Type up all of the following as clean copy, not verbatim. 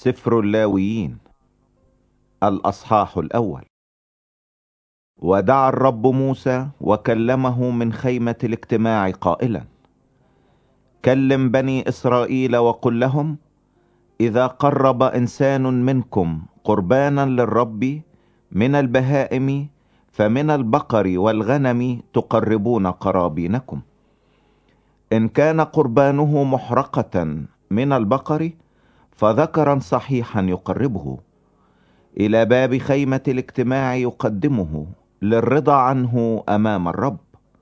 سفر اللاويين الأصحاح الأول. ودعا الرب موسى وكلمه من خيمة الاجتماع قائلا: كلم بني إسرائيل وقل لهم: إذا قرب إنسان منكم قربانا للرب من البهائم فمن البقر والغنم تقربون قرابينكم. إن كان قربانه محرقة من البقر فذكرا صحيحا يقربه إلى باب خيمة الاجتماع، يقدمه للرضا عنه أمام الرب،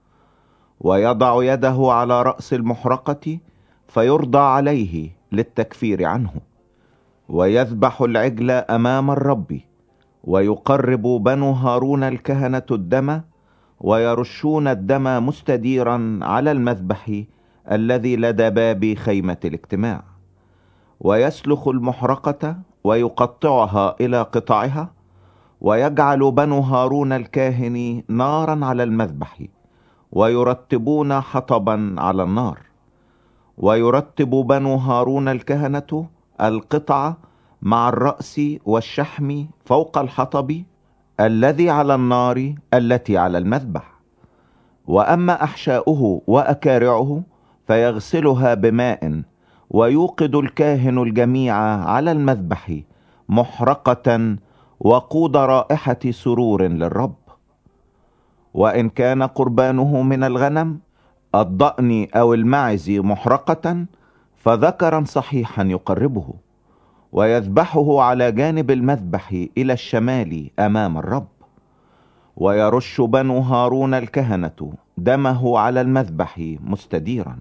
ويضع يده على رأس المحرقة فيرضى عليه للتكفير عنه، ويذبح العجل أمام الرب، ويقرب بنو هارون الكهنة الدم، ويرشون الدم مستديرا على المذبح الذي لدى باب خيمة الاجتماع، ويسلخ المحرقة ويقطعها إلى قطعها، ويجعل بنو هارون الكاهن نارا على المذبح، ويرتبون حطبا على النار، ويرتب بنو هارون الكهنة القطع مع الرأس والشحم فوق الحطب الذي على النار التي على المذبح. وأما أحشاؤه وأكارعه فيغسلها بماء، ويوقد الكاهن الجميع على المذبح محرقة وقود رائحة سرور للرب. وإن كان قربانه من الغنم الضأن أو الماعز محرقة فذكرا صحيحا يقربه، ويذبحه على جانب المذبح إلى الشمال أمام الرب. ويرش بنو هارون الكهنة دمه على المذبح مستديرا،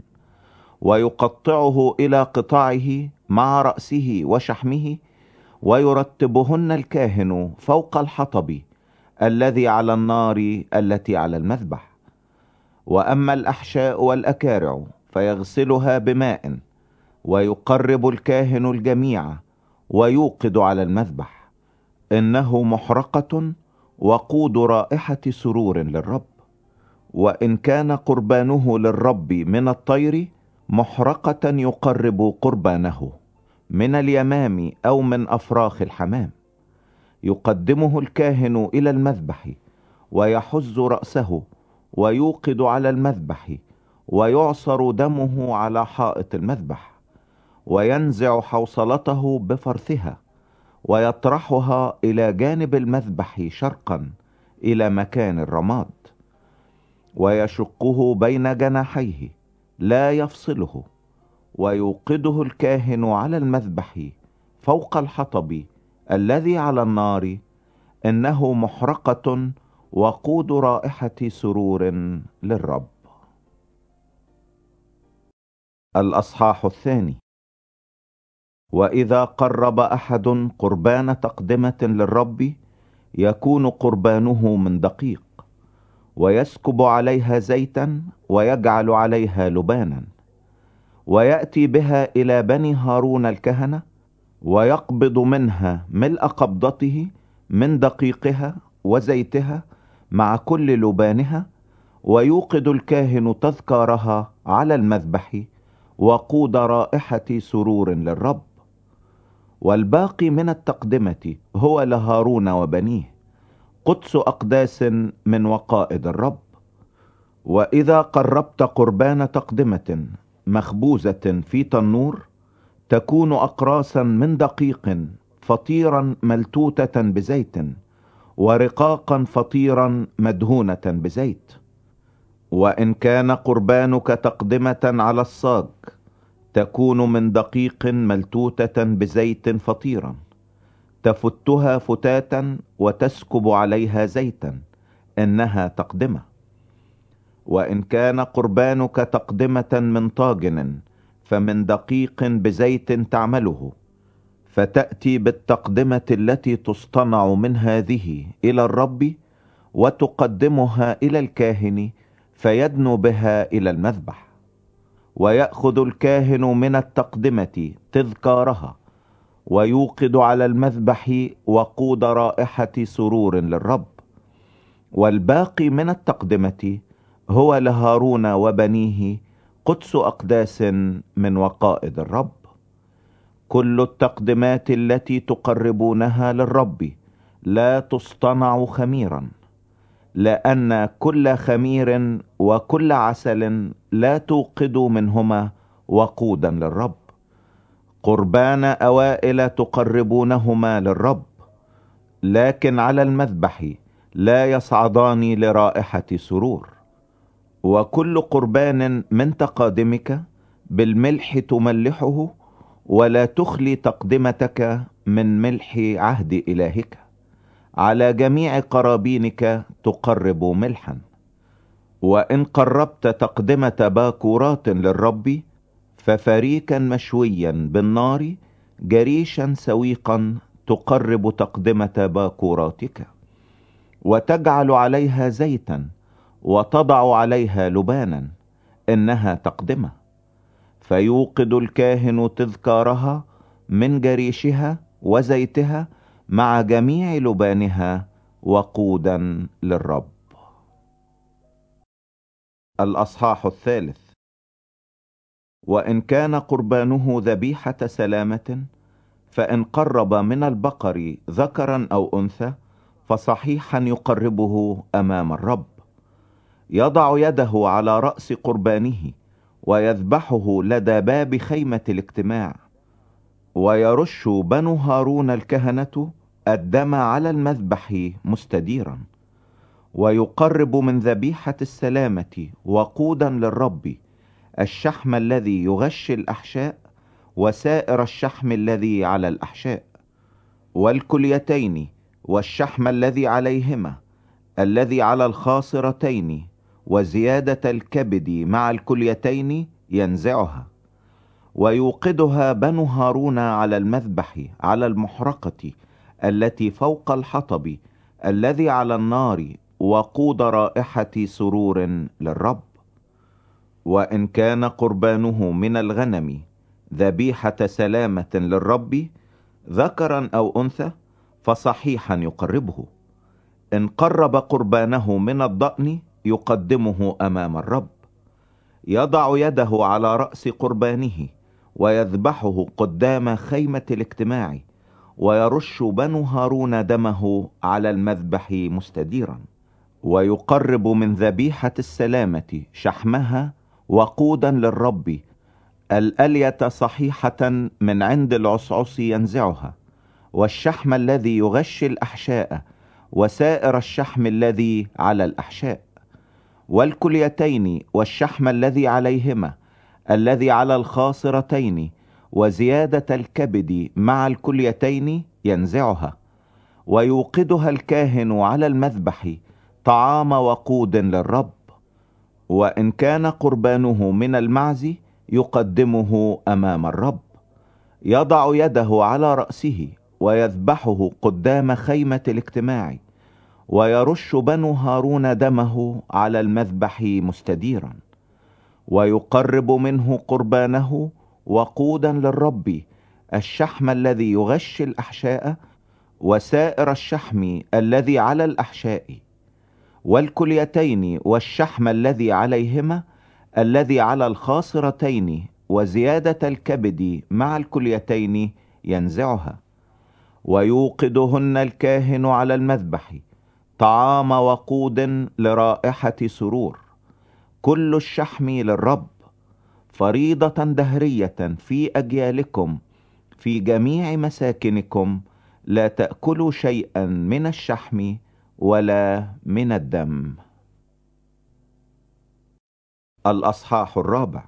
ويقطعه إلى قطعه مع رأسه وشحمه، ويرتبهن الكاهن فوق الحطب الذي على النار التي على المذبح. وأما الأحشاء والأكارع فيغسلها بماء، ويقرب الكاهن الجميع ويوقد على المذبح، إنه محرقة وقود رائحة سرور للرب. وإن كان قربانه للرب من الطير محرقة يقرب قربانه من اليمام أو من أفراخ الحمام، يقدمه الكاهن إلى المذبح، ويحز رأسه ويوقد على المذبح، ويعصر دمه على حائط المذبح، وينزع حوصلته بفرثها، ويطرحها إلى جانب المذبح شرقا إلى مكان الرماد، ويشقه بين جناحيه لا يفصله، ويوقده الكاهن على المذبح فوق الحطب الذي على النار، إنه محرقة وقود رائحة سرور للرب. الأصحاح الثاني. وإذا قرب أحد قربان تقدمة للرب يكون قربانه من دقيق، ويسكب عليها زيتا ويجعل عليها لبانا، ويأتي بها إلى بني هارون الكهنة، ويقبض منها ملء قبضته من دقيقها وزيتها مع كل لبانها، ويوقد الكاهن تذكارها على المذبح وقود رائحة سرور للرب. والباقي من التقدمة هو لهارون وبنيه، قدس أقداس من وقائد الرب. وإذا قربت قربان تقدمة مخبوزة في تنور تكون أقراصا من دقيق فطيرا ملتوتة بزيت، ورقاقا فطيرا مدهونة بزيت. وإن كان قربانك تقدمة على الصاج تكون من دقيق ملتوتة بزيت فطيرا، تفتها فتاتا وتسكب عليها زيتا، إنها تقدمة. وإن كان قربانك تقدمة من طاجن فمن دقيق بزيت تعمله، فتأتي بالتقدمة التي تصطنع من هذه إلى الرب، وتقدمها إلى الكاهن فيدنو بها إلى المذبح. ويأخذ الكاهن من التقدمة تذكارها ويوقد على المذبح وقود رائحة سرور للرب. والباقي من التقدمة هو لهارون وبنيه قدس أقداس من وقائد الرب. كل التقدمات التي تقربونها للرب لا تصطنع خميرا، لأن كل خمير وكل عسل لا توقدوا منهما وقودا للرب. قربان أوائل تقربونهما للرب، لكن على المذبح لا يصعدان لرائحة سرور. وكل قربان من تقادمك بالملح تملحه، ولا تخلي تقدمتك من ملح عهد إلهك. على جميع قرابينك تقرب ملحا. وإن قربت تقدمة باكورات للرب، ففريكا مشويا بالنار جريشا سويقا تقرب تقدمة باكوراتك، وتجعل عليها زيتا وتضع عليها لبانا، إنها تقدمة. فيوقد الكاهن تذكارها من جريشها وزيتها مع جميع لبانها وقودا للرب. الأصحاح 3. وإن كان قربانه ذبيحة سلامة، فإن قرب من البقر ذكرا أو أنثى فصحيحا يقربه أمام الرب. يضع يده على رأس قربانه ويذبحه لدى باب خيمة الاجتماع، ويرش بنو هارون الكهنة الدم على المذبح مستديرا. ويقرب من ذبيحة السلامة وقودا للرب الشحم الذي يغشي الأحشاء وسائر الشحم الذي على الأحشاء، والكليتين والشحم الذي عليهما، الذي على الخاصرتين، وزيادة الكبد مع الكليتين ينزعها. ويوقدها بنو هارون على المذبح على المحرقة التي فوق الحطب الذي على النار وقود رائحة سرور للرب. وإن كان قربانه من الغنم ذبيحة سلامة للرب ذكرا أو أنثى فصحيحا يقربه. إن قرب قربانه من الضأن يقدمه أمام الرب. يضع يده على رأس قربانه ويذبحه قدام خيمة الاجتماع، ويرش بنو هارون دمه على المذبح مستديرا. ويقرب من ذبيحة السلامة شحمها وقودا للرب الألية صحيحة من عند العصعص ينزعها، والشحم الذي يغشي الأحشاء وسائر الشحم الذي على الأحشاء، والكليتين والشحم الذي عليهما، الذي على الخاصرتين، وزيادة الكبد مع الكليتين ينزعها. ويوقدها الكاهن على المذبح طعام وقود للرب. وإن كان قربانه من المعز يقدمه أمام الرب. يضع يده على رأسه ويذبحه قدام خيمة الاجتماع، ويرش بنو هارون دمه على المذبح مستديرا. ويقرب منه قربانه وقودا للرب الشحم الذي يغشي الأحشاء وسائر الشحم الذي على الأحشاء، والكليتين والشحم الذي عليهما، الذي على الخاصرتين، وزيادة الكبد مع الكليتين ينزعها. ويوقدهن الكاهن على المذبح طعام وقود لرائحة سرور، كل الشحم للرب، فريضة دهرية في أجيالكم في جميع مساكنكم. لا تأكلوا شيئا من الشحم ولا من الدم. الأصحاح 4.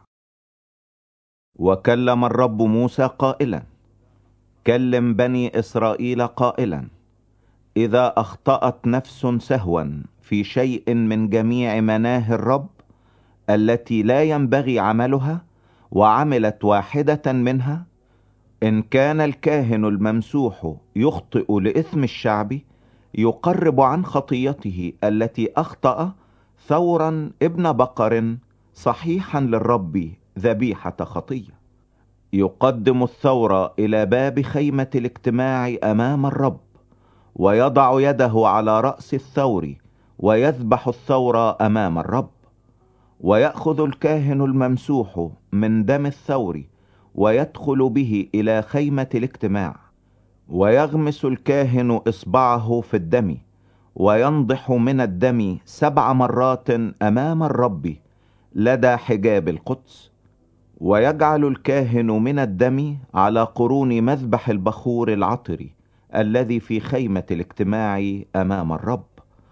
وكلم الرب موسى قائلا: كلم بني إسرائيل قائلا: إذا أخطأت نفس سهوا في شيء من جميع مناهي الرب التي لا ينبغي عملها، وعملت واحدة منها، إن كان الكاهن الممسوح يخطئ لإثم الشعب، يقرب عن خطيته التي أخطأ ثورا ابن بقر صحيحا للرب ذبيحة خطية. يقدم الثور إلى باب خيمة الاجتماع أمام الرب، ويضع يده على رأس الثور ويذبح الثور أمام الرب. ويأخذ الكاهن الممسوح من دم الثور ويدخل به إلى خيمة الاجتماع، ويغمس الكاهن إصبعه في الدم، وينضح من الدم 7 مرات أمام الرب لدى حجاب القدس. ويجعل الكاهن من الدم على قرون مذبح البخور العطر الذي في خيمة الاجتماع أمام الرب.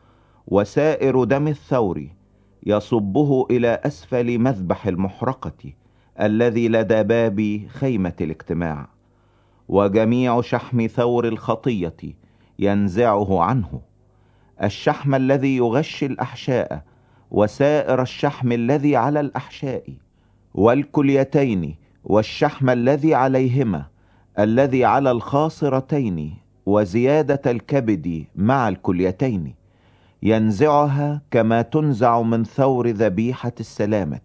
وسائر دم الثور يصبه إلى أسفل مذبح المحرقة الذي لدى باب خيمة الاجتماع. وجميع شحم ثور الخطية ينزعه عنه، الشحم الذي يغشي الأحشاء، وسائر الشحم الذي على الأحشاء، والكليتين، والشحم الذي عليهما، الذي على الخاصرتين، وزيادة الكبد مع الكليتين، ينزعها كما تنزع من ثور ذبيحة السلامة.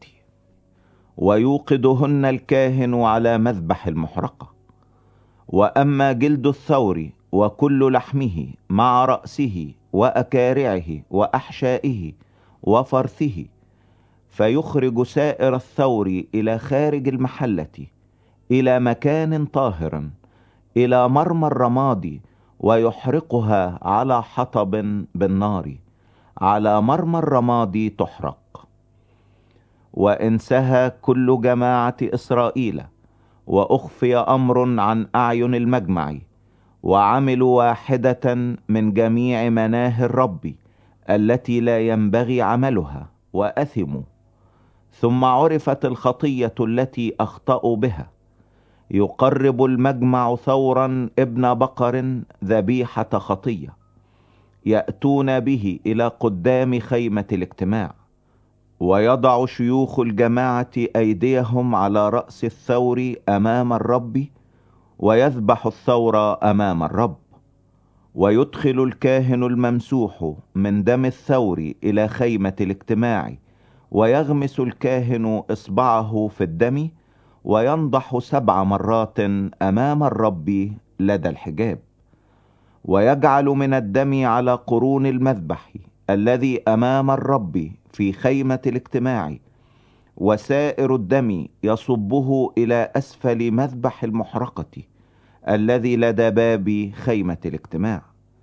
ويوقدهن الكاهن على مذبح المحرقة. وأما جلد الثور وكل لحمه مع رأسه وأكارعه وأحشائه وفرثه، فيخرج سائر الثور إلى خارج المحلة إلى مكان طاهر إلى مرمى الرماد، ويحرقها على حطب بالنار، على مرمى الرماد تحرق. وإن سهى كل جماعة إسرائيل وأخفي أمر عن أعين المجمع، وعملوا واحدة من جميع مناهي الرب التي لا ينبغي عملها وأثموا، ثم عرفت الخطية التي أخطأوا بها، يقرب المجمع ثورا ابن بقر ذبيحة خطية، يأتون به إلى قدام خيمة الاجتماع. ويضع شيوخ الجماعة أيديهم على رأس الثور أمام الرب، ويذبح الثور أمام الرب. ويدخل الكاهن الممسوح من دم الثور إلى خيمة الاجتماع، ويغمس الكاهن إصبعه في الدم، وينضح 7 مرات أمام الرب لدى الحجاب. ويجعل من الدم على قرون المذبح الذي أمام الرب في خيمة الاجتماع، وسائر الدم يصبه إلى أسفل مذبح المحرقة الذي لدى باب خيمة الاجتماع.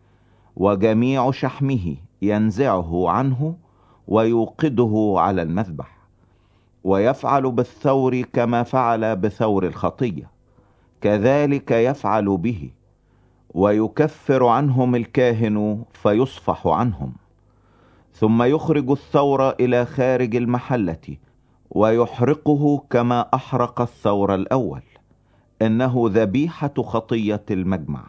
وجميع شحمه ينزعه عنه ويوقده على المذبح. ويفعل بالثور كما فعل بثور الخطية، كذلك يفعل به. ويكفر عنهم الكاهن فيصفح عنهم. ثم يخرج الثور إلى خارج المحلة ويحرقه كما أحرق الثور الأول، إنه ذبيحة خطية المجمع.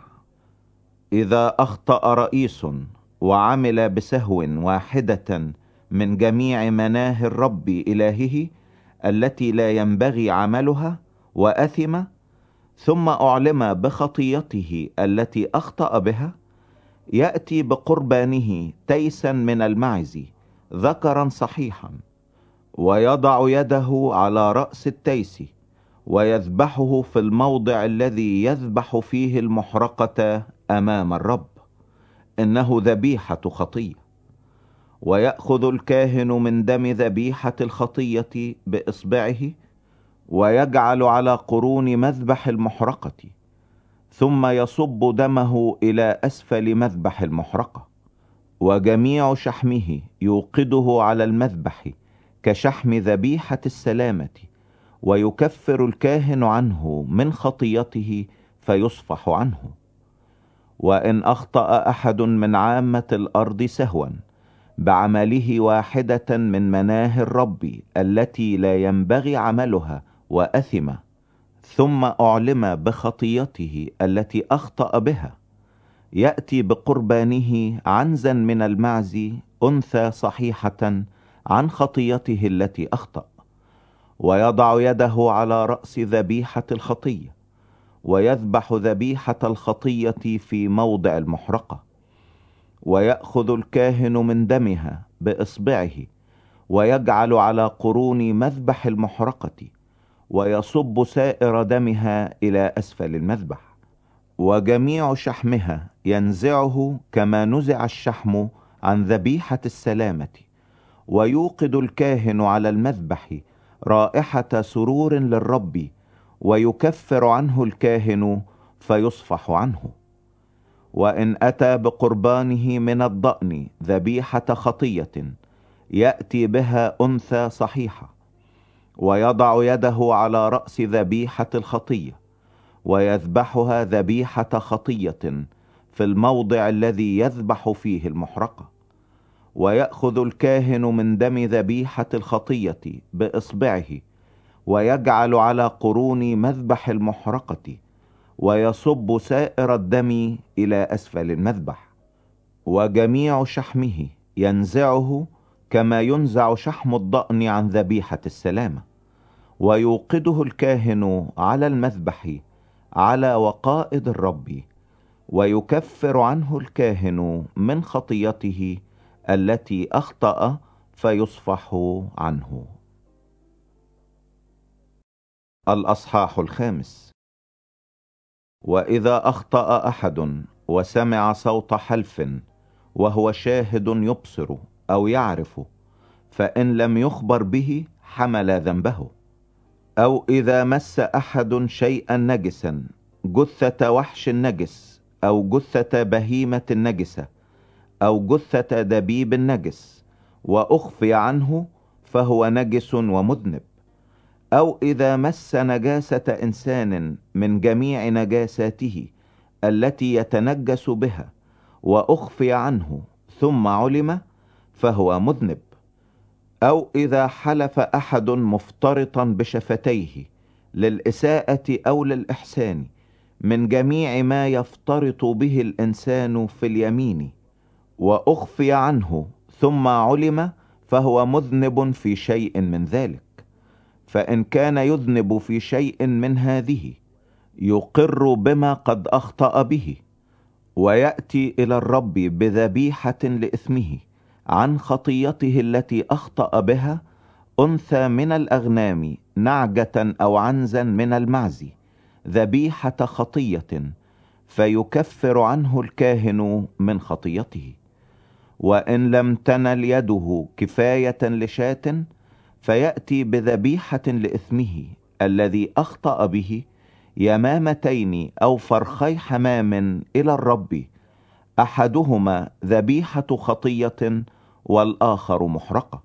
إذا أخطأ رئيس وعمل بسهو واحدة من جميع مناهي الرب إلهه التي لا ينبغي عملها وأثم، ثم أعلم بخطيته التي أخطأ بها، يأتي بقربانه تيسا من المعز ذكرا صحيحا، ويضع يده على رأس التيس، ويذبحه في الموضع الذي يذبح فيه المحرقة أمام الرب، إنه ذبيحة خطية. ويأخذ الكاهن من دم ذبيحة الخطية بإصبعه، ويجعل على قرون مذبح المحرقة، ثم يصب دمه إلى أسفل مذبح المحرقة. وجميع شحمه يوقده على المذبح كشحم ذبيحة السلامة، ويكفر الكاهن عنه من خطيته فيصفح عنه. وإن أخطأ أحد من عامة الأرض سهوا بعمله واحدة من مناهي الرب التي لا ينبغي عملها وأثم، ثم أعلم بخطيته التي أخطأ بها، يأتي بقربانه عنزا من المعز أنثى صحيحة عن خطيته التي أخطأ، ويضع يده على رأس ذبيحة الخطية، ويذبح ذبيحة الخطية في موضع المحرقة. ويأخذ الكاهن من دمها بإصبعه، ويجعل على قرون مذبح المحرقة، ويصب سائر دمها إلى أسفل المذبح. وجميع شحمها ينزعه كما نزع الشحم عن ذبيحة السلامة. ويوقد الكاهن على المذبح رائحة سرور للرب، ويكفر عنه الكاهن فيصفح عنه. وإن أتى بقربانه من الضأن ذبيحة خطية يأتي بها أنثى صحيحة، ويضع يده على رأس ذبيحة الخطية ويذبحها ذبيحة خطية في الموضع الذي يذبح فيه المحرقة. ويأخذ الكاهن من دم ذبيحة الخطية بإصبعه ويجعل على قرون مذبح المحرقة، ويصب سائر الدم إلى أسفل المذبح، وجميع شحمه ينزعه كما ينزع شحم الضأن عن ذبيحة السلامة، ويوقده الكاهن على المذبح على وقائد الرب، ويكفر عنه الكاهن من خطيته التي أخطأ فيصفح عنه. الأصحاح 5. وإذا أخطأ أحد وسمع صوت حلف وهو شاهد يبصر أو يعرف، فإن لم يخبر به حمل ذنبه. أو إذا مس أحد شيئا نجسا، جثة وحش نجس أو جثة بهيمة نجسة أو جثة دبيب نجس، وأخفي عنه، فهو نجس ومذنب. أو إذا مس نجاسة إنسان من جميع نجاساته التي يتنجس بها وأخفي عنه ثم علم، فهو مذنب. أو إذا حلف أحد مفترطا بشفتيه للإساءة أو للإحسان من جميع ما يفترط به الإنسان في اليمين وأخفي عنه ثم علم، فهو مذنب في شيء من ذلك. فإن كان يذنب في شيء من هذه يقر بما قد أخطأ به، ويأتي إلى الرب بذبيحة لإثمه عن خطيته التي أخطأ بها، أنثى من الأغنام نعجة أو عنزا من المعز، ذبيحة خطية، فيكفر عنه الكاهن من خطيته. وإن لم تنل يده كفاية لشاة، فيأتي بذبيحة لإثمه الذي أخطأ به، يمامتين أو فرخي حمام إلى الرب، أحدهما ذبيحة خطية والآخر محرقة.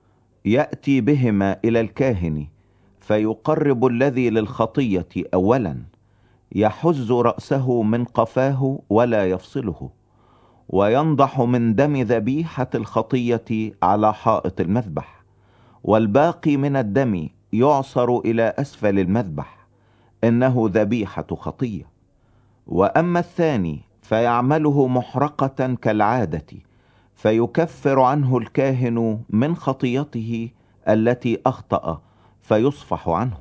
يأتي بهما إلى الكاهن فيقرب الذي للخطية أولا، يحز رأسه من قفاه ولا يفصله، وينضح من دم ذبيحة الخطية على حائط المذبح، والباقي من الدم يعصر إلى أسفل المذبح، إنه ذبيحة خطية. وأما الثاني فيعمله محرقة كالعادة، فيكفر عنه الكاهن من خطيته التي أخطأ فيصفح عنه.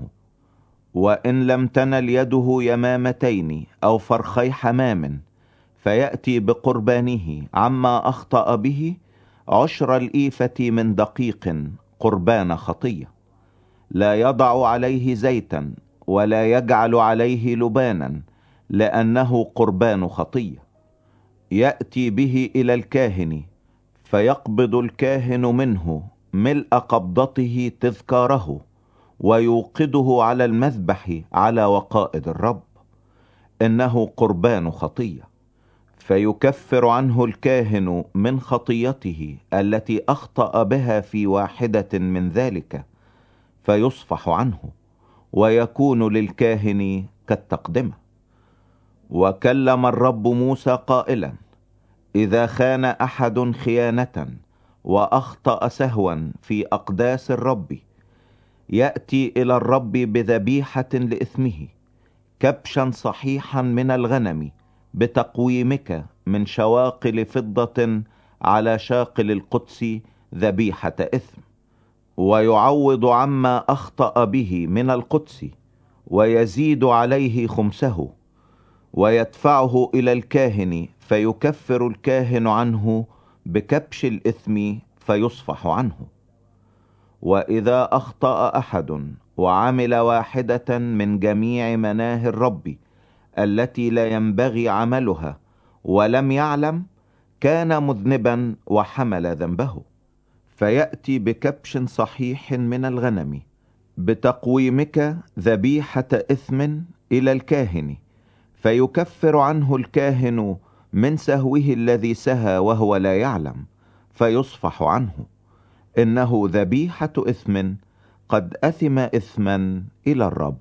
وإن لم تنل يده يمامتين أو فرخي حمام، فيأتي بقربانه عما أخطأ به 10 الإيفة من دقيق قربان خطية، لا يضع عليه زيتا ولا يجعل عليه لبانا، لأنه قربان خطية. يأتي به إلى الكاهن فيقبض الكاهن منه ملء قبضته تذكاره، ويوقده على المذبح على وقائد الرب، إنه قربان خطية. فيكفر عنه الكاهن من خطيته التي أخطأ بها في واحدة من ذلك، فيصفح عنه، ويكون للكاهن كالتقدمة. وكلم الرب موسى قائلا: إذا خان أحد خيانة وأخطأ سهوا في أقداس الرب، يأتي إلى الرب بذبيحة لإثمه، كبشا صحيحا من الغنم بتقويمك من شواقل فضة على شاقل القدس ذبيحة إثم، ويعوض عما أخطأ به من القدس، ويزيد عليه خمسه، ويدفعه إلى الكاهن، فيكفر الكاهن عنه بكبش الإثم فيصفح عنه. وإذا أخطأ أحد وعمل واحدة من جميع مناهي الرب التي لا ينبغي عملها ولم يعلم، كان مذنبا وحمل ذنبه. فيأتي بكبش صحيح من الغنم بتقويمك ذبيحة إثم إلى الكاهن، فيكفر عنه الكاهن من سهوه الذي سهى وهو لا يعلم، فيصفح عنه، إنه ذبيحة إثم، قد أثم إثما إلى الرب.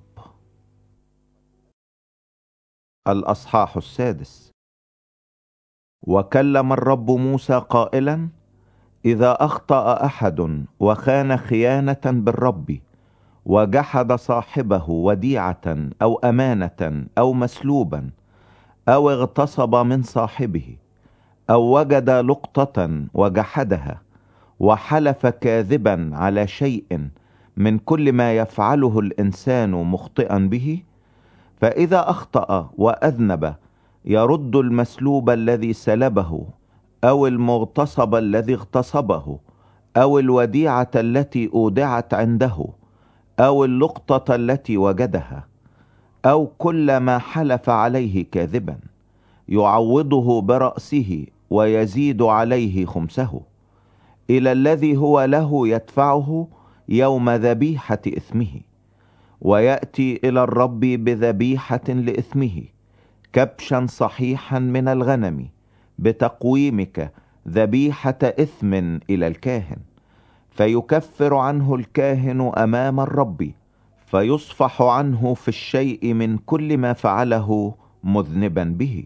الأصحاح 6. وكلم الرب موسى قائلا: إذا أخطأ أحد وخان خيانة بالرب، وجحد صاحبه وديعة أو أمانة أو مسلوبا، أو اغتصب من صاحبه، أو وجد لقطة وجحدها، وحلف كاذبا على شيء من كل ما يفعله الإنسان مخطئا به، فإذا أخطأ وأذنب يرد المسلوب الذي سلبه، أو المغتصب الذي اغتصبه، أو الوديعة التي أودعت عنده، أو اللقطة التي وجدها، أو كل ما حلف عليه كاذبا، يعوضه برأسه ويزيد عليه خمسه، إلى الذي هو له يدفعه يوم ذبيحة إثمه، ويأتي إلى الرب بذبيحة لإثمه، كبشا صحيحا من الغنم، بتقويمك ذبيحة إثم إلى الكاهن، فيكفر عنه الكاهن أمام الرب، فيصفح عنه في الشيء من كل ما فعله مذنبا به.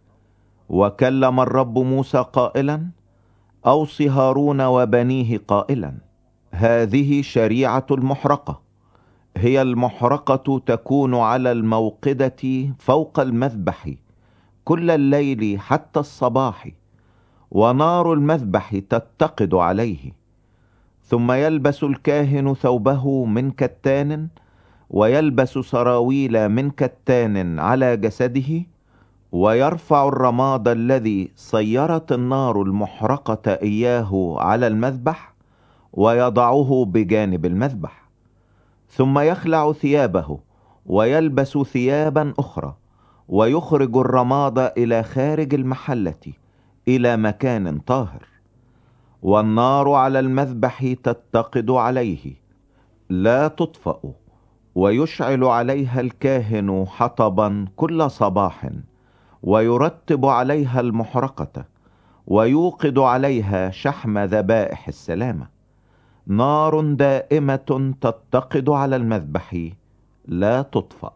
وكلم الرب موسى قائلا: أوص هارون وبنيه قائلا: هذه شريعة المحرقة، هي المحرقة تكون على الموقدة فوق المذبح كل الليل حتى الصباح، ونار المذبح تتقد عليه. ثم يلبس الكاهن ثوبه من كتان، ويلبس سراويل من كتان على جسده، ويرفع الرماد الذي صيرت النار المحرقة إياه على المذبح، ويضعه بجانب المذبح. ثم يخلع ثيابه ويلبس ثيابا أخرى، ويخرج الرماد إلى خارج المحلة إلى مكان طاهر. والنار على المذبح تتقد عليه لا تطفأ، ويشعل عليها الكاهن حطبا كل صباح، ويرتب عليها المحرقة، ويوقد عليها شحم ذبائح السلامة. نار دائمة تتقد على المذبح لا تطفأ.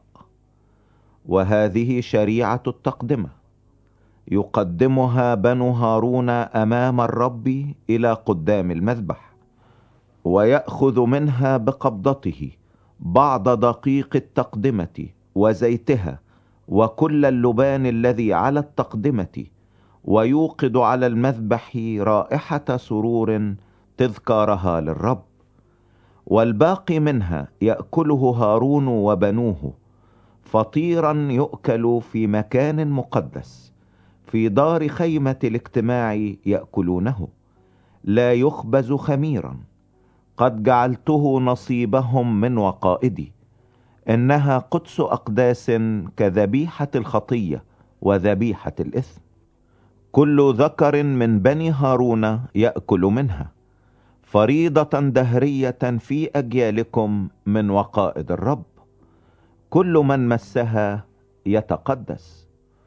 وهذه شريعة التقدمة، يقدمها بنو هارون أمام الرب إلى قدام المذبح، ويأخذ منها بقبضته بعض دقيق التقدمة وزيتها وكل اللبان الذي على التقدمة، ويوقد على المذبح رائحة سرور تذكارها للرب. والباقي منها يأكله هارون وبنوه فطيرا، يؤكل في مكان مقدس في دار خيمة الاجتماع يأكلونه، لا يخبز خميرا، قد جعلته نصيبهم من وقائدي، إنها قدس أقداس كذبيحة الخطية وذبيحة الإثم. كل ذكر من بني هارون يأكل منها، فريضة دهرية في أجيالكم من وقائد الرب، كل من مسها يتقدس.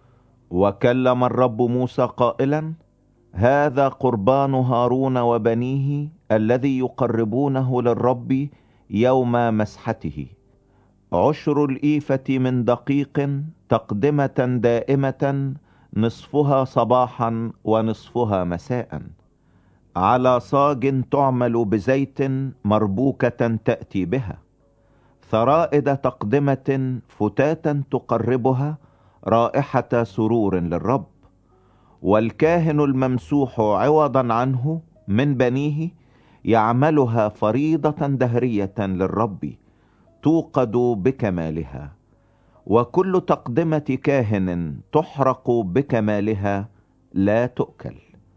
وكلم الرب موسى قائلا: هذا قربان هارون وبنيه الذي يقربونه للرب يوم مسحته، 10 الإيفة من دقيق، تقدمة دائمة، نصفها صباحا ونصفها مساء، على صاج تعمل بزيت مربوكة تأتي بها، ثرائد تقدمة فتاتا تقربها، رائحة سرور للرب. والكاهن الممسوح عوضا عنه من بنيه يعملها فريضة دهرية للرب، توقد بكمالها. وكل تقدمة كاهن تحرق بكمالها لا تؤكل.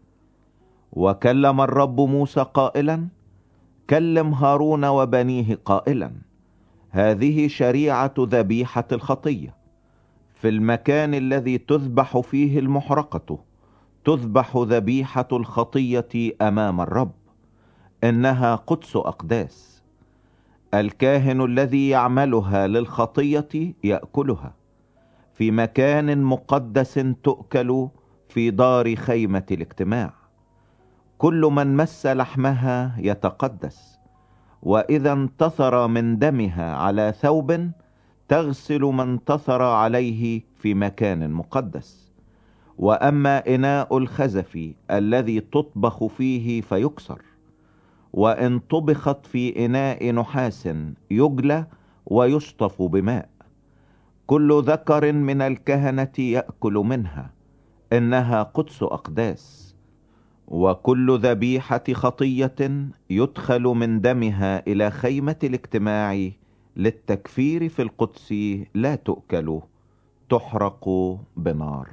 وكلم الرب موسى قائلا: كلم هارون وبنيه قائلا: هذه شريعة ذبيحة الخطية، في المكان الذي تذبح فيه المحرقة تذبح ذبيحة الخطية أمام الرب، إنها قدس أقداس. الكاهن الذي يعملها للخطية يأكلها، في مكان مقدس تؤكل في دار خيمة الاجتماع. كل من مس لحمها يتقدس، وإذا انتثر من دمها على ثوب تغسل ما انتثر عليه في مكان مقدس. وأما إناء الخزف الذي تطبخ فيه فيكسر، وإن طبخت في إناء نحاس يجلى ويشطف بماء. كل ذكر من الكهنة يأكل منها، إنها قدس أقداس. وكل ذبيحة خطية يدخل من دمها إلى خيمة الاجتماع للتكفير في القدس لا تؤكل، تحرق بنار.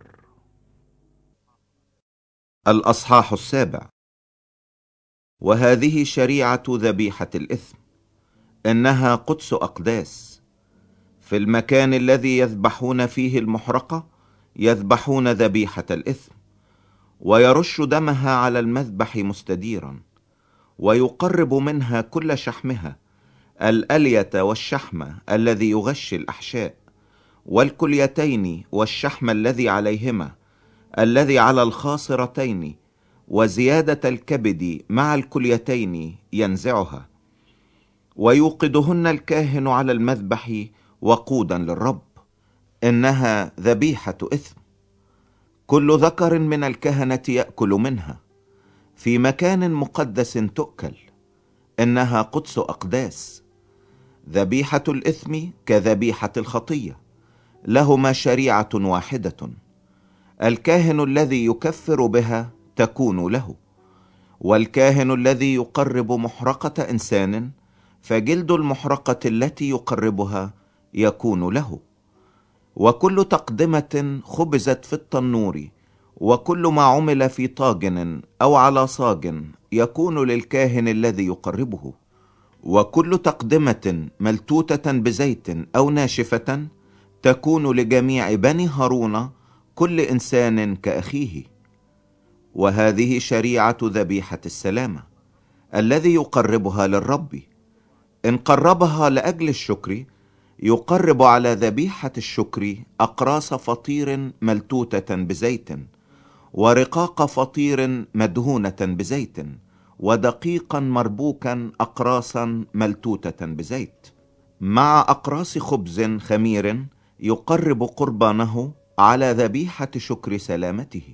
الأصحاح 7. وهذه شريعة ذبيحة الإثم، إنها قدس أقداس. في المكان الذي يذبحون فيه المحرقة يذبحون ذبيحة الإثم، ويرش دمها على المذبح مستديرا، ويقرب منها كل شحمها، الألية والشحم الذي يغشي الأحشاء، والكليتين والشحم الذي عليهما، الذي على الخاصرتين، وزيادة الكبد مع الكليتين ينزعها، ويوقدهن الكاهن على المذبح وقودا للرب، إنها ذبيحة إثم. كل ذكر من الكهنة يأكل منها، في مكان مقدس تؤكل، إنها قدس أقداس. ذبيحة الإثم كذبيحة الخطية، لهما شريعة واحدة. الكاهن الذي يكفر بها تكون له، والكاهن الذي يقرب محرقة إنسان فجلد المحرقة التي يقربها يكون له. وكل تقدمة خبزت في التنور، وكل ما عمل في طاجن أو على صاج يكون للكاهن الذي يقربه. وكل تقدمة ملتوتة بزيت أو ناشفة تكون لجميع بني هارون، كل إنسان كأخيه. وهذه شريعة ذبيحة السلامة، الذي يقربها للرب. إن قربها لأجل الشكر يقرب على ذبيحة الشكر أقراص فطير ملتوتة بزيت، ورقاق فطير مدهونة بزيت، ودقيقا مربوكا أقراصا ملتوتة بزيت، مع أقراص خبز خمير يقرب قربانه على ذبيحة شكر سلامته.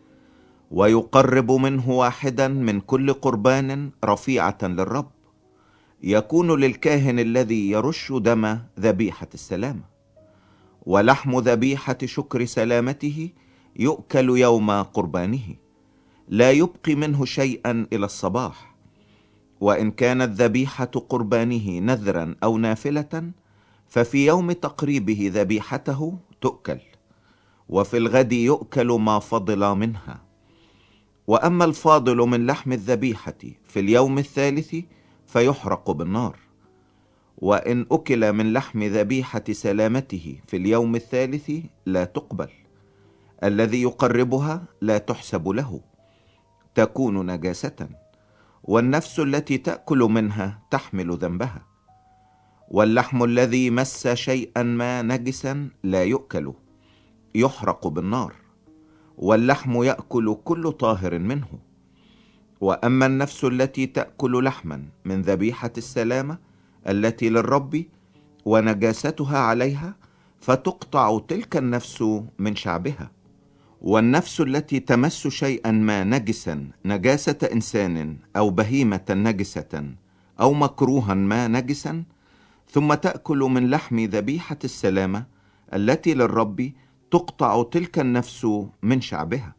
ويقرب منه واحدا من كل قربان رفيعة للرب، يكون للكاهن الذي يرش دم ذبيحة السلامة. ولحم ذبيحة شكر سلامته يؤكل يوم قربانه، لا يبقي منه شيئا إلى الصباح. وإن كانت ذبيحة قربانه نذرا أو نافلة ففي يوم تقريبه ذبيحته تؤكل، وفي الغد يؤكل ما فضل منها. وأما الفاضل من لحم الذبيحة في اليوم الثالث فيحرق بالنار. وإن أكل من لحم ذبيحة سلامته في اليوم الثالث لا تقبل، الذي يقربها لا تحسب له، تكون نجاسة، والنفس التي تأكل منها تحمل ذنبها. واللحم الذي مس شيئا ما نجسا لا يؤكل، يحرق بالنار، واللحم يأكل كل طاهر منه. وأما النفس التي تأكل لحما من ذبيحة السلامة التي للرب ونجاستها عليها فتقطع تلك النفس من شعبها. والنفس التي تمس شيئا ما نجسا، نجاسة إنسان أو بهيمة نجسة أو مكروها ما نجسا، ثم تأكل من لحم ذبيحة السلامة التي للرب، تقطع تلك النفس من شعبها.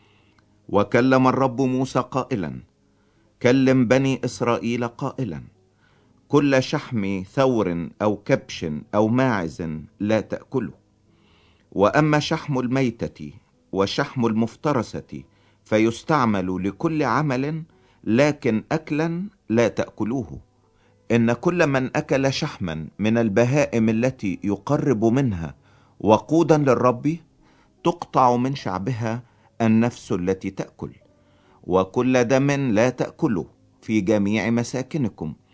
وكلم الرب موسى قائلا: كلم بني إسرائيل قائلا: كل شحم ثور أو كبش أو ماعز لا تأكله. وأما شحم الميتة وشحم المفترسة فيستعمل لكل عمل، لكن أكلا لا تأكلوه. إن كل من أكل شحما من البهائم التي يقرب منها وقودا للرب تقطع من شعبها النفس التي تأكل. وكل دم لا تأكله في جميع مساكنكم،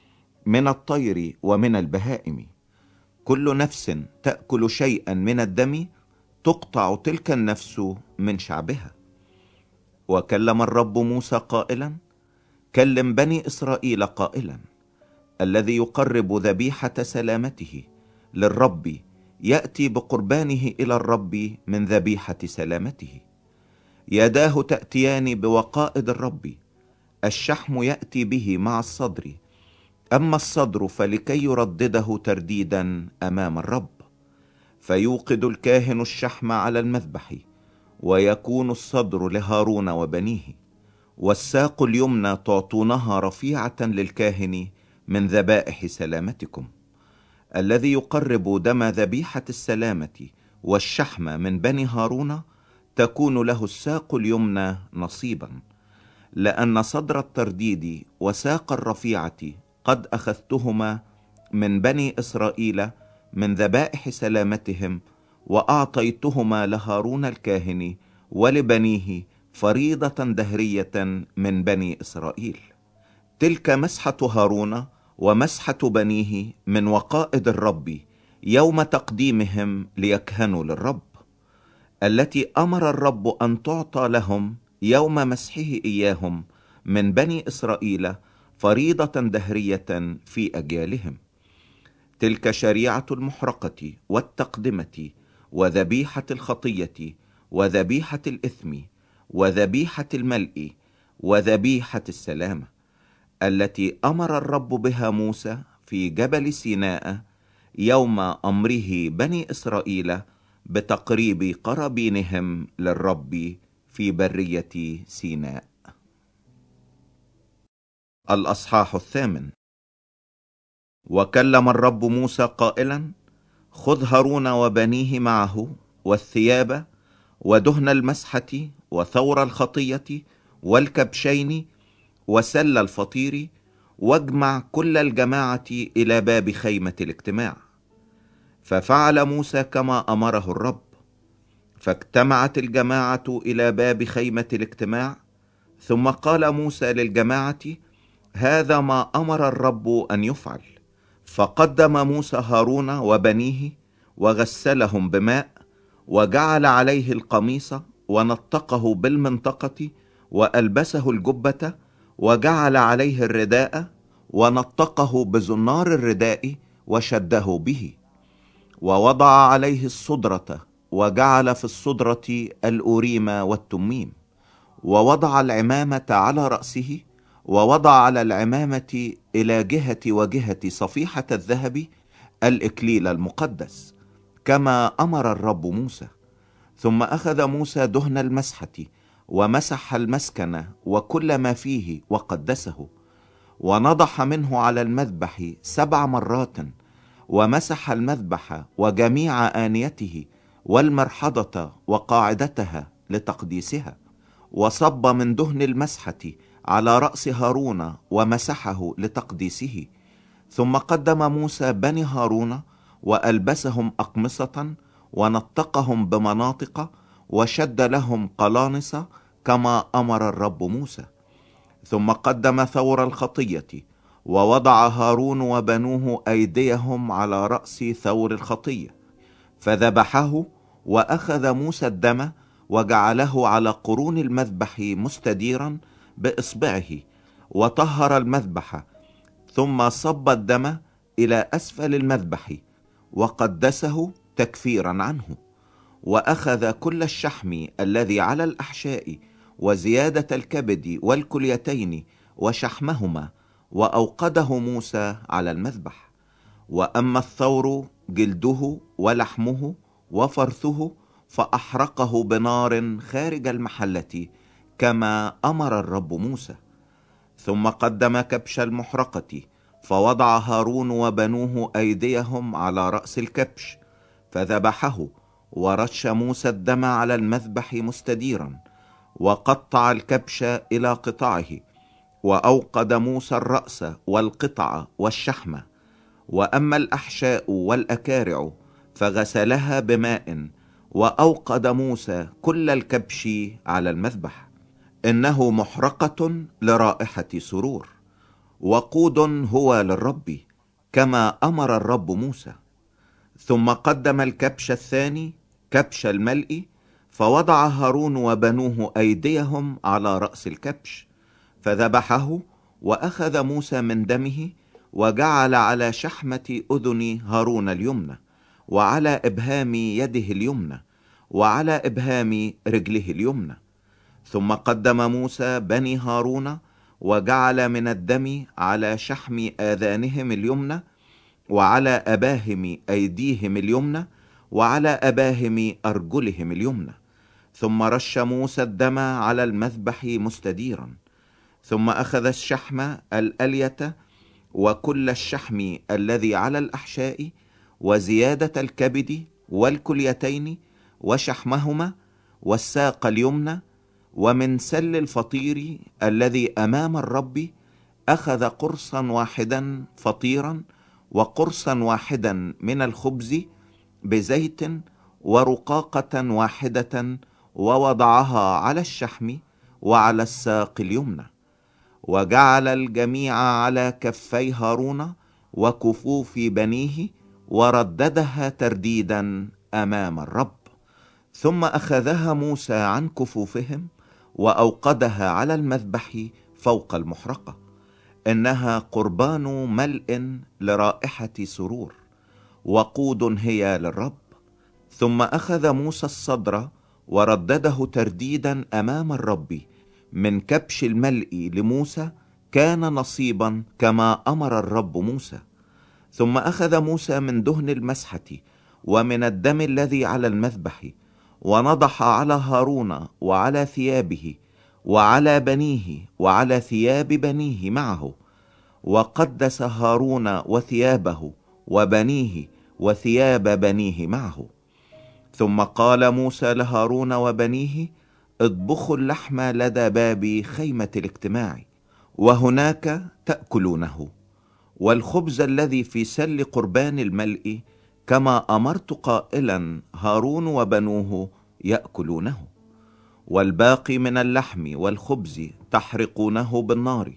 من الطير ومن البهائم، كل نفس تأكل شيئا من الدم تقطع تلك النفس من شعبها. وكلم الرب موسى قائلا: كلم بني إسرائيل قائلا: الذي يقرب ذبيحة سلامته للرب يأتي بقربانه إلى الرب من ذبيحة سلامته. يداه تأتيان بوقائد الرب، الشحم يأتي به مع الصدر، أما الصدر فلكي يردده ترديدا أمام الرب. فيوقد الكاهن الشحم على المذبح، ويكون الصدر لهارون وبنيه، والساق اليمنى تعطونها رفيعة للكاهن من ذبائح سلامتكم. الذي يقرب دم ذبيحة السلامة والشحم من بني هارون تكون له الساق اليمنى نصيبا، لأن صدر الترديد وساق الرفيعة قد أخذتهما من بني إسرائيل من ذبائح سلامتهم، وأعطيتهما لهارون الكاهن ولبنيه فريضة دهرية من بني إسرائيل. تلك مسحة هارون ومسحة بنيه من وقائد الرب يوم تقديمهم ليكهنوا للرب، التي أمر الرب أن تعطى لهم يوم مسحه إياهم من بني إسرائيل فريضة دهرية في أجيالهم. تلك شريعة المحرقة والتقدمة وذبيحة الخطية وذبيحة الإثم وذبيحة الملء وذبيحة السلامة، التي أمر الرب بها موسى في جبل سيناء يوم أمره بني إسرائيل بتقريب قرابينهم للرب في برية سيناء. الأصحاح 8. وكلم الرب موسى قائلا: خذ هارون وبنيه معه والثياب ودهن المسحة وثور الخطية والكبشين وسل الفطير، واجمع كل الجماعة إلى باب خيمة الاجتماع. ففعل موسى كما أمره الرب، فاجتمعت الجماعة إلى باب خيمة الاجتماع. ثم قال موسى للجماعة: هذا ما أمر الرب أن يفعل. فقدم موسى هارون وبنيه وغسلهم بماء، وجعل عليه القميص ونطقه بالمنطقة، وألبسه الجبة، وجعل عليه الرداء ونطقه بزنار الرداء وشده به، ووضع عليه الصدرة، وجعل في الصدرة الأوريم والتميم، ووضع العمامة على رأسه، ووضع على العمامة إلى جهة وجهة صفيحة الذهب الإكليل المقدس كما أمر الرب موسى. ثم أخذ موسى دهن المسحة ومسح المسكن وكل ما فيه وقدسه، ونضح منه على المذبح 7 مرات، ومسح المذبح وجميع آنيته والمرحضة وقاعدتها لتقديسها، وصب من دهن المسحة على رأس هارون ومسحه لتقديسه. ثم قدم موسى بني هارون وألبسهم أقمصة ونطقهم بمناطق وشد لهم قلانص كما أمر الرب موسى. ثم قدم ثور الخطية، ووضع هارون وبنوه أيديهم على رأس ثور الخطية، فذبحه. وأخذ موسى الدم وجعله على قرون المذبح مستديرا بإصبعه، وطهر المذبح، ثم صب الدم إلى أسفل المذبح وقدسه تكفيرا عنه. وأخذ كل الشحم الذي على الأحشاء وزيادة الكبد والكليتين وشحمهما، وأوقده موسى على المذبح. وأما الثور جلده ولحمه وفرثه فأحرقه بنار خارج المحلة كما أمر الرب موسى. ثم قدم كبش المحرقة، فوضع هارون وبنوه أيديهم على رأس الكبش فذبحه، ورش موسى الدم على المذبح مستديرا، وقطع الكبش إلى قطعه، وأوقد موسى الرأس والقطع والشحم. وأما الأحشاء والأكارع فغسلها بماء، وأوقد موسى كل الكبش على المذبح. إنه محرقة لرائحة سرور، وقود هو للرب، كما أمر الرب موسى. ثم قدم الكبش الثاني كبش الملء، فوضع هارون وبنوه أيديهم على رأس الكبش، فذبحه. وأخذ موسى من دمه وجعل على شحمة أذن هارون اليمنى، وعلى إبهام يده اليمنى، وعلى إبهام رجله اليمنى. ثم قدم موسى بني هارون وجعل من الدم على شحم آذانهم اليمنى، وعلى أباهم أيديهم اليمنى، وعلى أباهم أرجلهم اليمنى. ثم رش موسى الدم على المذبح مستديرا. ثم أخذ الشحم الألية وكل الشحم الذي على الأحشاء، وزيادة الكبد والكليتين وشحمهما، والساق اليمنى، ومن سل الفطير الذي أمام الرب أخذ قرصا واحدا فطيرا، وقرصا واحدا من الخبز بزيت، ورقاقة واحدة، ووضعها على الشحم وعلى الساق اليمنى. وجعل الجميع على كفي هارون وكفوف بنيه، ورددها ترديدا أمام الرب. ثم أخذها موسى عن كفوفهم وأوقدها على المذبح فوق المحرقة، إنها قربان ملء لرائحة سرور، وقود هي للرب. ثم أخذ موسى الصدر وردده ترديدا أمام الرب من كبش الملء لموسى، كان نصيبا كما أمر الرب موسى. ثم أخذ موسى من دهن المسحة ومن الدم الذي على المذبح، ونضح على هارون وعلى ثيابه وعلى بنيه وعلى ثياب بنيه معه، وقدس هارون وثيابه وبنيه وثياب بنيه معه. ثم قال موسى لهارون وبنيه: اطبخوا اللحم لدى باب خيمة الاجتماع، وهناك تأكلونه، والخبز الذي في سل قربان الملء كما أمرت قائلا هارون وبنوه يأكلونه، والباقي من اللحم والخبز تحرقونه بالنار.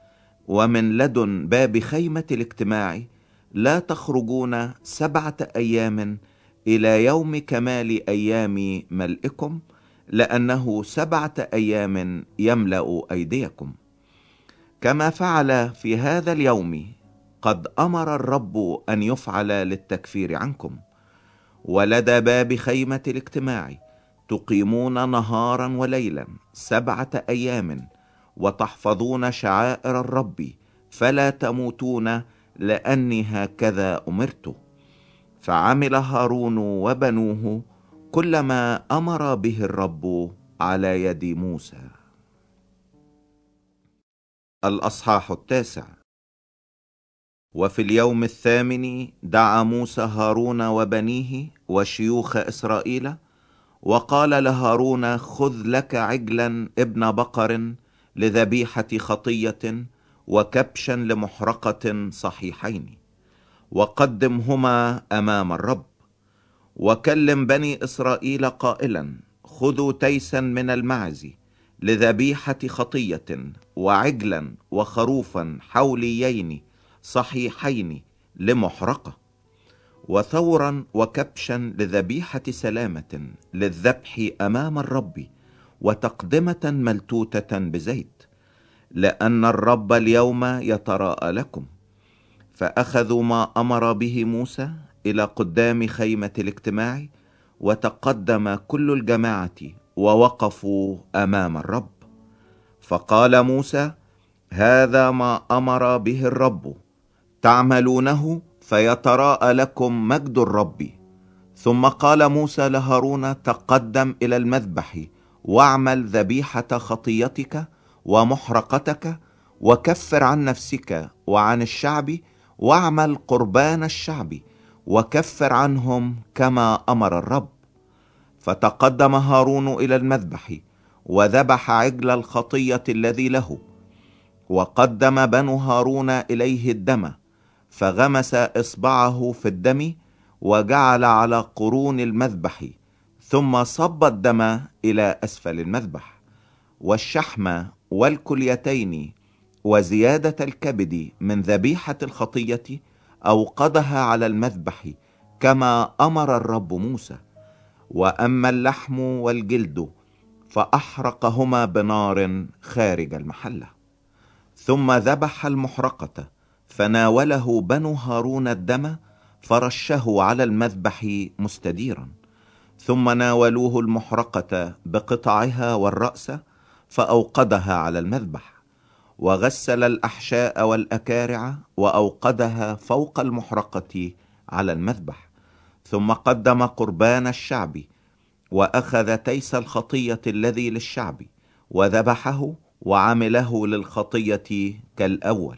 ومن لدن باب خيمة الاجتماع لا تخرجون 7 أيام إلى يوم كمال أيام ملئكم، لأنه 7 أيام يملأ أيديكم. كما فعل في هذا اليوم قد أمر الرب أن يفعل للتكفير عنكم. ولدى باب خيمة الاجتماع تقيمون نهارا وليلا 7 أيام، وتحفظون شعائر الرب فلا تموتون، لأني هكذا أمرت. فعمل هارون وبنوه كل ما أمر به الرب على يد موسى. الأصحاح 9. وفي اليوم 8 دعا موسى هارون وبنيه وشيوخ إسرائيل، وقال لهارون: خذ لك عجلا ابن بقر لذبيحة خطية، وكبشا لمحرقة صحيحين، وقدمهما أمام الرب. وكلم بني إسرائيل قائلا: خذوا تيسا من المعز لذبيحة خطية، وعجلا وخروفا حوليين صحيحين لمحرقة، وثورا وكبشا لذبيحة سلامة للذبح أمام الرب، وتقدمة ملتوتة بزيت، لأن الرب اليوم يتراءى لكم. فأخذوا ما أمر به موسى إلى قدام خيمة الاجتماع، وتقدم كل الجماعة ووقفوا أمام الرب. فقال موسى: هذا ما أمر به الرب، تعملونه فيتراءى لكم مجد الرب. ثم قال موسى لهارون: تقدم إلى المذبح، واعمل ذبيحة خطيتك ومحرقتك، وكفر عن نفسك وعن الشعب، واعمل قربان الشعب، وكفر عنهم كما أمر الرب. فتقدم هارون إلى المذبح وذبح عجل الخطية الذي له، وقدم بنو هارون إليه الدم، فغمس إصبعه في الدم وجعل على قرون المذبح، ثم صب الدم إلى أسفل المذبح. والشحم والكليتين وزيادة الكبد من ذبيحة الخطية أوقدها على المذبح كما أمر الرب موسى. وأما اللحم والجلد فأحرقهما بنار خارج المحلة. ثم ذبح المحرقة، فناوله بنو هارون الدم فرشه على المذبح مستديرا. ثم ناولوه المحرقة بقطعها والرأس فأوقدها على المذبح، وغسل الأحشاء والأكارع وأوقدها فوق المحرقة على المذبح. ثم قدم قربان الشعب، وأخذ تيس الخطية الذي للشعب وذبحه وعمله للخطية كالأول.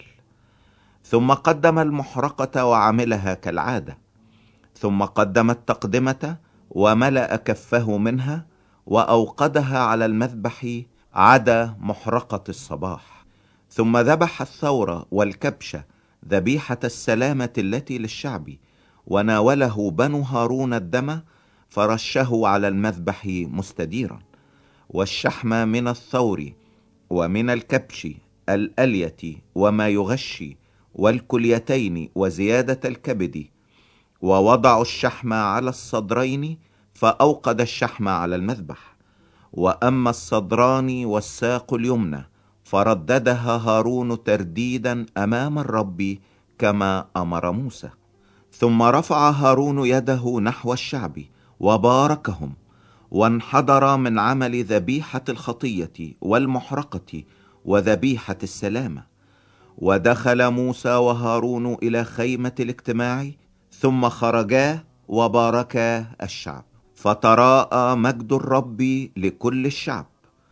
ثم قدم المحرقة وعملها كالعادة. ثم قدم التقدمة وملأ كفه منها وأوقدها على المذبح عدا محرقة الصباح. ثم ذبح الثور والكبش ذبيحة السلامة التي للشعب، وناوله بنو هارون الدم فرشه على المذبح مستديرا. والشحم من الثور ومن الكبش الألية وما يغشي والكليتين وزيادة الكبد، ووضعوا الشحم على الصدرين فأوقد الشحم على المذبح. وأما الصدران والساق اليمنى فرددها هارون ترديدا أمام الرب كما أمر موسى. ثم رفع هارون يده نحو الشعب وباركهم، وانحدر من عمل ذبيحة الخطية والمحرقة وذبيحة السلامة. ودخل موسى وهارون إلى خيمة الاجتماع، ثم خرجا وباركا الشعب، فتراءى مجد الرب لكل الشعب.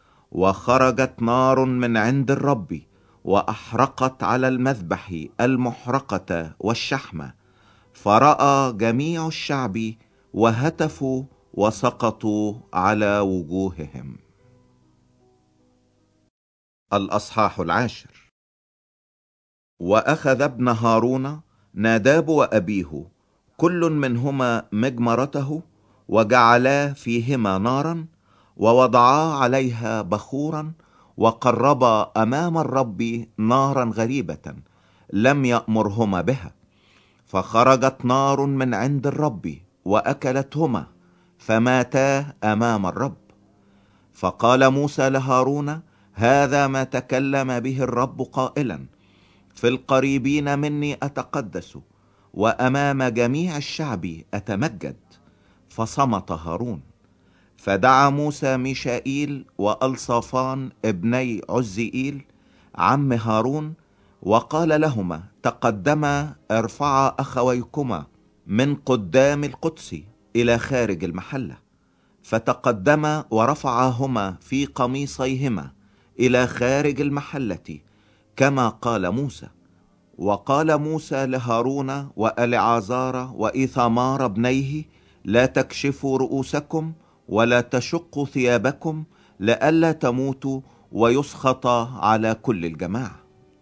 وخرجت نار من عند الرب وأحرقت على المذبح المحرقة والشحم، فرأى جميع الشعب وهتفوا وسقطوا على وجوههم. الأصحاح 10. وأخذ ابن هارون ناداب وأبيه كل منهما مجمرته، وجعلا فيهما نارا، ووضعا عليها بخورا، وقربا أمام الرب نارا غريبة لم يأمرهما بها. فخرجت نار من عند الرب وأكلتهما، فماتا أمام الرب. فقال موسى لهارون: هذا ما تكلم به الرب قائلا: في القريبين مني أتقدس، وأمام جميع الشعب أتمجد. فصمت هارون. فدعا موسى ميشائيل وألصافان ابني عزئيل عم هارون، وقال لهما: تقدما ارفعا أخويكما من قدام القدس إلى خارج المحلة. فتقدما ورفعاهما في قميصيهما إلى خارج المحلة كما قال موسى. وقال موسى لهارون وألعازار وإيثامار ابنيه: لا تكشفوا رؤوسكم ولا تشقوا ثيابكم لئلا تموتوا ويسخط على كل الجماعة.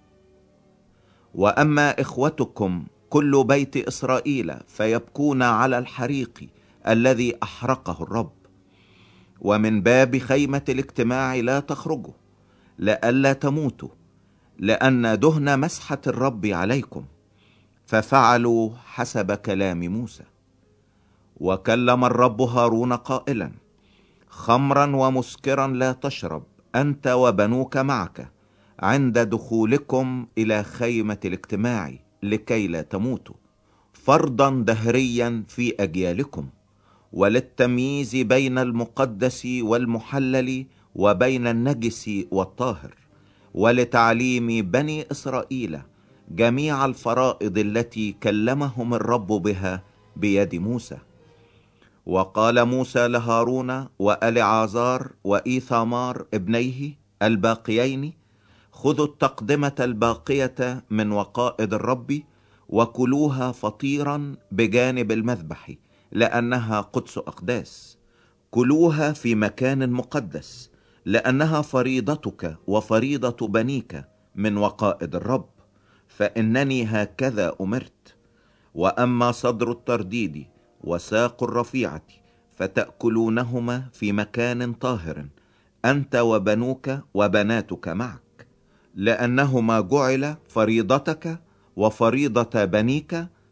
وأما إخوتكم كل بيت إسرائيل فيبكون على الحريق الذي أحرقه الرب. ومن باب خيمة الاجتماع لا تخرجوا لئلا تموتوا، لأن دهن مسحة الرب عليكم. ففعلوا حسب كلام موسى. وكلم الرب هارون قائلا: خمرا ومسكرا لا تشرب أنت وبنوك معك عند دخولكم إلى خيمة الاجتماع لكي لا تموتوا، فرضا دهريا في أجيالكم، وللتمييز بين المقدس والمحلل وبين النجس والطاهر، ولتعليم بني إسرائيل جميع الفرائض التي كلمهم الرب بها بيد موسى. وقال موسى لهارون وألعازار وإيثامار ابنيه الباقيين: خذوا التقدمة الباقية من وقائد الرب وكلوها فطيرا بجانب المذبح، لأنها قدس أقداس. كلوها في مكان مقدس، لأنها فريضتك وفريضة بنيك من وقائد الرب، فإنني هكذا أمرت. وأما صدر الترديد وساق الرفيعة فتأكلونهما في مكان طاهر أنت وبنوك وبناتك معك، لأنهما جعل فريضتك وفريضة بنيك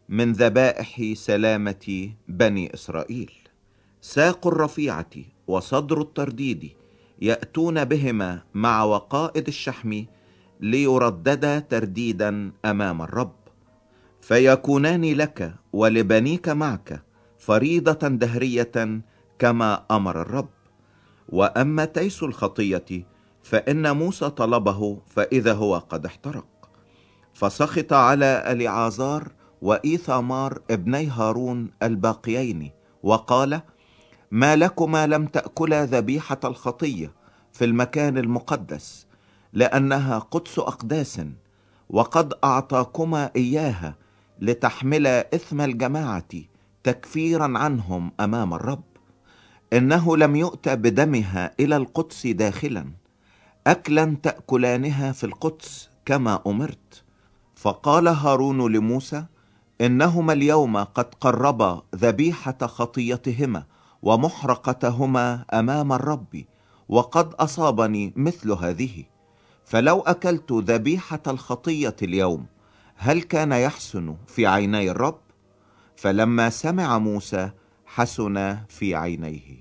من ذبائح سلامة بني إسرائيل. ساق الرفيعة وصدر الترديد يأتون بهما مع وقائد الشحم ليرددا ترديدا أمام الرب، فيكونان لك ولبنيك معك فريضة دهرية كما أمر الرب. وأما تيس الخطية فإن موسى طلبه فإذا هو قد احترق، فسخط على اليعازار وإيثامار ابني هارون الباقيين وقال: ما لكما لم تأكلا ذبيحة الخطية في المكان المقدس، لأنها قدس أقداس، وقد أعطاكما إياها لتحملا إثم الجماعة تكفيرا عنهم أمام الرب. إنه لم يؤت بدمها إلى القدس داخلا، أكلا تأكلانها في القدس كما أمرت. فقال هارون لموسى: إنهما اليوم قد قربا ذبيحة خطيتهما ومحرقتهما أمام الرب، وقد أصابني مثل هذه، فلو أكلت ذبيحة الخطية اليوم هل كان يحسن في عيني الرب؟ فلما سمع موسى حسن في عينيه.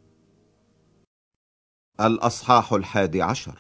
الأصحاح 11.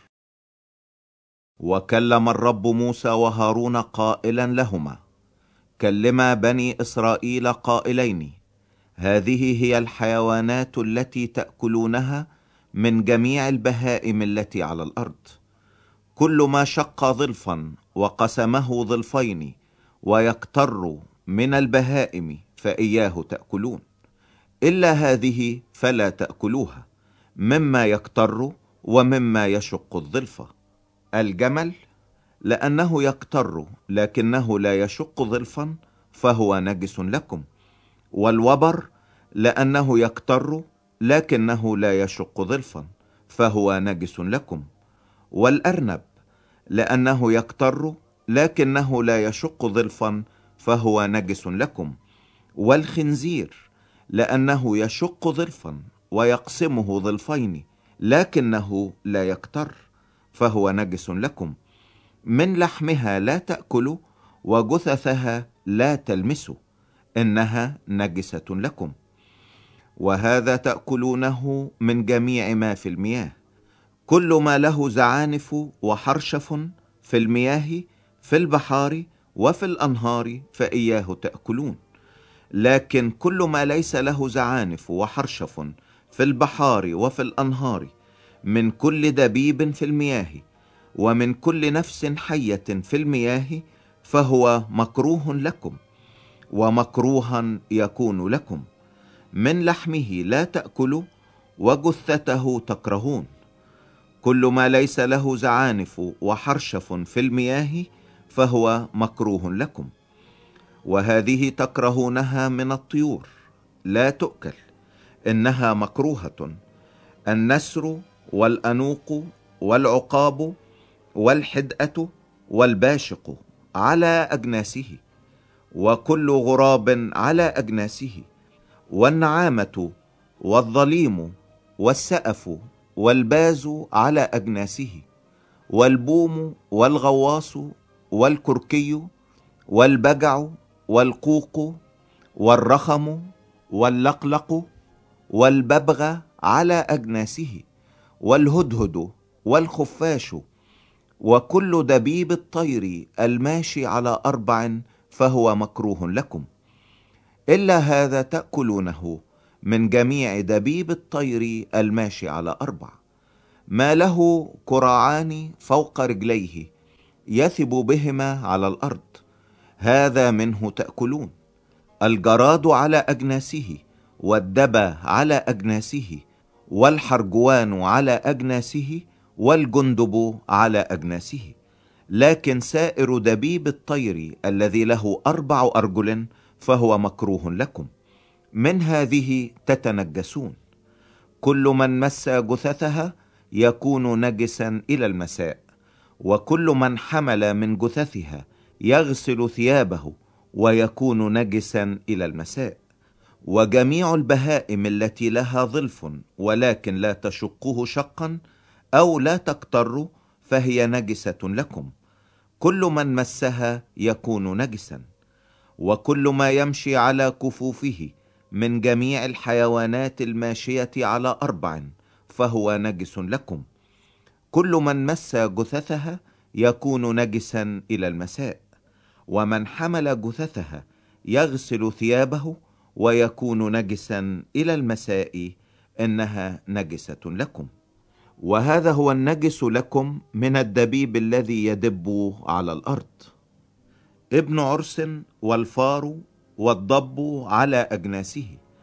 وكلم الرب موسى وهارون قائلا لهما: كلما بني إسرائيل قائلين: هذه هي الحيوانات التي تأكلونها من جميع البهائم التي على الأرض، كل ما شق ظلفا وقسمه ظلفين ويكتر من البهائم فإياه تأكلون، إلا هذه فلا تأكلوها، مما يكتر ومما يشق الظلفة: الجمل لأنه يكتر لكنه لا يشق ظلفا فهو نجس لكم، والوبر لأنه يكتر لكنه لا يشق ظلفا فهو نجس لكم، والأرنب لأنه يكتر لكنه لا يشق ظلفا فهو نجس لكم، والخنزير لأنه يشق ظلفا ويقسمه ظلفين لكنه لا يكتر فهو نجس لكم. من لحمها لا تأكلوا وجثثها لا تلمسوا، إنها نجسة لكم. وهذا تأكلونه من جميع ما في المياه: كل ما له زعانف وحرشف في المياه في البحار وفي الأنهار فإياه تأكلون. لكن كل ما ليس له زعانف وحرشف في البحار وفي الأنهار من كل دبيب في المياه ومن كل نفس حية في المياه فهو مكروه لكم، ومكروها يكون لكم. من لحمه لا تأكلوا وجثته تكرهون. كل ما ليس له زعانف وحرشف في المياه فهو مكروه لكم. وهذه تكرهونها من الطيور لا تؤكل، إنها مكروهة: النسر والأنوق والعقاب والحدأة والباشق على أجناسه، وكل غراب على أجناسه، والنعامة والظليم والسأف والباز على أجناسه، والبوم والغواص والكركي والبجع والقوق والرخم واللقلق والببغ على أجناسه، والهدهد والخفاش، وكل دبيب الطير الماشي على 4 فهو مكروه لكم. إلا هذا تأكلونه من جميع دبيب الطير الماشي على 4: ما له كراعان فوق رجليه يثب بهما على الأرض، هذا منه تأكلون: الجراد على أجناسه، والدبى على أجناسه، والحرجوان على أجناسه، والجندب على أجناسه. لكن سائر دبيب الطير الذي له 4 أرجل فهو مكروه لكم، من هذه تتنجسون. كل من مس جثثها يكون نجسا إلى المساء، وكل من حمل من جثثها يغسل ثيابه ويكون نجسا إلى المساء. وجميع البهائم التي لها ظلف ولكن لا تشقه شقا أو لا تكتر فهي نجسة لكم، كل من مسها يكون نجسا. وكل ما يمشي على كفوفه من جميع الحيوانات الماشية على 4 فهو نجس لكم. كل من مس جثثها يكون نجسا إلى المساء، ومن حمل جثثها يغسل ثيابه ويكون نجسا إلى المساء، إنها نجسة لكم. وهذا هو النجس لكم من الدبيب الذي يدب على الأرض: ابن عرس والفار والضب على أجناسه،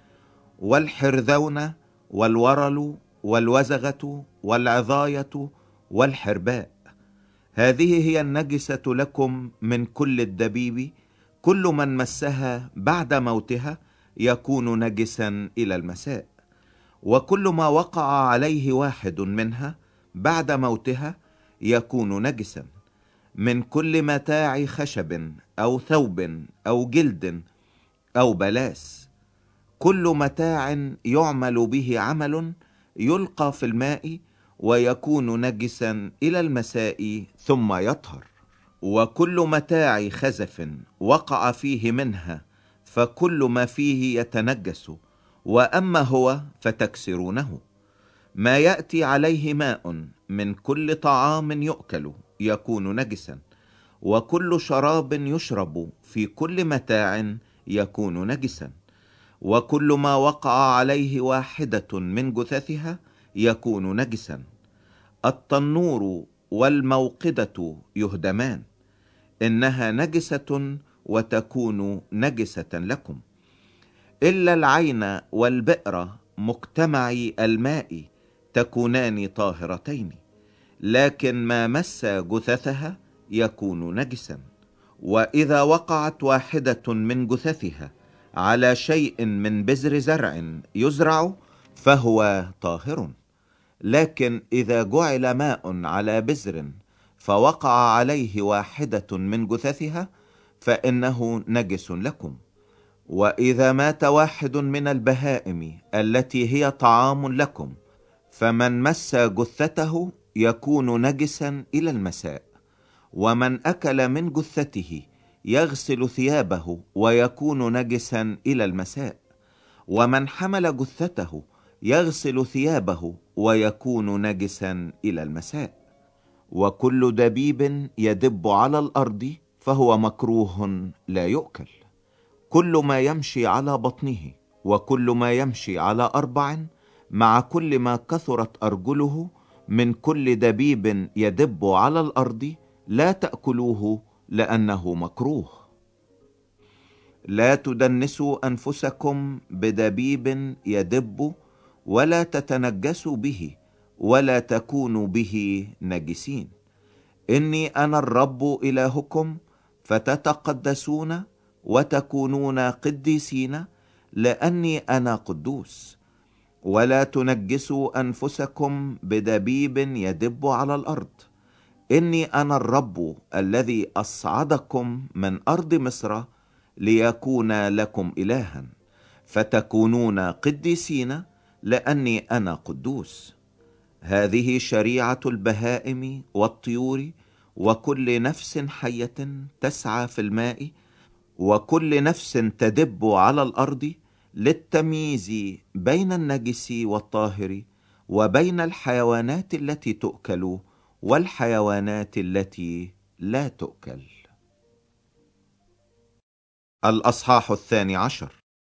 والحرذون والورل والوزغة والعظاية والحرباء. هذه هي النجسة لكم من كل الدبيب. كل من مسها بعد موتها يكون نجسا إلى المساء. وكل ما وقع عليه واحد منها بعد موتها يكون نجسا، من كل متاع خشب أو ثوب أو جلد أو بلاس. كل متاع يعمل به عمل يلقى في الماء ويكون نجسا إلى المساء ثم يطهر. وكل متاع خزف وقع فيه منها فكل ما فيه يتنجس، وأما هو فتكسرونه. ما يأتي عليه ماء من كل طعام يؤكل يكون نجسا، وكل شراب يشرب في كل متاع يكون نجسا. وكل ما وقع عليه واحدة من جثثها يكون نجسا. التنور والموقدة يهدمان، إنها نجسة وتكون نجسة لكم. إلا العين والبئر مجتمعي الماء تكونان طاهرتين، لكن ما مس جثثها يكون نجسا. وإذا وقعت واحدة من جثثها على شيء من بذر زرع يزرع فهو طاهر. لكن إذا جعل ماء على بذر فوقع عليه واحدة من جثثها فإنه نجس لكم. وإذا مات واحد من البهائم التي هي طعام لكم فمن مس جثته يكون نجسا إلى المساء. ومن أكل من جثته يغسل ثيابه ويكون نجسا إلى المساء. ومن حمل جثته يغسل ثيابه ويكون نجسا إلى المساء. وكل دبيب يدب على الأرض فهو مكروه لا يؤكل. كل ما يمشي على بطنه وكل ما يمشي على 4 مع كل ما كثرت أرجله من كل دبيب يدب على الأرض لا تأكلوه لأنه مكروه. لا تدنسوا أنفسكم بدبيب يدب ولا تتنجسوا به ولا تكونوا به نجسين. إني أنا الرب إلهكم، فتتقدسون وتكونون قديسين لأني أنا قدوس. ولا تنجسوا أنفسكم بدبيب يدب على الأرض. إني أنا الرب الذي أصعدكم من أرض مصر ليكون لكم إلها، فتكونون قديسين لأني أنا قدوس. هذه شريعة البهائم والطيور وكل نفس حية تسعى في الماء وكل نفس تدب على الأرض، للتمييز بين النجس والطاهر وبين الحيوانات التي تؤكل والحيوانات التي لا تؤكل. الأصحاح 12.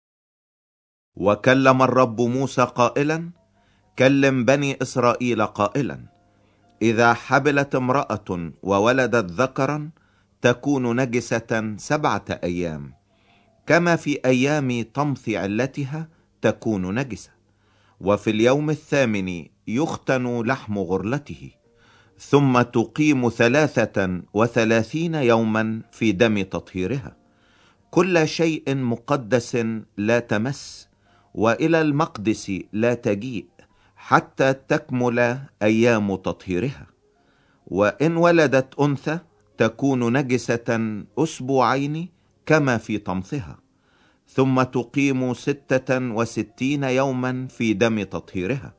وكلم الرب موسى قائلا: كلم بني إسرائيل قائلا: إذا حبلت امرأة وولدت ذكرا تكون نجسة 7 أيام، كما في أيام طمث علتها تكون نجسة. وفي اليوم 8 يختن لحم غرلته، ثم تقيم 33 يوما في دم تطهيرها. كل شيء مقدس لا تمس، وإلى المقدس لا تجيء حتى تكمل أيام تطهيرها. وإن ولدت أنثى تكون نجسة 2 أسبوعين كما في طمثها، ثم تقيم 66 يوما في دم تطهيرها.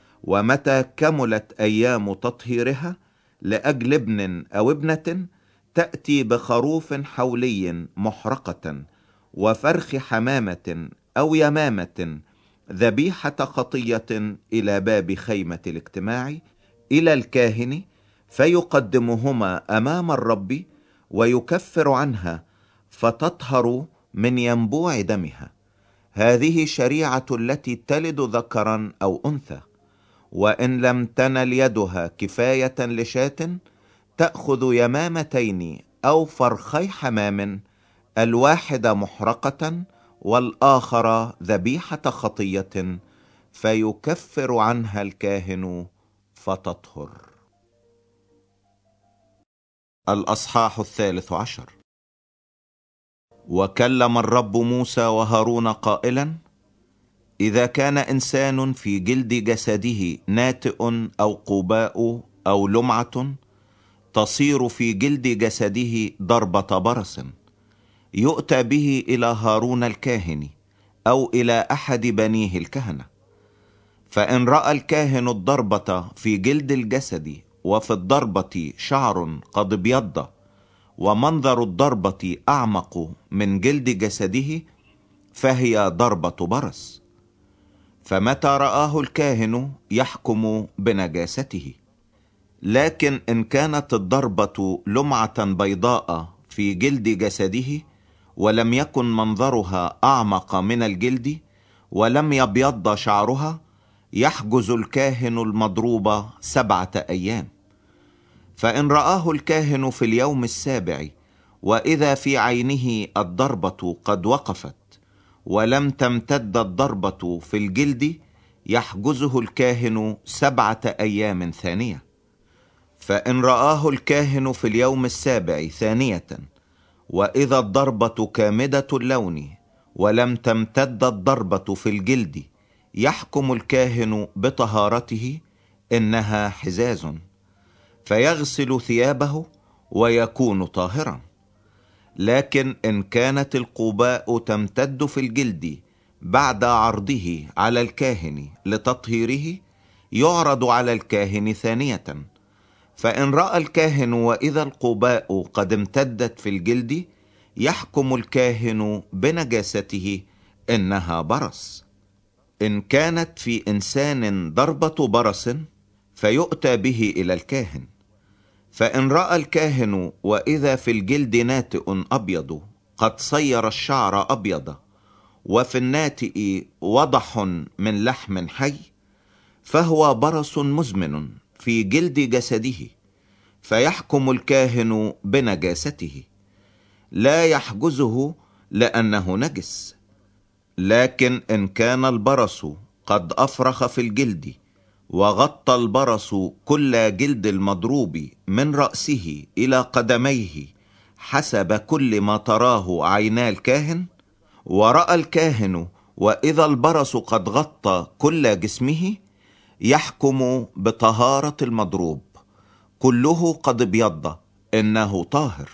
ومتى كملت أيام تطهيرها لأجل ابن أو ابنة تأتي بخروف حولي محرقة وفرخ حمامة أو يمامة ذبيحة خطية إلى باب خيمة الاجتماع إلى الكاهن، فيقدمهما أمام الرب ويكفر عنها فتطهر من ينبوع دمها. هذه شريعة التي تلد ذكرا أو أنثى، وإن لم تنل يدها كفاية لشاة تأخذ يمامتين أو فرخي حمام، الواحدة محرقة والآخر ذبيحة خطية، فيكفر عنها الكاهن فتطهر. الأصحاح 13. وكلم الرب موسى وهارون قائلا: إذا كان إنسان في جلد جسده ناتئ أو قباء أو لمعة تصير في جلد جسده ضربة برص، يؤتى به إلى هارون الكاهن أو إلى أحد بنيه الكهنة. فإن رأى الكاهن الضربة في جلد الجسد وفي الضربة شعر قد ابيض ومنظر الضربة أعمق من جلد جسده، فهي ضربة برص. فمتى رآه الكاهن يحكم بنجاسته. لكن إن كانت الضربة لمعة بيضاء في جلد جسده ولم يكن منظرها أعمق من الجلد ولم يبيض شعرها، يحجز الكاهن المضروب 7 أيام. فإن رآه الكاهن في اليوم السابع وإذا في عينه الضربة قد وقفت ولم تمتد الضربة في الجلد، يحجزه الكاهن 7 أيام ثانية. فإن رآه الكاهن في اليوم السابع ثانية وإذا الضربة كامدة اللون ولم تمتد الضربة في الجلد، يحكم الكاهن بطهارته، إنها حزاز، فيغسل ثيابه ويكون طاهرا. لكن إن كانت القباء تمتد في الجلد بعد عرضه على الكاهن لتطهيره، يعرض على الكاهن ثانية. فإن رأى الكاهن وإذا القباء قد امتدت في الجلد، يحكم الكاهن بنجاسته، إنها برص. إن كانت في إنسان ضربة برص فيؤتى به إلى الكاهن. فإن رأى الكاهن وإذا في الجلد ناتئ أبيض قد صير الشعر أبيض وفي الناتئ وضح من لحم حي، فهو برص مزمن في جلد جسده، فيحكم الكاهن بنجاسته، لا يحجزه لأنه نجس. لكن إن كان البرص قد أفرخ في الجلد وغطى البرص كل جلد المضروب من رأسه إلى قدميه حسب كل ما تراه عينا الكاهن، ورأى الكاهن وإذا البرص قد غطى كل جسمه، يحكم بطهارة المضروب، كله قد ابيض، إنه طاهر.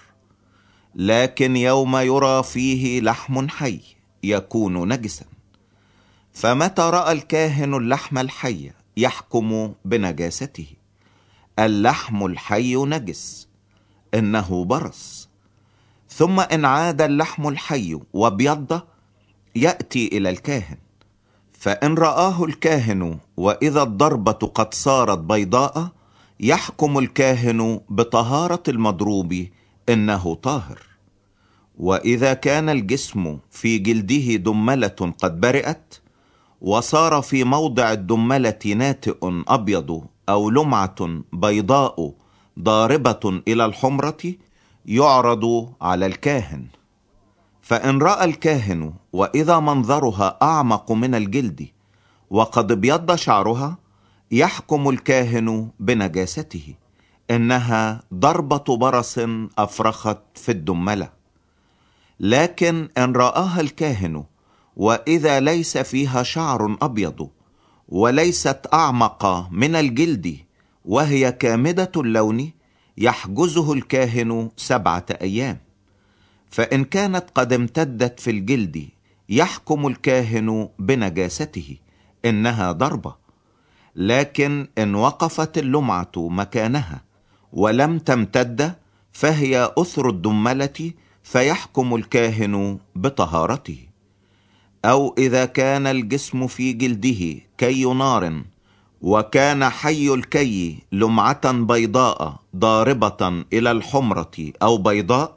لكن يوم يرى فيه لحم حي يكون نجسا. فمتى رأى الكاهن اللحم الحي يحكم بنجاسته. اللحم الحي نجس، إنه برص. ثم إن عاد اللحم الحي وابيض يأتي إلى الكاهن. فإن رآه الكاهن وإذا الضربة قد صارت بيضاء، يحكم الكاهن بطهارة المضروب، إنه طاهر. وإذا كان الجسم في جلده دملة قد برئت وصار في موضع الدملة ناتئ أبيض أو لمعة بيضاء ضاربة إلى الحمرة، يعرض على الكاهن. فإن رأى الكاهن وإذا منظرها أعمق من الجلد وقد ابيض شعرها، يحكم الكاهن بنجاسته، إنها ضربة برص أفرخت في الدملة. لكن إن رآها الكاهن وإذا ليس فيها شعر أبيض وليست أعمق من الجلد وهي كامدة اللون، يحجزه الكاهن 7 أيام. فإن كانت قد امتدت في الجلد، يحكم الكاهن بنجاسته، إنها ضربة. لكن إن وقفت اللمعة مكانها ولم تمتد، فهي أثر الدملة، فيحكم الكاهن بطهارته. أو إذا كان الجسم في جلده كي نار، وكان حي الكي لمعة بيضاء ضاربة إلى الحمرة أو بيضاء،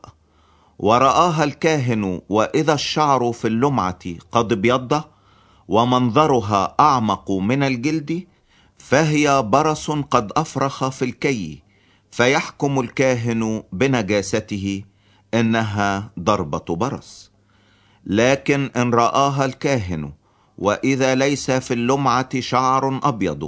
ورآها الكاهن وإذا الشعر في اللمعة قد ابيض ومنظرها أعمق من الجلد، فهي برص قد أفرخ في الكي، فيحكم الكاهن بنجاسته، إنها ضربة برص. لكن إن رآها الكاهن وإذا ليس في اللمعة شعر أبيض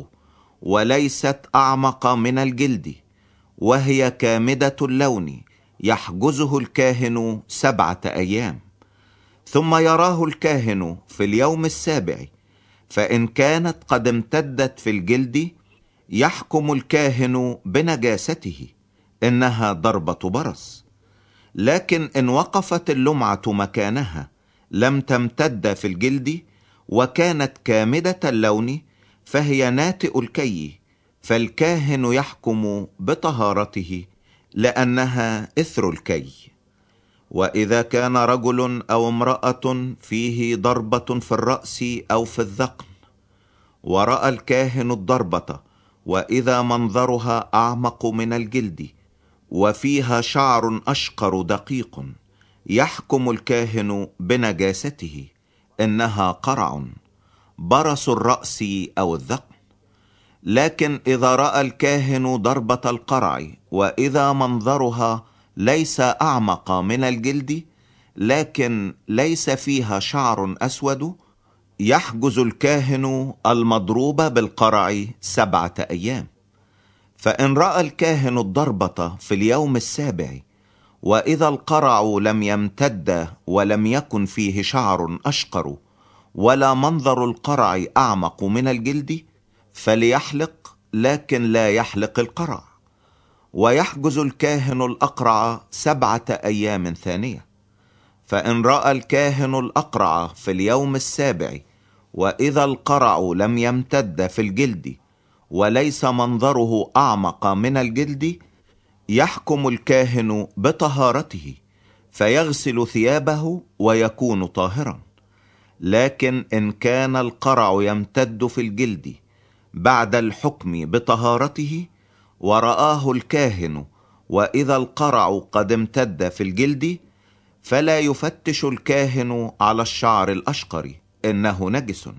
وليست أعمق من الجلد وهي كامدة اللون، يحجزه الكاهن 7 أيام، ثم يراه الكاهن في اليوم السابع، فإن كانت قد امتدت في الجلد يحكم الكاهن بنجاسته، إنها ضربة برص. لكن إن وقفت اللمعة مكانها لم تمتد في الجلد وكانت كامدة اللون، فهي ناتئ الكي، فالكاهن يحكم بطهارته لأنها إثر الكي. وإذا كان رجل أو امرأة فيه ضربة في الرأس أو في الذقن، ورأى الكاهن الضربة وإذا منظرها أعمق من الجلد وفيها شعر أشقر دقيق، يحكم الكاهن بنجاسته، إنها قرع، برص الرأس أو الذقن. لكن إذا رأى الكاهن ضربة القرع وإذا منظرها ليس أعمق من الجلد لكن ليس فيها شعر أسود، يحجز الكاهن المضروب بالقرع 7 أيام. فإن رأى الكاهن الضربة في اليوم السابع وإذا القرع لم يمتد ولم يكن فيه شعر أشقر ولا منظر القرع أعمق من الجلد، فليحلق، لكن لا يحلق القرع، ويحجز الكاهن الأقرع 7 أيام ثانية. فإن رأى الكاهن الأقرع في اليوم السابع وإذا القرع لم يمتد في الجلد وليس منظره أعمق من الجلد، يحكم الكاهن بطهارته، فيغسل ثيابه ويكون طاهرا. لكن إن كان القرع يمتد في الجلد بعد الحكم بطهارته ورآه الكاهن وإذا القرع قد امتد في الجلد، فلا يفتش الكاهن على الشعر الأشقر، إنه نجس.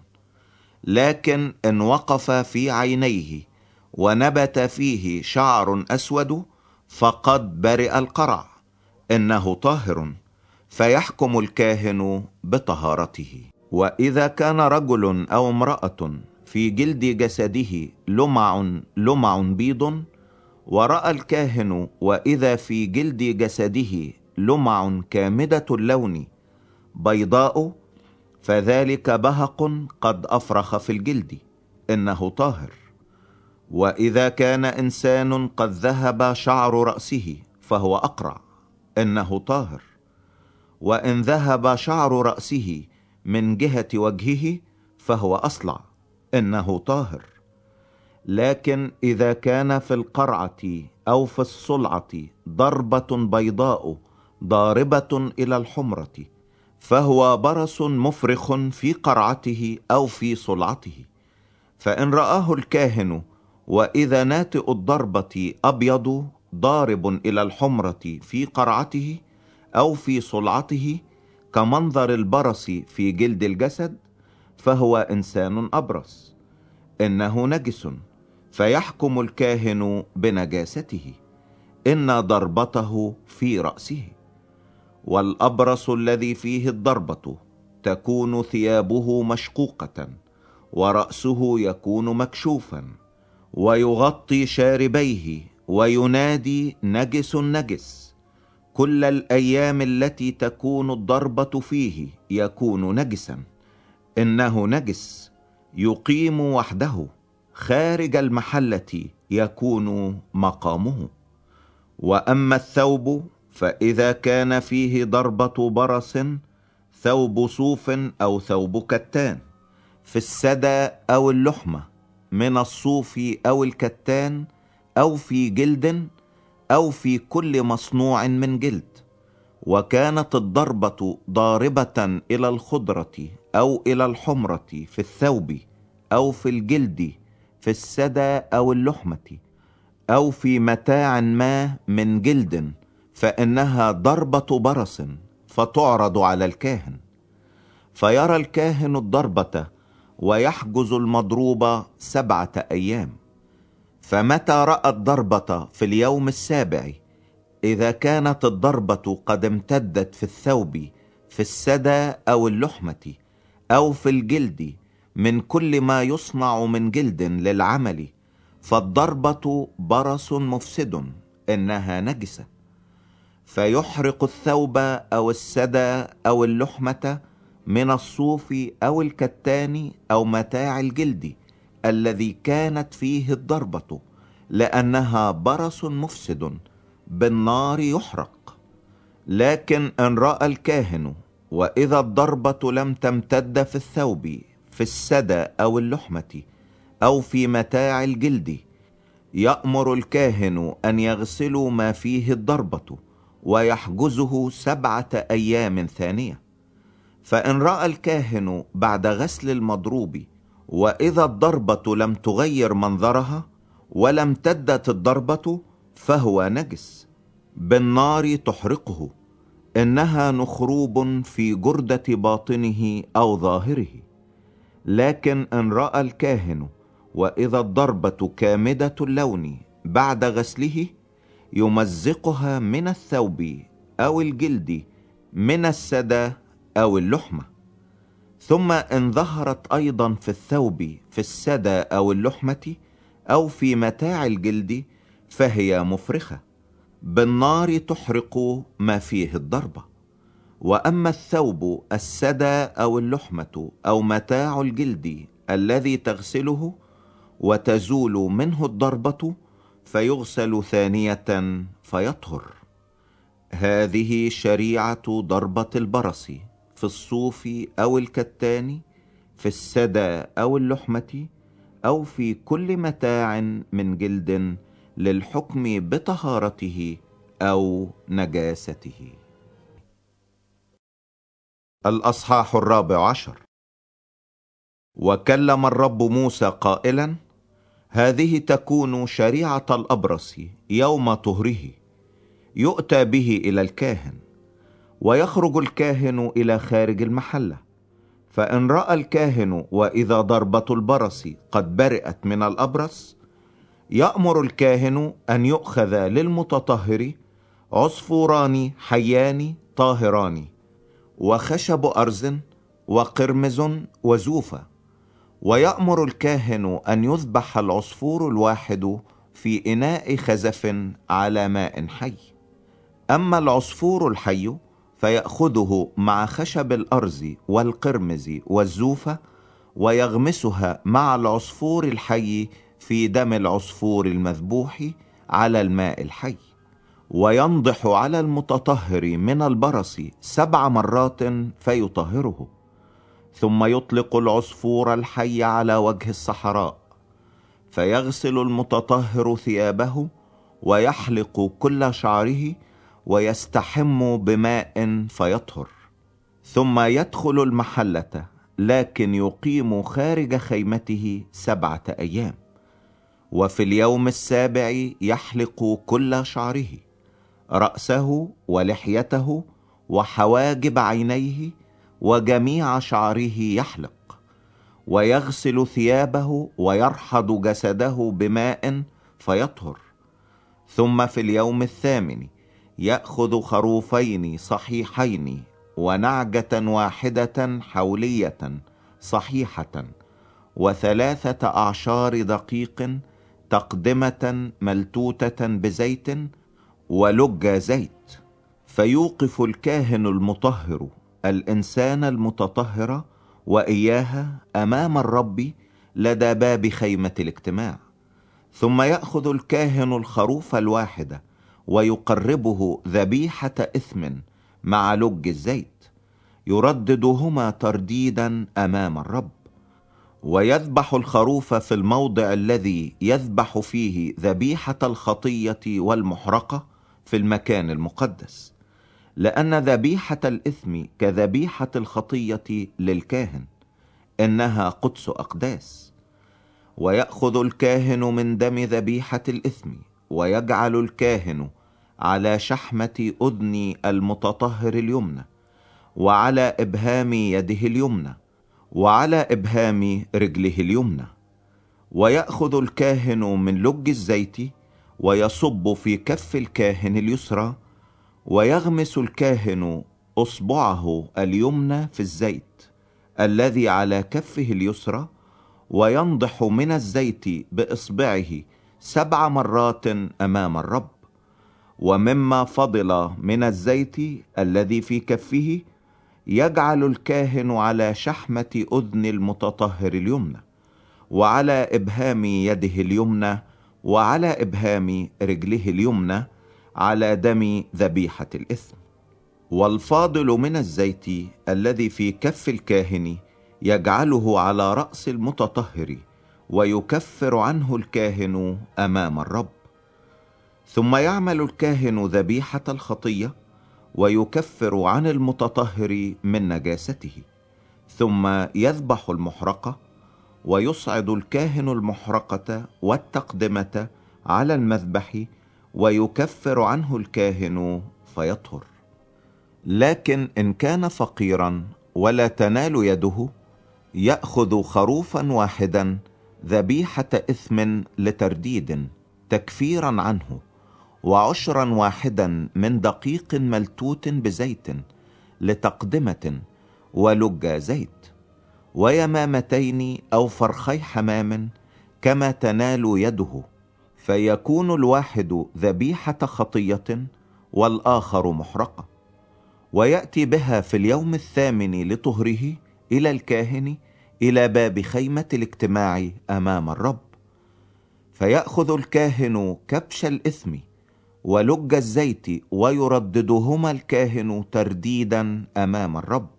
لكن إن وقف في عينيه ونبت فيه شعر أسود فقد برئ القرع، إنه طاهر، فيحكم الكاهن بطهارته. وإذا كان رجل أو امرأة في جلد جسده لمع بيض، ورأى الكاهن وإذا في جلد جسده لمع كامدة اللون بيضاء، فذلك بهق قد أفرخ في الجلد، إنه طاهر. وإذا كان إنسان قد ذهب شعر رأسه فهو أقرع، إنه طاهر. وإن ذهب شعر رأسه من جهة وجهه فهو أصلع، إنه طاهر. لكن إذا كان في القرعة أو في الصلعة ضربة بيضاء ضاربة إلى الحمرة، فهو برص مفرخ في قرعته أو في صلعته. فإن رآه الكاهن وإذا ناتئ الضربة أبيض ضارب إلى الحمرة في قرعته أو في صلعته كمنظر البرص في جلد الجسد، فهو إنسان أبرص، إنه نجس، فيحكم الكاهن بنجاسته، إن ضربته في رأسه. والأبرص الذي فيه الضربة تكون ثيابه مشقوقة ورأسه يكون مكشوفا ويغطي شاربيه وينادي نجس نجس. كل الأيام التي تكون الضربة فيه يكون نجسا، إنه نجس، يقيم وحده، خارج المحلة يكون مقامه. وأما الثوب فإذا كان فيه ضربة برص، ثوب صوف أو ثوب كتان في السدى أو اللحمة، من الصوف أو الكتان أو في جلد، أو في كل مصنوع من جلد. وكانت الضربة ضاربة إلى الخضرة أو إلى الحمرة في الثوب أو في الجلد في السدى أو اللحمة أو في متاع ما من جلد، فإنها ضربة برص، فتعرض على الكاهن. فيرى الكاهن الضربة ويحجز المضروب 7 أيام. فمتى رأى الضربة في اليوم السابع، إذا كانت الضربة قد امتدت في الثوب في السدى أو اللحمة أو في الجلد من كل ما يصنع من جلد للعمل، فالضربة برص مفسد، إنها نجسة. فيحرق الثوب أو السدى أو اللحمة من الصوف أو الكتان أو متاع الجلد الذي كانت فيه الضربة، لأنها برص مفسد، بالنار يحرق. لكن إن رأى الكاهن وإذا الضربة لم تمتد في الثوب في السدى أو اللحمة أو في متاع الجلد، يأمر الكاهن أن يغسلوا ما فيه الضربة ويحجزه 7 أيام ثانية. فإن رأى الكاهن بعد غسل المضروب وإذا الضربة لم تغير منظرها ولم تدت الضربة، فهو نجس، بالنار تحرقه، إنها نخروب في جردة باطنه أو ظاهره. لكن إن رأى الكاهن وإذا الضربة كامدة اللون بعد غسله، يمزقها من الثوب أو الجلد من السدى أو اللحمة. ثم إن ظهرت أيضا في الثوب في السدى أو اللحمة أو في متاع الجلد، فهي مفرخة، بالنار تحرق ما فيه الضربة. وأما الثوب السدى أو اللحمة أو متاع الجلد الذي تغسله وتزول منه الضربة، فيغسل ثانية فيطهر. هذه شريعة ضربة البرص في الصوف أو الكتان في السدى أو اللحمة أو في كل متاع من جلد، للحكم بطهارته أو نجاسته. الأصحاح 14. وكلم الرب موسى قائلا: هذه تكون شريعة الأبرص يوم طهره، يؤتى به إلى الكاهن، ويخرج الكاهن إلى خارج المحلة. فإن رأى الكاهن وإذا ضربة البرص قد برئت من الأبرص، يأمر الكاهن أن يؤخذ للمتطهر عصفوران حيان طاهران، وخشب أرز، وقرمز، وزوفة. ويأمر الكاهن أن يذبح العصفور الواحد في إناء خزف على ماء حي. أما العصفور الحي فيأخذه مع خشب الأرز والقرمز والزوفة، ويغمسها مع العصفور الحي في دم العصفور المذبوح على الماء الحي، وينضح على المتطهر من البرص 7 مرات فيطهره. ثم يطلق العصفور الحي على وجه الصحراء، فيغسل المتطهر ثيابه ويحلق كل شعره ويستحم بماء فيطهر. ثم يدخل المحلة، لكن يقيم خارج خيمته 7 أيام. وفي اليوم السابع يحلق كل شعره، رأسه ولحيته وحواجب عينيه وجميع شعره يحلق، ويغسل ثيابه ويرحض جسده بماء فيطهر. ثم في اليوم الثامن يأخذ خروفين صحيحين ونعجة واحدة حولية صحيحة، و3 أعشار دقيق تقدمة ملتوتة بزيت ولج زيت. فيوقف الكاهن المطهر الإنسان المتطهر وإياها أمام الرب لدى باب خيمة الاجتماع. ثم يأخذ الكاهن الخروف الواحد ويقربه ذبيحة إثم مع لج الزيت، يرددهما ترديدا أمام الرب. ويذبح الخروف في الموضع الذي يذبح فيه ذبيحة الخطية والمحرقة في المكان المقدس، لأن ذبيحة الإثم كذبيحة الخطية للكاهن، إنها قدس أقداس. ويأخذ الكاهن من دم ذبيحة الإثم ويجعل الكاهن على شحمة أذن المتطهر اليمنى، وعلى إبهام يده اليمنى، وعلى إبهام رجله اليمنى. ويأخذ الكاهن من لج الزيت ويصب في كف الكاهن اليسرى، ويغمس الكاهن أصبعه اليمنى في الزيت الذي على كفه اليسرى، وينضح من الزيت بإصبعه 7 مرات أمام الرب. ومما فضل من الزيت الذي في كفه يجعل الكاهن على شحمة أذن المتطهر اليمنى، وعلى إبهام يده اليمنى، وعلى إبهام رجله اليمنى، على دم ذبيحة الإثم. والفاضل من الزيت الذي في كف الكاهن يجعله على رأس المتطهر، ويكفر عنه الكاهن أمام الرب. ثم يعمل الكاهن ذبيحة الخطية ويكفر عن المتطهر من نجاسته، ثم يذبح المحرقة، ويصعد الكاهن المحرقة والتقدمة على المذبح، ويكفر عنه الكاهن فيطهر. لكن إن كان فقيرا ولا تنال يده، يأخذ خروفا واحدا ذبيحة إثم لترديد تكفيرا عنه، وعشرا واحدا من دقيق ملتوت بزيت لتقدمة ولج زيت، ويمامتين أو فرخي حمام كما تنال يده، فيكون الواحد ذبيحة خطية والآخر محرقة. ويأتي بها في اليوم الثامن لطهره إلى الكاهن إلى باب خيمة الاجتماع أمام الرب. فيأخذ الكاهن كبش الإثم ولج الزيت ويرددهما الكاهن ترديدا أمام الرب.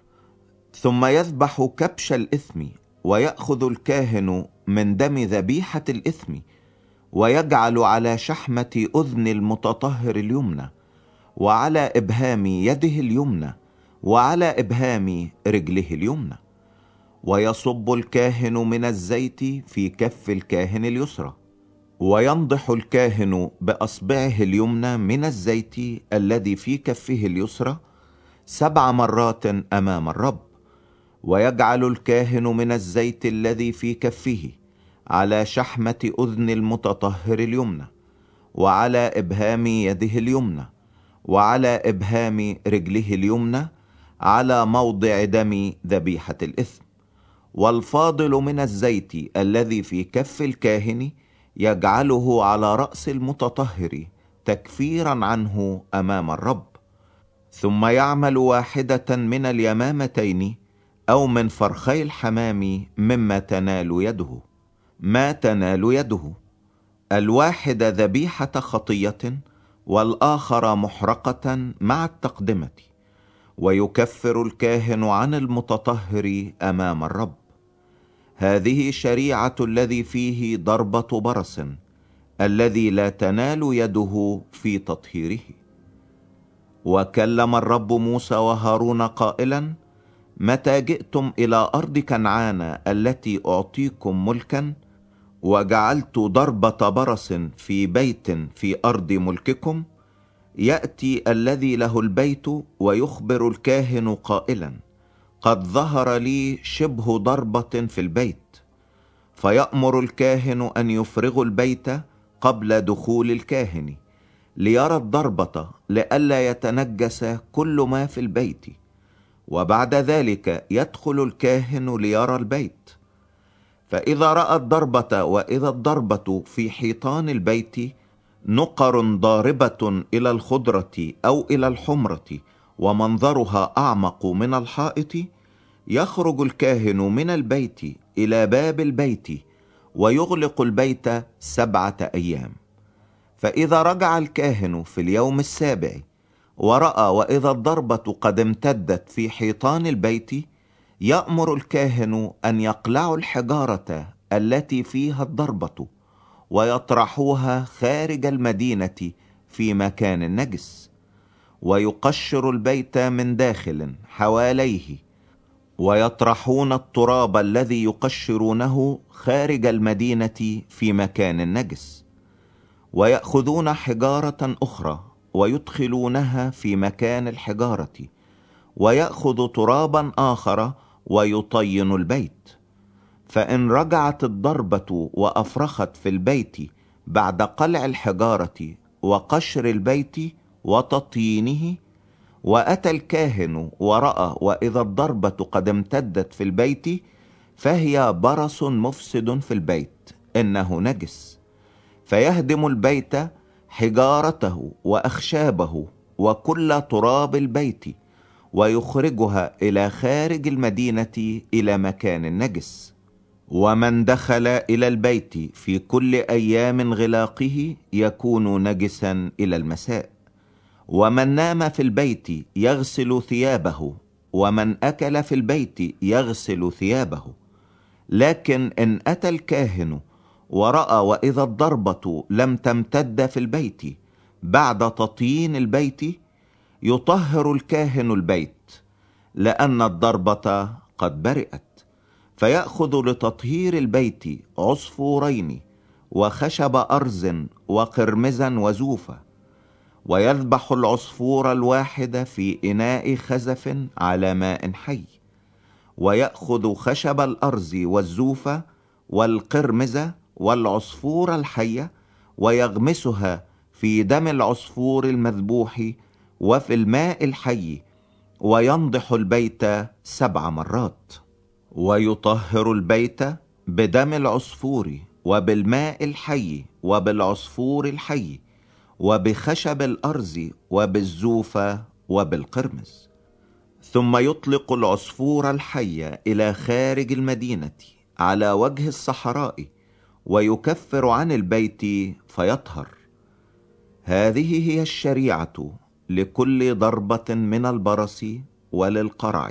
ثم يذبح كبش الإثم، ويأخذ الكاهن من دم ذبيحة الإثم ويجعل على شحمة أذن المتطهر اليمنى، وعلى إبهام يده اليمنى، وعلى إبهام رجله اليمنى. ويصب الكاهن من الزيت في كف الكاهن اليسرى، وينضح الكاهن بأصبعه اليمنى من الزيت الذي في كفه اليسرى 7 مرات أمام الرب. ويجعل الكاهن من الزيت الذي في كفه على شحمة أذن المتطهر اليمنى، وعلى إبهام يده اليمنى، وعلى إبهام رجله اليمنى، على موضع دم ذبيحة الإثم. والفاضل من الزيت الذي في كف الكاهن يجعله على رأس المتطهر تكفيرا عنه أمام الرب. ثم يعمل واحدة من اليمامتين أو من فرخي الحمام مما تنال يده، ما تنال يده، الواحد ذبيحة خطية والآخر محرقة مع التقدمة، ويكفر الكاهن عن المتطهر أمام الرب. هذه شريعة الذي فيه ضربة برص، الذي لا تنال يده في تطهيره. وكلم الرب موسى وهارون قائلا: متى جئتم إلى أرض كنعان التي أعطيكم ملكا، وجعلت ضربة برص في بيت في أرض ملككم، يأتي الذي له البيت ويخبر الكاهن قائلا: قد ظهر لي شبه ضربة في البيت، فيأمر الكاهن أن يفرغوا البيت قبل دخول الكاهن ليرى الضربة، لئلا يتنجس كل ما في البيت. وبعد ذلك يدخل الكاهن ليرى البيت، فإذا رأى الضربة، وإذا الضربة في حيطان البيت نقر ضاربة إلى الخضرة أو إلى الحمرة ومنظرها أعمق من الحائط، يخرج الكاهن من البيت إلى باب البيت ويغلق البيت 7 أيام. فإذا رجع الكاهن في اليوم السابع ورأى وإذا الضربة قد امتدت في حيطان البيت، يأمر الكاهن أن يقلعوا الحجارة التي فيها الضربة ويطرحوها خارج المدينة في مكان نجس، ويقشر البيت من داخل حواليه، ويطرحون التراب الذي يقشرونه خارج المدينة في مكان نجس، ويأخذون حجارة أخرى ويدخلونها في مكان الحجارة، ويأخذ ترابا آخر ويطين البيت. فإن رجعت الضربة وأفرخت في البيت بعد قلع الحجارة وقشر البيت وتطيينه، وأتى الكاهن ورأى وإذا الضربة قد امتدت في البيت، فهي برص مفسد في البيت، إنه نجس. فيهدم البيت حجارته وأخشابه وكل تراب البيت، ويخرجها إلى خارج المدينة إلى مكان نجس. ومن دخل إلى البيت في كل أيام غلاقه يكون نجسا إلى المساء. ومن نام في البيت يغسل ثيابه، ومن أكل في البيت يغسل ثيابه. لكن إن أتى الكاهن ورأى وإذا الضربة لم تمتد في البيت بعد تطيين البيت، يطهر الكاهن البيت، لأن الضربة قد برئت. فيأخذ لتطهير البيت عصفورين وخشب أرز وقرمزا وزوفا، ويذبح العصفور الواحد في إناء خزف على ماء حي، ويأخذ خشب الأرز والزوف والقرمز والعصفور الحي، ويغمسها في دم العصفور المذبوح وفي الماء الحي، وينضح البيت 7 مرات. ويطهر البيت بدم العصفور وبالماء الحي وبالعصفور الحي وبخشب الأرز وبالزوف وبالقرمز. ثم يطلق العصفور الحي إلى خارج المدينة على وجه الصحراء، ويكفر عن البيت فيطهر. هذه هي الشريعة لكل ضربة من البرص وللقرع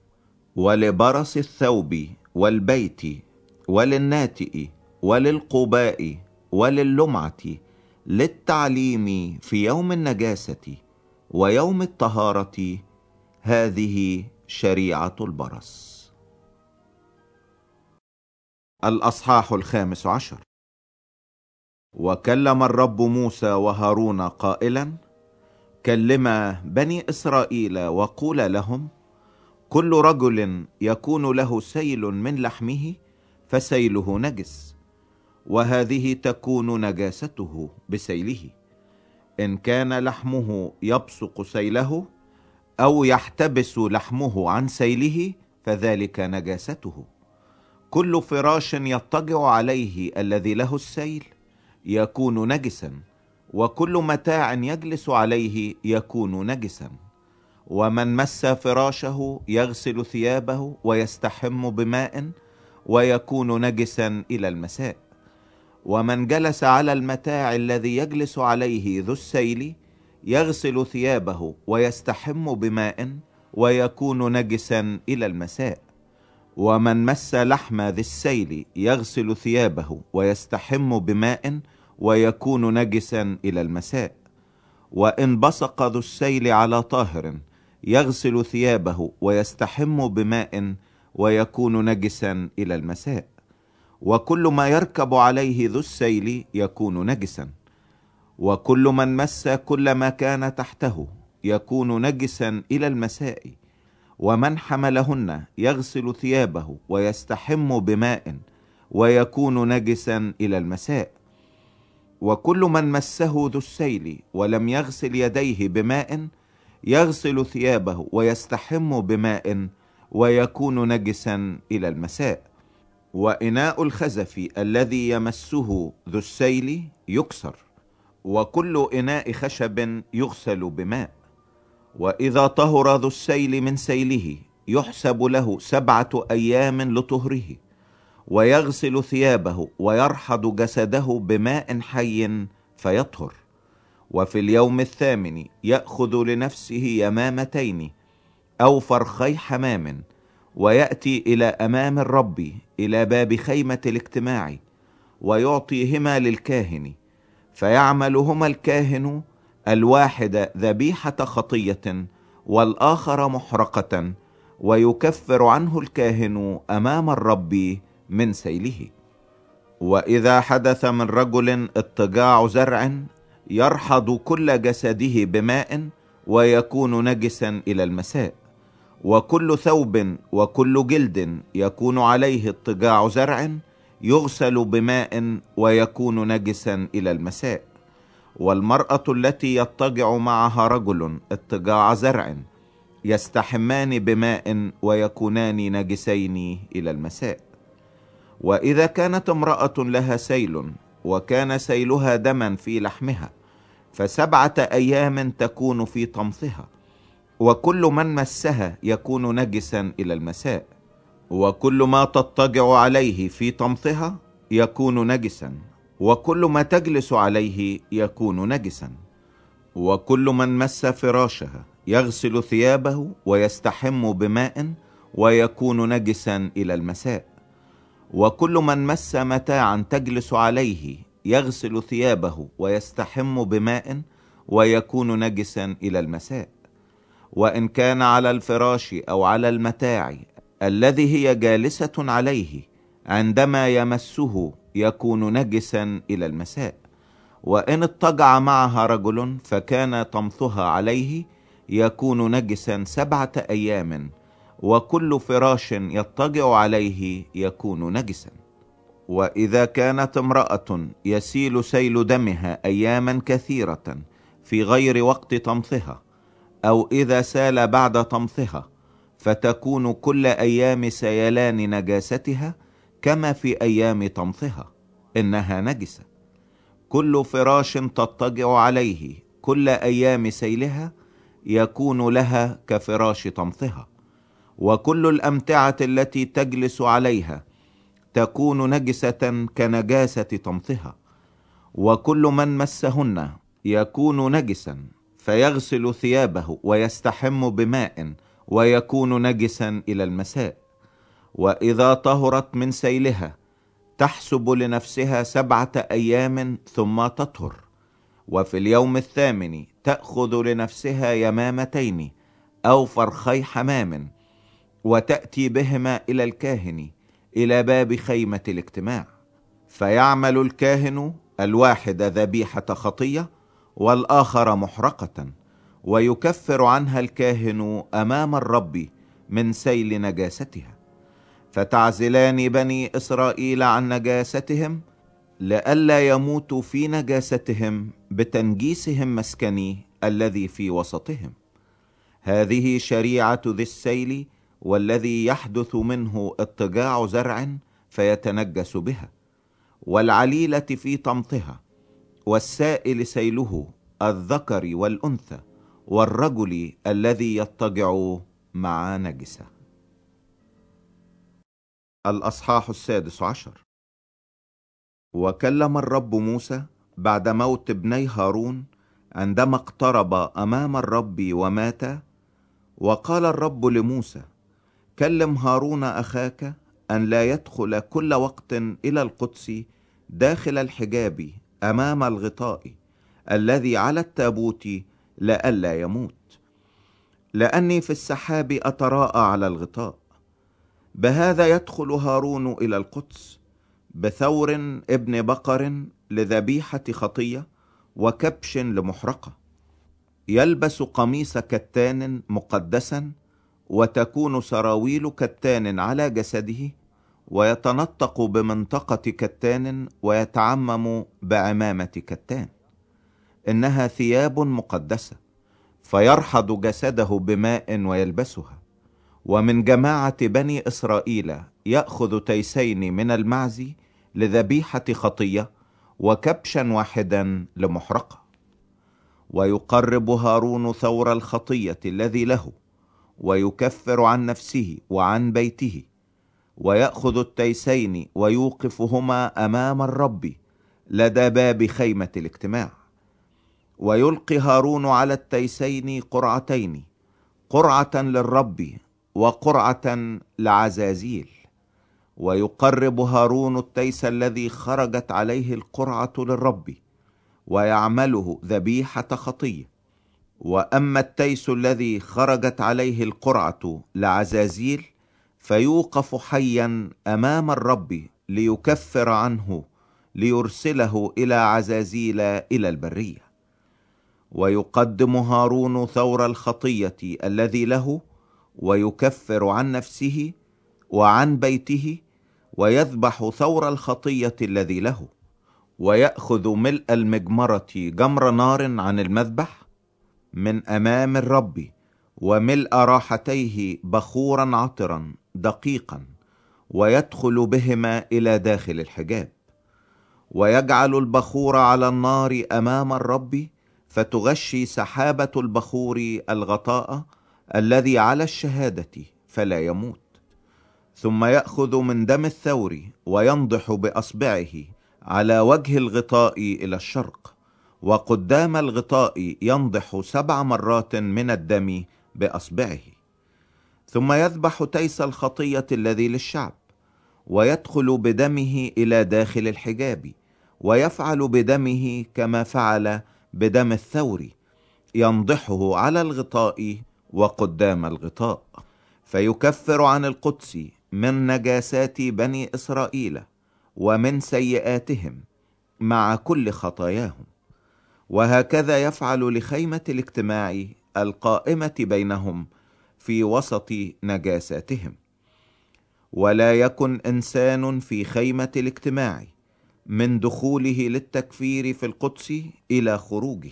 ولبرص الثوب والبيت وللناتئ وللقباء ولللمعة، للتعليم في يوم النجاسة ويوم الطهارة. هذه شريعة البرص. الأصحاح 15. وكلم الرب موسى وهارون قائلا: كلما بني إسرائيل وقول لهم: كل رجل يكون له سيل من لحمه فسيله نجس، وهذه تكون نجاسته بسيله. إن كان لحمه يبصق سيله أو يحتبس لحمه عن سيله فذلك نجاسته. كل فراش يضطجع عليه الذي له السيل يكون نجسا، وكل متاع يجلس عليه يكون نجسا. ومن مس فراشه يغسل ثيابه ويستحم بماء ويكون نجسا إلى المساء. ومن جلس على المتاع الذي يجلس عليه ذو السيل يغسل ثيابه ويستحم بماء ويكون نجسا إلى المساء. ومن مس لحم ذي السيل يغسل ثيابه ويستحم بماء ويكون نجسا إلى المساء. وإن بصق ذو السيل على طاهر يغسل ثيابه ويستحم بماء ويكون نجسا إلى المساء. وكل ما يركب عليه ذو السيل يكون نجسا. وكل من مس كل ما كان تحته يكون نجسا إلى المساء. ومن حملهن يغسل ثيابه ويستحم بماء ويكون نجسا إلى المساء. وكل من مسه ذو السيل ولم يغسل يديه بماء يغسل ثيابه ويستحم بماء ويكون نجسا إلى المساء. وإناء الخزف الذي يمسه ذو السيل يكسر، وكل إناء خشب يغسل بماء. وإذا طهر ذو السيل من سيله يحسب له 7 أيام لطهره، ويغسل ثيابه ويرحض جسده بماء حي فيطهر. وفي اليوم 8 يأخذ لنفسه يمامتين أو فرخي حمام، ويأتي إلى أمام الرب إلى باب خيمة الاجتماع، ويعطيهما للكاهن، فيعملهما الكاهن الواحد ذبيحة خطية والآخر محرقة، ويكفر عنه الكاهن أمام الرب من سيله. وإذا حدث من رجل اضطجاع زرع يرحض كل جسده بماء ويكون نجسا إلى المساء، وكل ثوب وكل جلد يكون عليه اضطجاع زرع يغسل بماء ويكون نجسا إلى المساء. والمرأة التي يضطجع معها رجل اضطجاع زرع يستحمان بماء ويكونان نجسين إلى المساء. وإذا كانت امرأة لها سيل وكان سيلها دما في لحمها، ف7 أيام تكون في طمثها، وكل من مسها يكون نجسا إلى المساء. وكل ما تضطجع عليه في طمثها يكون نجسا، وكل ما تجلس عليه يكون نجسا. وكل من مس فراشها يغسل ثيابه ويستحم بماء ويكون نجسا إلى المساء. وكل من مس متاعا تجلس عليه يغسل ثيابه ويستحم بماء ويكون نجسا إلى المساء. وإن كان على الفراش أو على المتاع الذي هي جالسة عليه عندما يمسه يكون نجسا إلى المساء. وإن اضطجع معها رجل فكان طمثها عليه يكون نجسا 7 أيام، وكل فراش يضطجع عليه يكون نجسا. وإذا كانت امرأة يسيل سيل دمها أياما كثيرة في غير وقت طمثها، أو إذا سال بعد طمثها، فتكون كل أيام سيلان نجاستها كما في أيام طمثها، إنها نجسة. كل فراش تضطجع عليه كل أيام سيلها يكون لها كفراش طمثها. وكل الأمتعة التي تجلس عليها تكون نجسة كنجاسة طمثها. وكل من مسهن يكون نجسا، فيغسل ثيابه ويستحم بماء ويكون نجسا إلى المساء. وإذا طهرت من سيلها تحسب لنفسها 7 أيام ثم تطهر. وفي اليوم 8 تأخذ لنفسها يمامتين أو فرخي حمام، وتأتي بهما إلى الكاهن إلى باب خيمة الاجتماع، فيعمل الكاهن الواحد ذبيحة خطية والآخر محرقة، ويكفر عنها الكاهن أمام الرب من سيل نجاستها. فتعزلان بني إسرائيل عن نجاستهم لئلا يموتوا في نجاستهم بتنجيسهم مسكني الذي في وسطهم. هذه شريعة ذي السيل والذي يحدث منه اضطجاع زرع فيتنجس بها، والعليلة في طمثها، والسائل سيله الذكر والأنثى، والرجل الذي يضطجع مع نجسة. الأصحاح 16. وكلم الرب موسى بعد موت ابني هارون عندما اقترب أمام الرب ومات. وقال الرب لموسى: كلم هارون أخاك أن لا يدخل كل وقت إلى القدس داخل الحجاب أمام الغطاء الذي على التابوت لئلا يموت، لأني في السحاب أتراءى على الغطاء. بهذا يدخل هارون إلى القدس بثور ابن بقر لذبيحة خطية وكبش لمحرقة، يلبس قميص كتان مقدسا، وتكون سراويل كتان على جسده، ويتنطق بمنطقة كتان، ويتعمم بعمامة كتان، إنها ثياب مقدسة. فيرحض جسده بماء ويلبسها. ومن جماعة بني إسرائيل يأخذ تيسين من المعز لذبيحة خطية وكبشا واحدا لمحرقة. ويقرب هارون ثور الخطية الذي له، ويكفر عن نفسه وعن بيته، ويأخذ التيسين ويوقفهما أمام الرب لدى باب خيمة الاجتماع. ويلقي هارون على التيسين قرعتين، قرعة للرب وقرعة لعزازيل. ويقرب هارون التيس الذي خرجت عليه القرعة للرب، ويعمله ذبيحة خطية. وأما التيس الذي خرجت عليه القرعة لعزازيل فيوقف حيا أمام الرب ليكفر عنه، ليرسله إلى عزازيل إلى البرية. ويقدم هارون ثور الخطية الذي له، ويكفر عن نفسه وعن بيته، ويذبح ثور الخطية الذي له. ويأخذ ملء المجمرة جمر نار عن المذبح من أمام الرب، وملء راحتيه بخورا عطرا دقيقا، ويدخل بهما إلى داخل الحجاب. ويجعل البخور على النار أمام الرب، فتغشي سحابة البخور الغطاء الذي على الشهادة فلا يموت. ثم يأخذ من دم الثور وينضح بأصبعه على وجه الغطاء إلى الشرق، وقدام الغطاء ينضح 7 مرات من الدم بأصبعه. ثم يذبح تيس الخطية الذي للشعب، ويدخل بدمه إلى داخل الحجاب، ويفعل بدمه كما فعل بدم الثور، ينضحه على الغطاء وقدام الغطاء. فيكفر عن القدس من نجاسات بني إسرائيل ومن سيئاتهم مع كل خطاياهم. وهكذا يفعل لخيمة الاجتماع القائمة بينهم في وسط نجاساتهم. ولا يكن إنسان في خيمة الاجتماع من دخوله للتكفير في القدس إلى خروجه،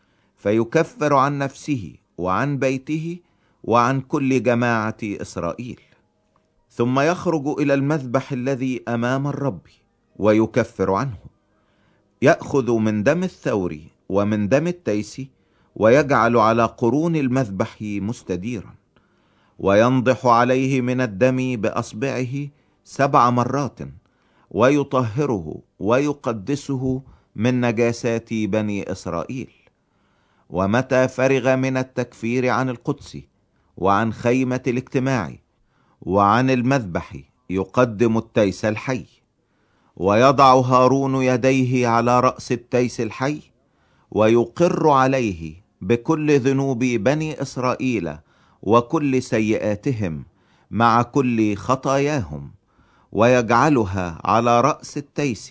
فيكفر عن نفسه وعن بيته وعن كل جماعة إسرائيل. ثم يخرج إلى المذبح الذي أمام الرب ويكفر عنه. يأخذ من دم الثور ومن دم التيس، ويجعل على قرون المذبح مستديرا، وينضح عليه من الدم بأصبعه 7 مرات، ويطهره ويقدسه من نجاسات بني إسرائيل. ومتى فرغ من التكفير عن القدس وعن خيمة الاجتماع وعن المذبح يقدم التيس الحي. ويضع هارون يديه على رأس التيس الحي، ويقر عليه بكل ذنوب بني إسرائيل وكل سيئاتهم مع كل خطاياهم، ويجعلها على رأس التيس،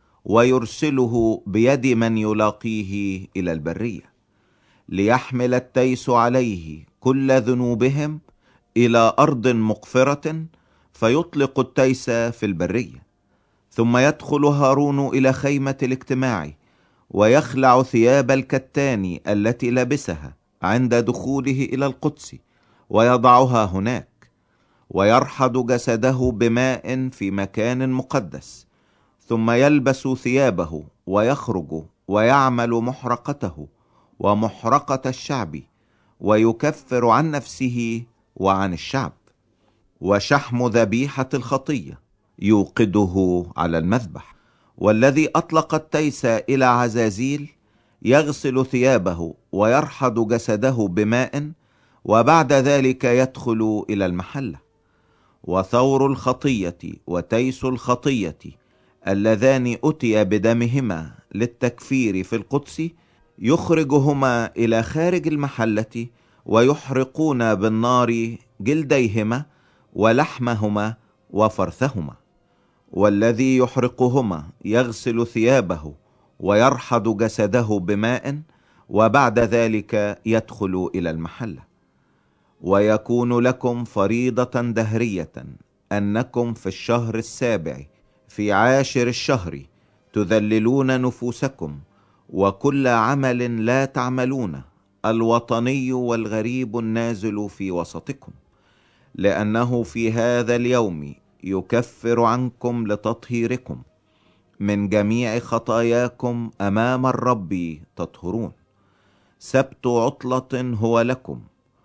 ويرسله بيد من يلاقيه إلى البرية، ليحمل التيس عليه كل ذنوبهم إلى أرض مقفرة، فيطلق التيس في البرية. ثم يدخل هارون إلى خيمة الاجتماع، ويخلع ثياب الكتان التي لبسها عند دخوله إلى القدس، ويضعها هناك، ويرحض جسده بماء في مكان مقدس. ثم يلبس ثيابه ويخرج ويعمل محرقته ومحرقة الشعب، ويكفر عن نفسه وعن الشعب. وشحم ذبيحة الخطية يوقده على المذبح. والذي أطلق التيس إلى عزازيل يغسل ثيابه ويرحض جسده بماء، وبعد ذلك يدخل إلى المحلة. وثور الخطية وتيس الخطية اللذان أتي بدمهما للتكفير في القدس يخرجهما إلى خارج المحلة، ويحرقون بالنار جلديهما ولحمهما وفرثهما. والذي يحرقهما يغسل ثيابه ويرحض جسده بماء، وبعد ذلك يدخل إلى المحلة. ويكون لكم فريضة دهرية أنكم في الشهر السابع في عاشر الشهر تذللون نفوسكم، وكل عمل لا تعملون الوطني والغريب النازل في وسطكم، لأنه في هذا اليوم يكفر عنكم لتطهيركم من جميع خطاياكم أمام الرب تطهرون. سبت عطلة هو لكم،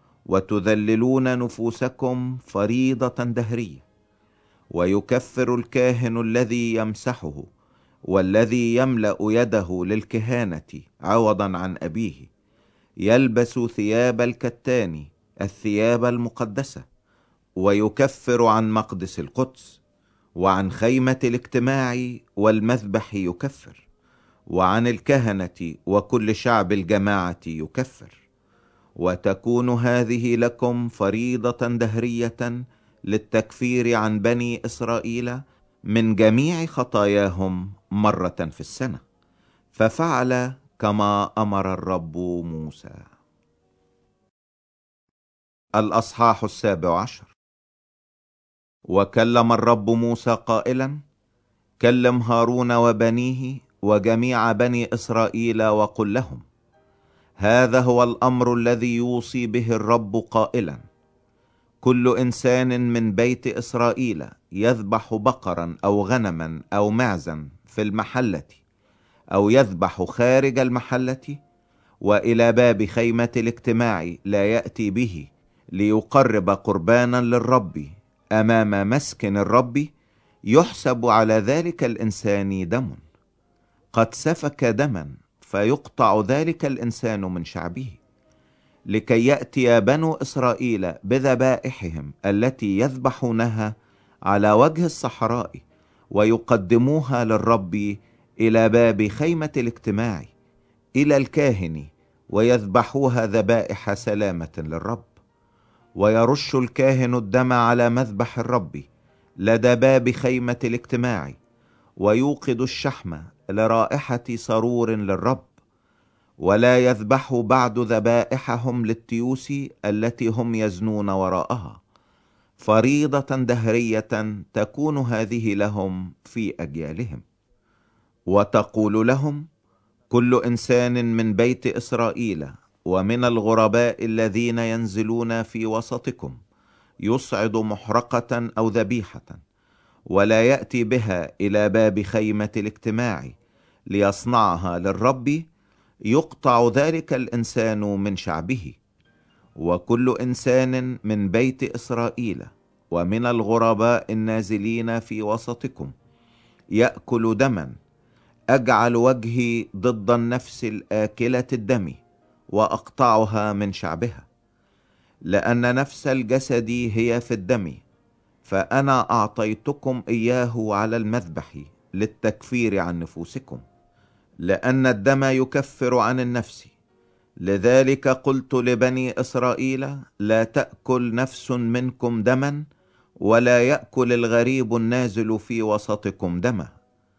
وتذللون نفوسكم فريضة دهرية. ويكفر الكاهن الذي يمسحه والذي يملأ يده للكهانة عوضا عن أبيه، يلبس ثياب الكتان الثياب المقدسة، ويكفر عن مقدس القدس، وعن خيمة الاجتماع والمذبح يكفر، وعن الكهنة وكل شعب الجماعة يكفر. وتكون هذه لكم فريضة دهرية للتكفير عن بني إسرائيل من جميع خطاياهم مرة في السنة. ففعل كما أمر الرب موسى. الأصحاح 17. وكلم الرب موسى قائلا: كلم هارون وبنيه وجميع بني إسرائيل وقل لهم: هذا هو الأمر الذي يوصي به الرب قائلا: كل إنسان من بيت إسرائيل يذبح بقرا أو غنما أو معزا في المحلة، أو يذبح خارج المحلة، وإلى باب خيمة الاجتماع لا يأتي به ليقرب قربانا للرب أمام مسكن الرب، يحسب على ذلك الإنسان دم، قد سفك دما، فيقطع ذلك الإنسان من شعبه، لكي يأتي بنو إسرائيل بذبائحهم التي يذبحونها على وجه الصحراء، ويقدموها للرب إلى باب خيمة الاجتماع إلى الكاهن، ويذبحوها ذبائح سلامة للرب. ويرش الكاهن الدم على مذبح الرب لدى باب خيمة الاجتماع، ويوقد الشحم لرائحة سرور للرب. ولا يذبح بعد ذبائحهم للتيوس التي هم يزنون وراءها، فريضة دهرية تكون هذه لهم في أجيالهم. وتقول لهم: كل إنسان من بيت إسرائيل ومن الغرباء الذين ينزلون في وسطكم يصعد محرقة أو ذبيحة، ولا يأتي بها إلى باب خيمة الاجتماع ليصنعها للرب، يقطع ذلك الإنسان من شعبه. وكل إنسان من بيت إسرائيل ومن الغرباء النازلين في وسطكم يأكل دما، أجعل وجهي ضد النفس الآكلة الدم وأقطعها من شعبها، لأن نفس الجسد هي في الدم، فأنا أعطيتكم إياه على المذبح للتكفير عن نفوسكم، لأن الدم يكفر عن النفس. لذلك قلت لبني إسرائيل: لا تأكل نفس منكم دما، ولا يأكل الغريب النازل في وسطكم دما.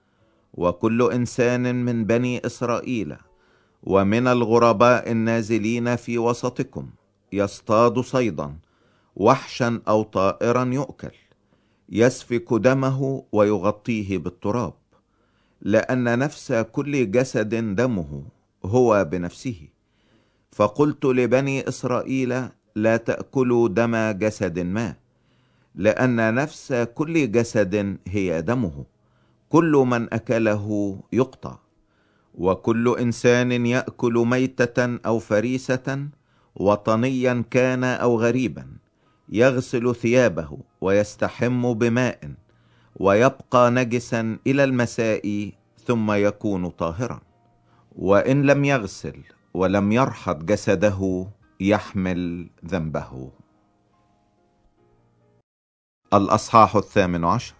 وكل إنسان من بني إسرائيل ومن الغرباء النازلين في وسطكم يصطاد صيدا، وحشا أو طائرا يؤكل، يسفك دمه ويغطيه بالتراب، لأن نفس كل جسد دمه هو بنفسه. فقلت لبني إسرائيل: لا تأكلوا دم جسد ما، لأن نفس كل جسد هي دمه، كل من أكله يقطع. وكل إنسان يأكل ميتة أو فريسة، وطنيا كان أو غريبا، يغسل ثيابه ويستحم بماء، ويبقى نجسا إلى المساء، ثم يكون طاهرا. وإن لم يغسل ولم يرحض جسده يحمل ذنبه. الأصحاح 18.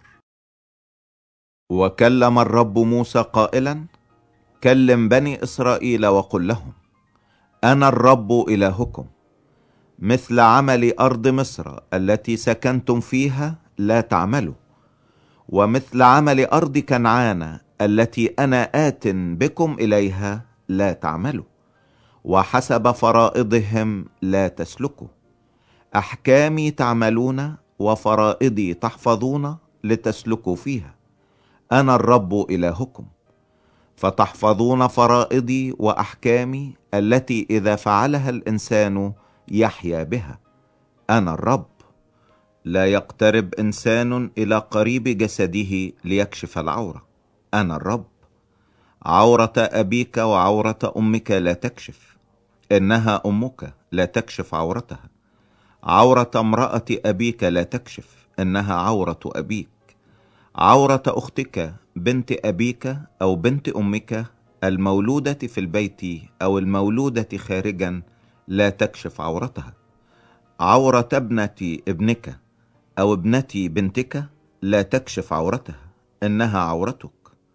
وكلم الرب موسى قائلا: كلم بني إسرائيل وقل لهم: أنا الرب إلهكم، مثل عمل أرض مصر التي سكنتم فيها لا تعملوا، ومثل عمل أرض كنعان التي أنا آت بكم إليها لا تعملوا، وحسب فرائضهم لا تسلكوا. أحكامي تعملون وفرائضي تحفظون لتسلكوا فيها. أنا الرب إلهكم، فتحفظون فرائضي وأحكامي التي إذا فعلها الإنسان يحيا بها. أنا الرب. لا يقترب إنسان إلى قريب جسده ليكشف العورة. أنا الرب. عورة أبيك وعورة أمك لا تكشف، إنها أمك لا تكشف عورتها. عورة امرأة أبيك لا تكشف، إنها عورة أبيك. عورة أختك بنت أبيك أو بنت أمك المولودة في البيت أو المولودة خارجا لا تكشف عورتها. عورة ابنة ابنك أو ابنتي بنتك لا تكشف عورتها، إنها عورتك.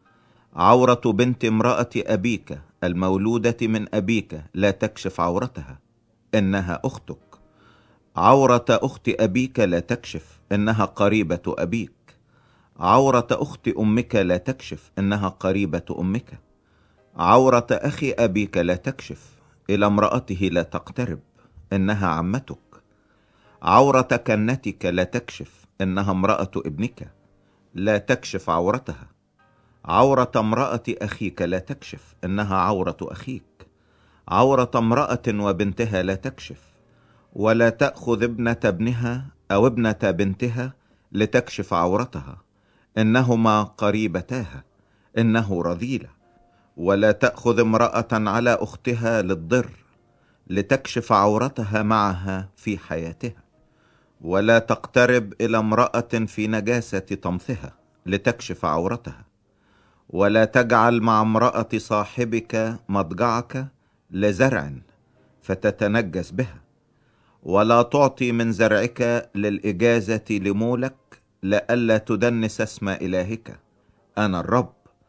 عورة بنت امرأة أبيك المولودة من أبيك لا تكشف عورتها، إنها أختك. عورة أخت أبيك لا تكشف، إنها قريبة أبيك. عورة أخت أمك لا تكشف، إنها قريبة أمك. عورة أخي أبيك لا تكشف، إلى امرأته لا تقترب، إنها عمتك. عورة كنتك لا تكشف، إنها امرأة ابنك، لا تكشف عورتها. عورة امرأة أخيك لا تكشف، إنها عورة أخيك. عورة امرأة وبنتها لا تكشف، ولا تأخذ ابنة ابنها أو ابنة بنتها لتكشف عورتها، إنهما قريبتاها، إنه رذيلة. ولا تأخذ امرأة على أختها للضر لتكشف عورتها معها في حياتها. ولا تقترب إلى امرأة في نجاسة طمثها لتكشف عورتها. ولا تجعل مع امرأة صاحبك مضجعك لزرع فتتنجس بها. ولا تعطي من زرعك للإجازة لمولك لئلا تدنس اسم إلهك، أنا الرب.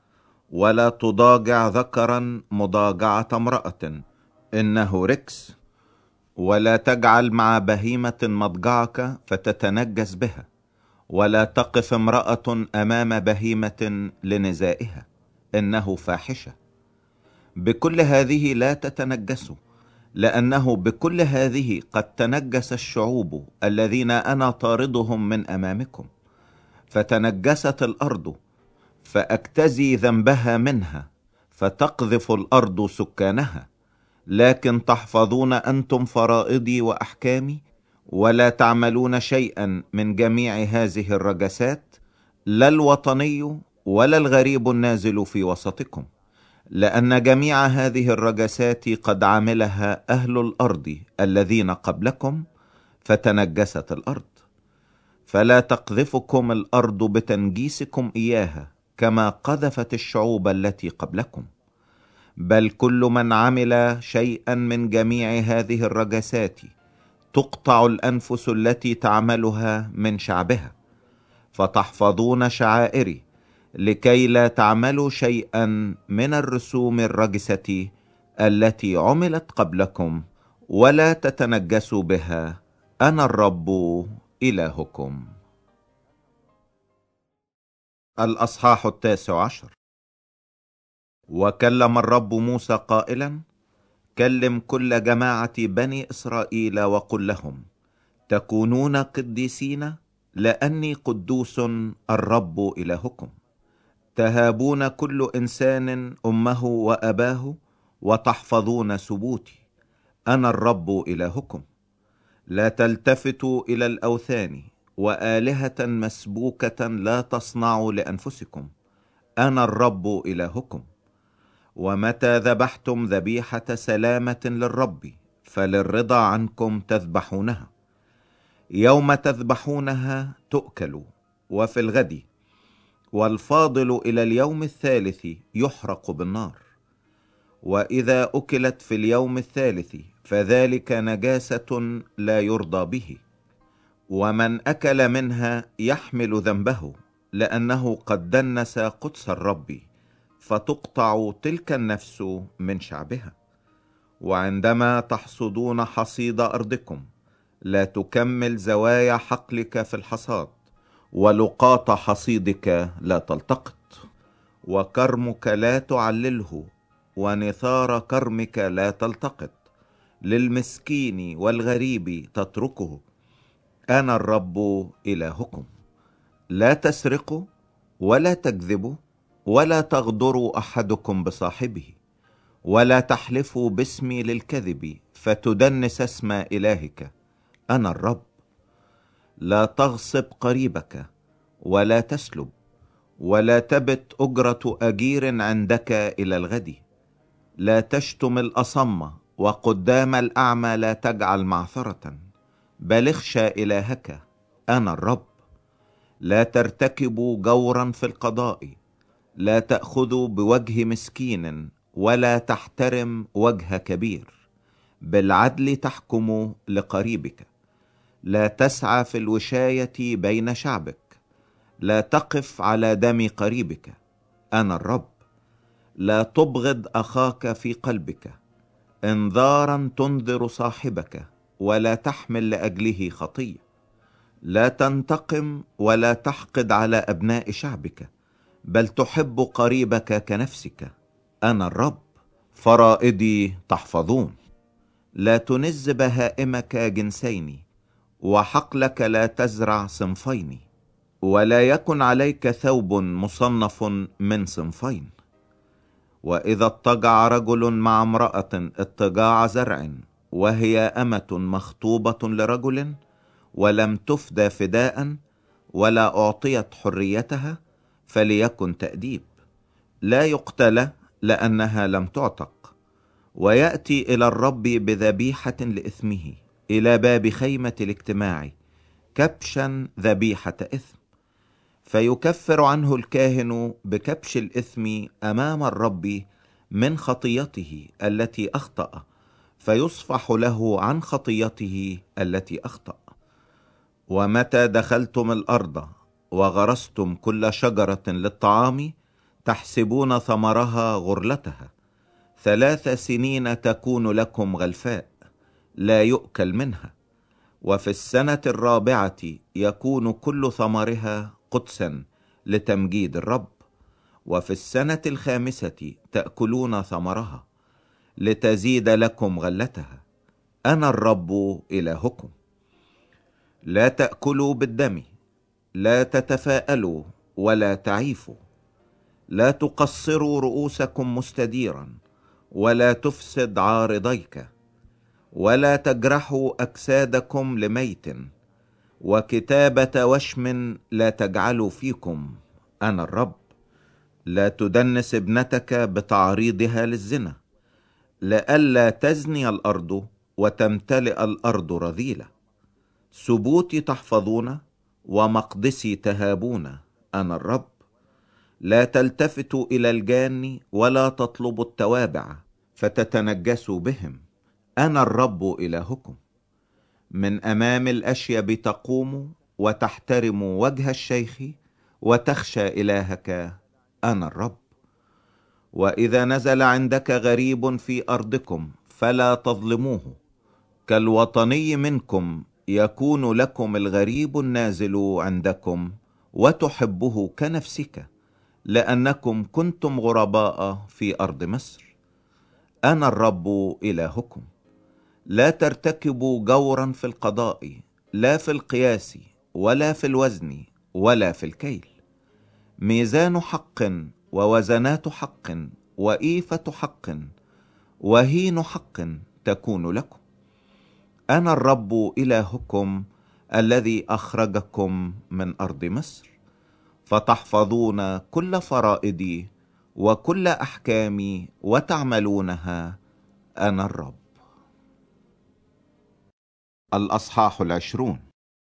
ولا تضاجع ذكرا مضاجعة امرأة، إنه ركس. ولا تجعل مع بهيمة مضجعك فتتنجس بها. ولا تقف امرأة أمام بهيمة لنزائها، إنه فاحشة. بكل هذه لا تتنجسوا، لأنه بكل هذه قد تنجس الشعوب الذين أنا طاردهم من أمامكم. فتنجست الأرض فأجتزي ذنبها منها، فتقذف الأرض سكانها. لكن تحفظون أنتم فرائضي وأحكامي، ولا تعملون شيئا من جميع هذه الرجسات، لا الوطني ولا الغريب النازل في وسطكم، لأن جميع هذه الرجسات قد عملها أهل الأرض الذين قبلكم، فتنجست الأرض. فلا تقذفكم الأرض بتنجيسكم إياها كما قذفت الشعوب التي قبلكم، بل كل من عمل شيئا من جميع هذه الرجسات تقطع الأنفس التي تعملها من شعبها. فتحفظون شعائري لكي لا تعملوا شيئا من الرسوم الرجسة التي عملت قبلكم، ولا تتنجسوا بها، أنا الرب إلهكم. الأصحاح 19. وكلم الرب موسى قائلا: كلم كل جماعة بني إسرائيل وقل لهم: تكونون قديسين لأني قدوس الرب إلهكم. تهابون كل إنسان أمه وأباه، وتحفظون سبوتي، أنا الرب إلهكم. لا تلتفتوا إلى الأوثان، وآلهة مسبوكة لا تصنعوا لأنفسكم، أنا الرب إلهكم. ومتى ذبحتم ذبيحة سلامة للرب فللرضا عنكم تذبحونها. يوم تذبحونها تؤكل، وفي الغد، والفاضل إلى اليوم الثالث يحرق بالنار. وإذا أكلت في اليوم الثالث فذلك نجاسة لا يرضى به، ومن أكل منها يحمل ذنبه، لأنه قد دنس قدس الرب، فتقطع تلك النفس من شعبها. وعندما تحصدون حصيد أرضكم لا تكمل زوايا حقلك في الحصاد، ولقاط حصيدك لا تلتقط. وكرمك لا تعلله، ونثار كرمك لا تلتقط. للمسكين والغريب تتركه، أنا الرب إلهكم. لا تسرقوا، ولا تكذبوا، ولا تغدروا أحدكم بصاحبه، ولا تحلفوا باسمي للكذب فتدنس اسم إلهك، أنا الرب. لا تغصب قريبك، ولا تسلب، ولا تبت أجرة أجير عندك إلى الغد. لا تشتم الأصم، وقدام الأعمى لا تجعل معثرة، بل اخشى إلهك، أنا الرب. لا ترتكبوا جورا في القضاء، لا تأخذوا بوجه مسكين، ولا تحترم وجه كبير. بالعدل تحكم لقريبك. لا تسعى في الوشاية بين شعبك، لا تقف على دم قريبك، أنا الرب. لا تبغض أخاك في قلبك، انذارا تنذر صاحبك، ولا تحمل لأجله خطية. لا تنتقم ولا تحقد على أبناء شعبك، بل تحب قريبك كنفسك، أنا الرب. فرائدي تحفظون. لا تنز بهائمك جنسين، وحقلك لا تزرع صنفين، ولا يكن عليك ثوب مصنف من صنفين. وإذا اضطجع رجل مع امرأة اضطجاع زرع، وهي أمة مخطوبة لرجل، ولم تفدى فداء، ولا أعطيت حريتها، فليكن تأديب. لا يقتل لأنها لم تعتق. ويأتي إلى الرب بذبيحة لإثمه إلى باب خيمة الاجتماع، كبشا ذبيحة إثم. فيكفر عنه الكاهن بكبش الإثم أمام الرب من خطيته التي أخطأ، فيصفح له عن خطيته التي أخطأ. ومتى دخلتم الأرض وغرستم كل شجرة للطعام، تحسبون ثمرها غرلتها. 3 سنين تكون لكم غلفاء، لا يؤكل منها. وفي السنة 4 يكون كل ثمرها قدسا لتمجيد الرب. وفي السنة 5 تأكلون ثمرها، لتزيد لكم غلتها، أنا الرب إلهكم. لا تأكلوا بالدم، لا تتفاءلوا ولا تعيفوا. لا تقصروا رؤوسكم مستديرا، ولا تفسد عارضيك. ولا تجرحوا أجسادكم لميت، وكتابة وشم لا تجعلوا فيكم، أنا الرب. لا تدنس ابنتك بتعريضها للزنا، لئلا تزني الأرض وتمتلئ الأرض رذيلة. سبوتي تحفظون، ومقدسي تهابون، أنا الرب. لا تلتفتوا إلى الجان، ولا تطلبوا التوابع فتتنجسوا بهم، أنا الرب إلهكم. من أمام الأشيب تقوم، وتحترم وجه الشيخ، وتخشى إلهك، أنا الرب. وإذا نزل عندك غريب في أرضكم فلا تظلموه، كالوطني منكم يكون لكم الغريب النازل عندكم، وتحبه كنفسك، لأنكم كنتم غرباء في أرض مصر، أنا الرب إلهكم. لا ترتكبوا جورا في القضاء، لا في القياس، ولا في الوزن، ولا في الكيل. ميزان حق، ووزنات حق، وإيفة حق، وهين حق تكون لكم، أنا الرب إلهكم الذي أخرجكم من أرض مصر. فتحفظون كل فرائدي وكل أحكامي وتعملونها، أنا الرب. الأصحاح 20.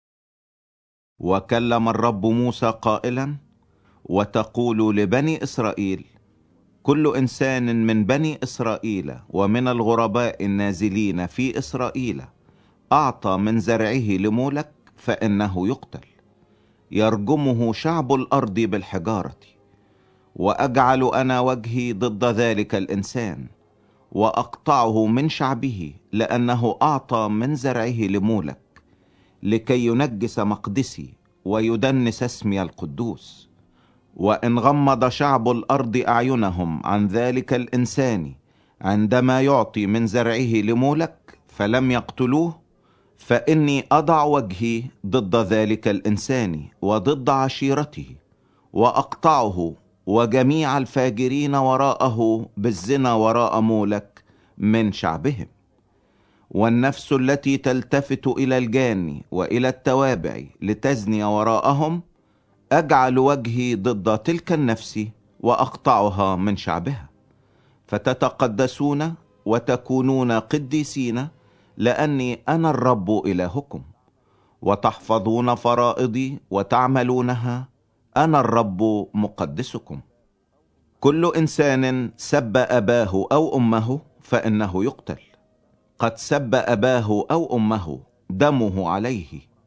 وكلم الرب موسى قائلا: وتقول لبني إسرائيل: كل إنسان من بني إسرائيل ومن الغرباء النازلين في إسرائيل أعطى من زرعه لمولك فإنه يقتل. يرجمه شعب الأرض بالحجارة. وأجعل أنا وجهي ضد ذلك الإنسان، وأقطعه من شعبه، لأنه أعطى من زرعه لمولك، لكي ينجس مقدسي ويدنس اسمي القدوس. وإن غمض شعب الأرض أعينهم عن ذلك الإنسان عندما يعطي من زرعه لمولك فلم يقتلوه، فإني أضع وجهي ضد ذلك الإنسان وضد عشيرته، وأقطعه وجميع الفاجرين وراءه بالزنا وراء مولك من شعبهم. والنفس التي تلتفت إلى الجان وإلى التوابع لتزني وراءهم، أجعل وجهي ضد تلك النفس وأقطعها من شعبها. فتتقدسون وتكونون قديسين، لأني أنا الرب إلهكم. وتحفظون فرائضي وتعملونها، أنا الرب مقدسكم. كل إنسان سب أباه أو أمه فإنه يقتل. قد سب أباه أو أمه، دمه عليه،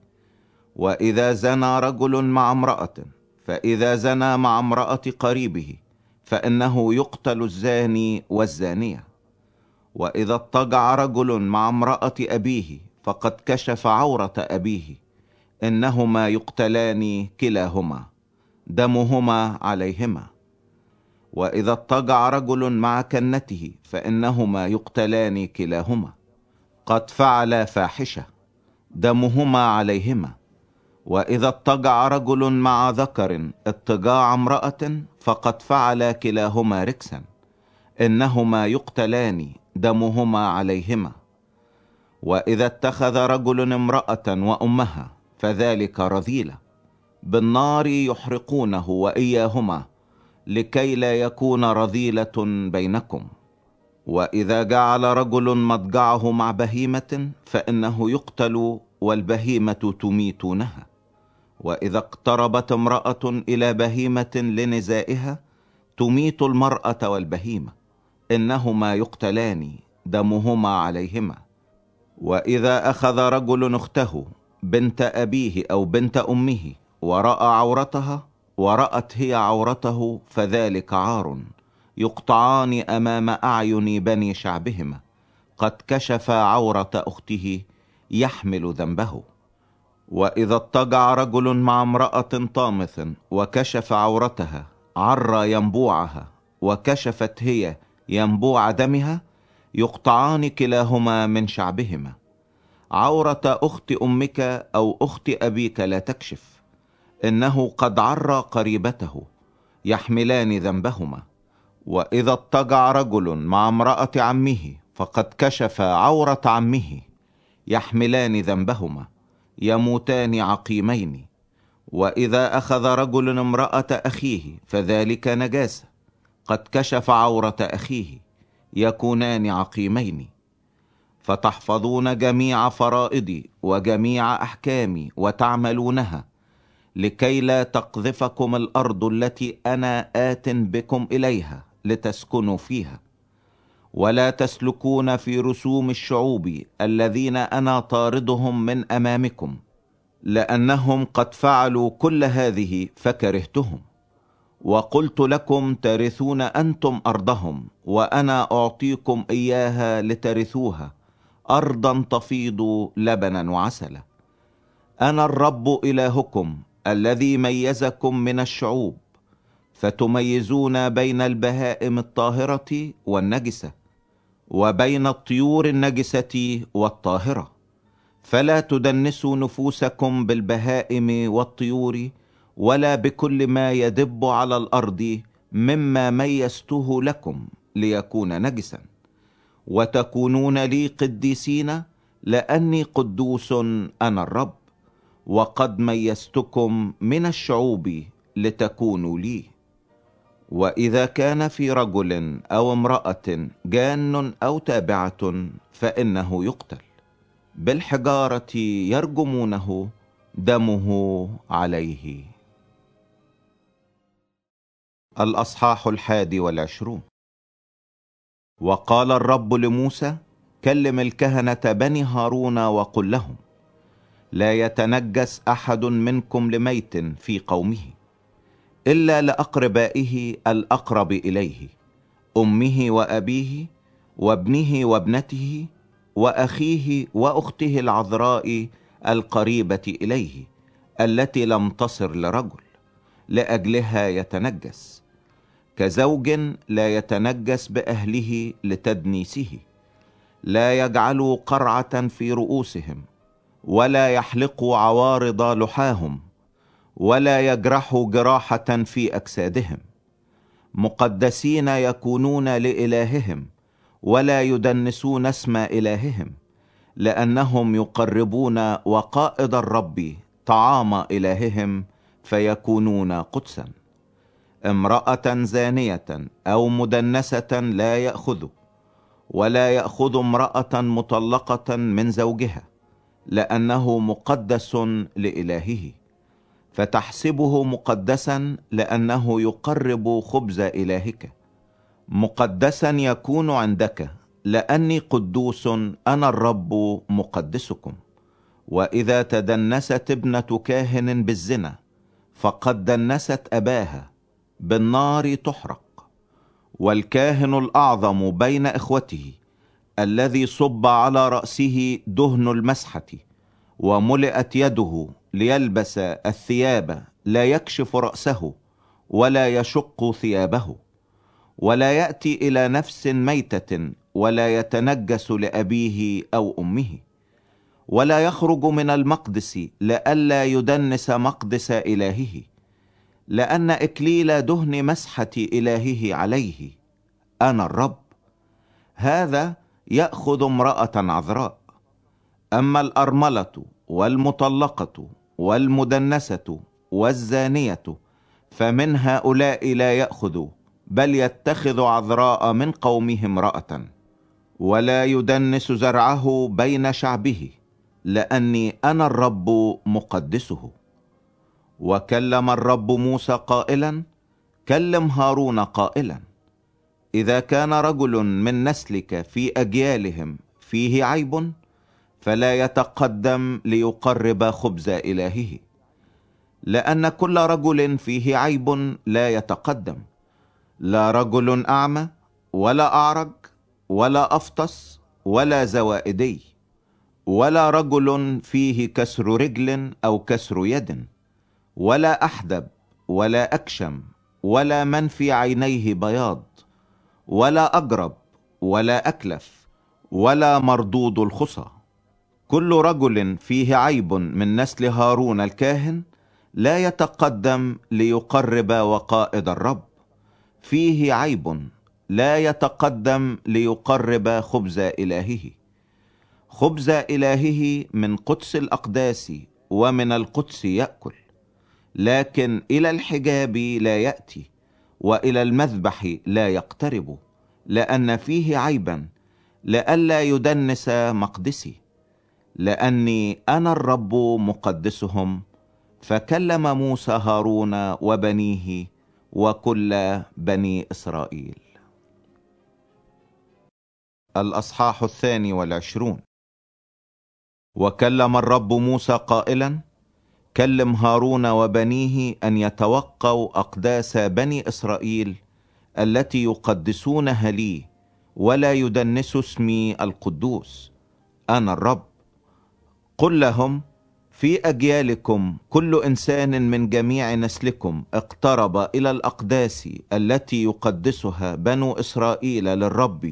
وإذا زنى رجل مع امرأة، فإذا زنى مع امرأة قريبه فإنه يقتل الزاني والزانية. وإذا اضطجع رجل مع امرأة أبيه فقد كشف عورة أبيه، إنهما يقتلان كلاهما، دمهما عليهما. وإذا اضطجع رجل مع كنته فإنهما يقتلان كلاهما، قد فعلا فاحشة، دمهما عليهما. وإذا اضطجع رجل مع ذكر اضطجاع امرأة فقد فعلا كلاهما ركسا، إنهما يقتلان، دمهما عليهما. وإذا اتخذ رجل امرأة وأمها فذلك رذيلة، بالنار يحرقونه وإياهما، لكي لا يكون رذيلة بينكم. وإذا جعل رجل مضجعه مع بهيمة فإنه يقتل، والبهيمة تميتونها. وإذا اقتربت امرأة إلى بهيمة لنزائها تميت المرأة والبهيمة، إنهما يقتلان، دمهما عليهما. وإذا أخذ رجل أخته بنت أبيه أو بنت أمه ورأى عورتها ورأت هي عورته فذلك عار، يقطعان أمام أعين بني شعبهما، قد كشف عورة أخته، يحمل ذنبه. وإذا اضطجع رجل مع امرأة طامث وكشف عورتها، عرى ينبوعها، وكشفت هي ينبوع دمها، يقطعان كلاهما من شعبهما. عورة أخت أمك أو أخت أبيك لا تكشف، إنه قد عرى قريبته، يحملان ذنبهما. وإذا اضطجع رجل مع امرأة عمه فقد كشف عورة عمه، يحملان ذنبهما، يموتان عقيمين. وإذا أخذ رجل امرأة أخيه فذلك نجاسة، قد كشف عورة أخيه، يكونان عقيمين. فتحفظون جميع فرائضي وجميع أحكامي وتعملونها، لكي لا تقذفكم الأرض التي أنا آت بكم إليها لتسكنوا فيها، ولا تسلكون في رسوم الشعوب الذين أنا طاردهم من أمامكم، لأنهم قد فعلوا كل هذه فكرهتهم. وقلت لكم ترثون أنتم أرضهم، وأنا أعطيكم إياها لترثوها، أرضا تفيض لبنا وعسلا. أنا الرب إلهكم الذي ميزكم من الشعوب، فتميزون بين البهائم الطاهرة والنجسة، وبين الطيور النجسة والطاهرة. فلا تدنسوا نفوسكم بالبهائم والطيور، ولا بكل ما يدب على الأرض مما ميزته لكم ليكون نجسا، وتكونون لي قديسين، لأني قدوس أنا الرب، وقد ميزتكم من الشعوب لتكونوا لي. وإذا كان في رجل أو امرأة جان أو تابعة فإنه يقتل، بالحجارة يرجمونه، دمه عليه. الأصحاح 21. وقال الرب لموسى: كلم الكهنة بني هارون وقل لهم: لا يتنجس أحد منكم لميت في قومه، إلا لأقربائه الأقرب إليه، أمه وأبيه وابنه وابنته وأخيه وأخته العذراء القريبة إليه، التي لم تصر لرجل، لأجلها يتنجس. كزوج لا يتنجس بأهله لتدنيسه. لا يجعلوا قرعة في رؤوسهم، ولا يحلقوا عوارض لحاهم، ولا يجرحوا جراحة في أجسادهم. مقدسين يكونون لإلههم، ولا يدنسون اسم إلههم، لأنهم يقربون وقائد الرب طعام إلههم، فيكونون قدسا. امرأة زانية أو مدنسة لا يأخذ، ولا يأخذ امرأة مطلقة من زوجها، لأنه مقدس لإلهه. فتحسبه مقدسا لأنه يقرب خبز إلهك. مقدسا يكون عندك، لأني قدوس أنا الرب مقدسكم. وإذا تدنست ابنة كاهن بالزنا فقد دنست أباها، بالنار تحرق. والكاهن الأعظم بين إخوته الذي صب على رأسه دهن المسحة وملئت يده ليلبس الثياب لا يكشف رأسه ولا يشق ثيابه، ولا يأتي إلى نفس ميتة، ولا يتنجس لأبيه أو أمه، ولا يخرج من المقدس لئلا يدنس مقدس إلهه، لأن إكليل دهن مسحة إلهه عليه. أنا الرب. هذا يأخذ امرأة عذراء. أما الأرملة والمطلقة والمدنسة والزانية فمن هؤلاء لا يأخذ، بل يتخذ عذراء من قومه امرأة، ولا يدنس زرعه بين شعبه، لأني أنا الرب مقدسه. وكلم الرب موسى قائلا: كلم هارون قائلا: إذا كان رجل من نسلك في أجيالهم فيه عيب، فلا يتقدم ليقرب خبز إلهه، لأن كل رجل فيه عيب لا يتقدم، لا رجل أعمى ولا أعرج ولا أفطس ولا زوائدي، ولا رجل فيه كسر رجل أو كسر يد، ولا أحدب ولا أكشم، ولا من في عينيه بياض، ولا أجرب ولا أكلف، ولا مردود الخصى. كل رجل فيه عيب من نسل هارون الكاهن لا يتقدم ليقرب وقائد الرب، فيه عيب لا يتقدم ليقرب خبز إلهه. خبز إلهه من قدس الأقداس ومن القدس يأكل، لكن إلى الحجاب لا يأتي، وإلى المذبح لا يقترب، لأن فيه عيبا، لئلا يدنس مقدسي، لأني أنا الرب مقدسهم. فكلم موسى هارون وبنيه وكل بني إسرائيل. الأصحاح 22. وكلم الرب موسى قائلا: كلم هارون وبنيه أن يتوقوا أقداس بني إسرائيل التي يقدسونها لي، ولا يدنسوا اسمي القدوس. أنا الرب. قل لهم: في أجيالكم كل إنسان من جميع نسلكم اقترب إلى الأقداس التي يقدسها بنو إسرائيل للرب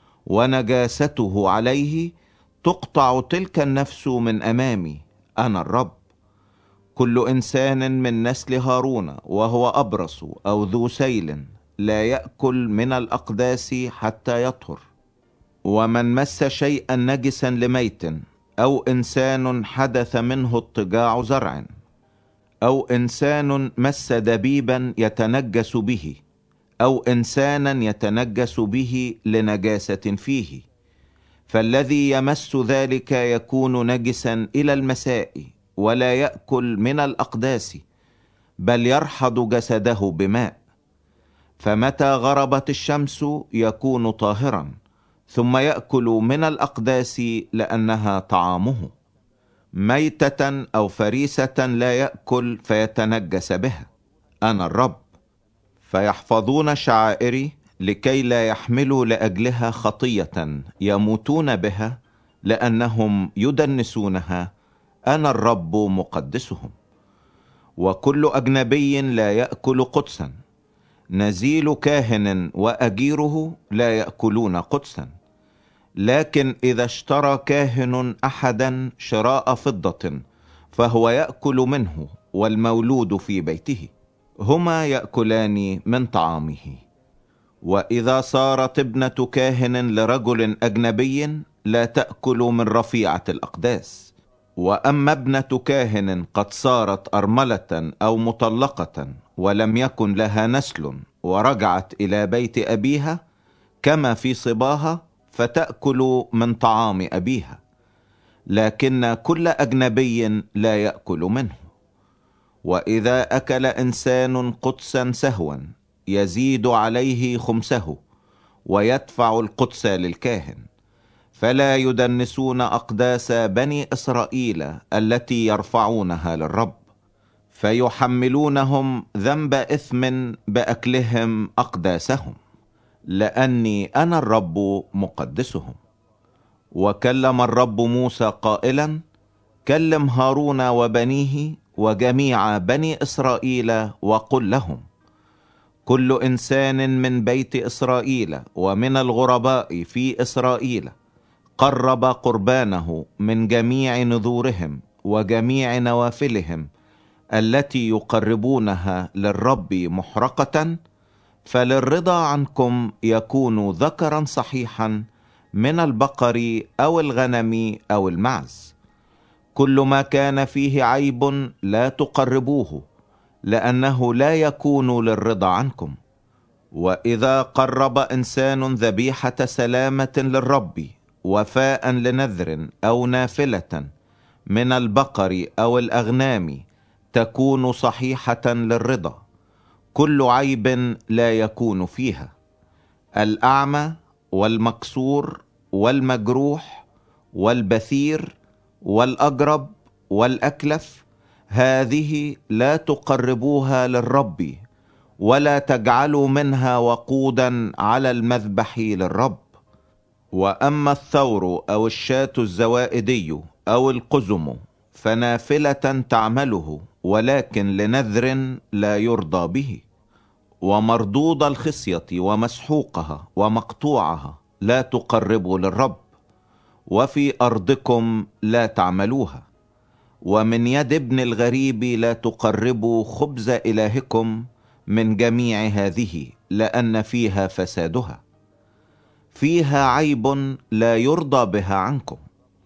ونجاسته عليه، تقطع تلك النفس من أمامي. أنا الرب. كل إنسان من نسل هارون وهو أبرص أو ذو سيل لا يأكل من الأقداس حتى يطهر. ومن مس شيئا نجسا لميت، أو إنسان حدث منه اضطجاع زرع، أو إنسان مس دبيبا يتنجس به، أو إنسانا يتنجس به لنجاسة فيه، فالذي يمس ذلك يكون نجسا إلى المساء، ولا يأكل من الأقداس، بل يرحض جسده بماء. فمتى غربت الشمس يكون طاهرا، ثم يأكل من الأقداس لأنها طعامه. ميتة أو فريسة لا يأكل فيتنجس بها. أنا الرب. فيحفظون شعائري لكي لا يحملوا لأجلها خطية يموتون بها، لأنهم يدنسونها. أنا الرب مقدسهم. وكل أجنبي لا يأكل قدسا. نزيل كاهن وأجيره لا يأكلون قدسا. لكن إذا اشترى كاهن أحدا شراء فضة فهو يأكل منه، والمولود في بيته هما يأكلان من طعامه. وإذا صارت ابنة كاهن لرجل أجنبي لا تأكل من رفيعة الأقداس. وأما ابنة كاهن قد صارت أرملة أو مطلقة ولم يكن لها نسل، ورجعت إلى بيت أبيها كما في صباها، فتأكل من طعام أبيها، لكن كل أجنبي لا يأكل منه. وإذا أكل إنسان قدسا سهوا يزيد عليه خمسه، ويدفع القدس للكاهن، فلا يدنسون أقداس بني إسرائيل التي يرفعونها للرب، فيحملونهم ذنب إثم بأكلهم أقداسهم، لأني أنا الرب مقدسهم. وكلم الرب موسى قائلا: كلم هارون وبنيه وجميع بني إسرائيل وقل لهم: كل إنسان من بيت إسرائيل ومن الغرباء في إسرائيل قرب قربانه من جميع نذورهم وجميع نوافلهم التي يقربونها للرب محرقة، فللرضا عنكم يكون ذكرا صحيحا من البقر أو الغنم أو المعز. كل ما كان فيه عيب لا تقربوه، لأنه لا يكون للرضا عنكم. وإذا قرب إنسان ذبيحة سلامة للرب وفاء لنذر أو نافلة من البقر أو الأغنام تكون صحيحة للرضا، كل عيب لا يكون فيها. الأعمى والمكسور والمجروح والبثير والأجرب والأكلف، هذه لا تقربوها للرب، ولا تجعلوا منها وقودا على المذبح للرب. وأما الثور أو الشاة الزوائدي أو القزم فنافلة تعمله، ولكن لنذر لا يرضى به. ومردود الخصية ومسحوقها ومقطوعها لا تقربوا للرب، وفي أرضكم لا تعملوها. ومن يد ابن الغريب لا تقربوا خبز إلهكم من جميع هذه، لأن فيها فسادها، فيها عيب لا يرضى بها عنكم.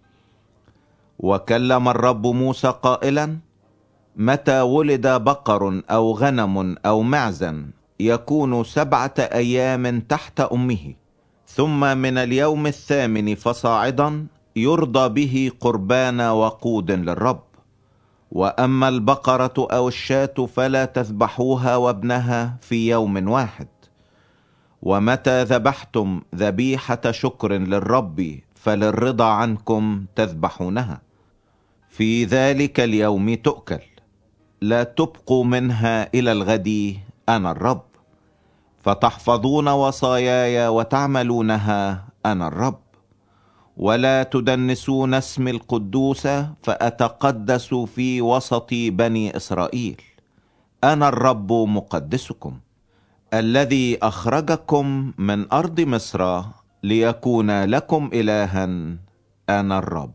وكلم الرب موسى قائلا: متى ولد بقر أو غنم أو معزا يكون 7 أيام تحت أمه، ثم من اليوم 8 فصاعدا يرضى به قربان وقود للرب. وأما البقرة أو الشاة فلا تذبحوها وابنها في يوم واحد. ومتى ذبحتم ذبيحة شكر للرب فللرضا عنكم تذبحونها، في ذلك اليوم تؤكل، لا تبقوا منها إلى الغد، أنا الرب. فتحفظون وصاياي وتعملونها، أنا الرب. ولا تدنسون اسم القدوس فأتقدس في وسط بني إسرائيل، أنا الرب مقدسكم، الذي أخرجكم من أرض مصر ليكون لكم إلها، أنا الرب.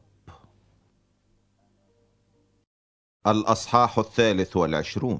الأصحاح 23.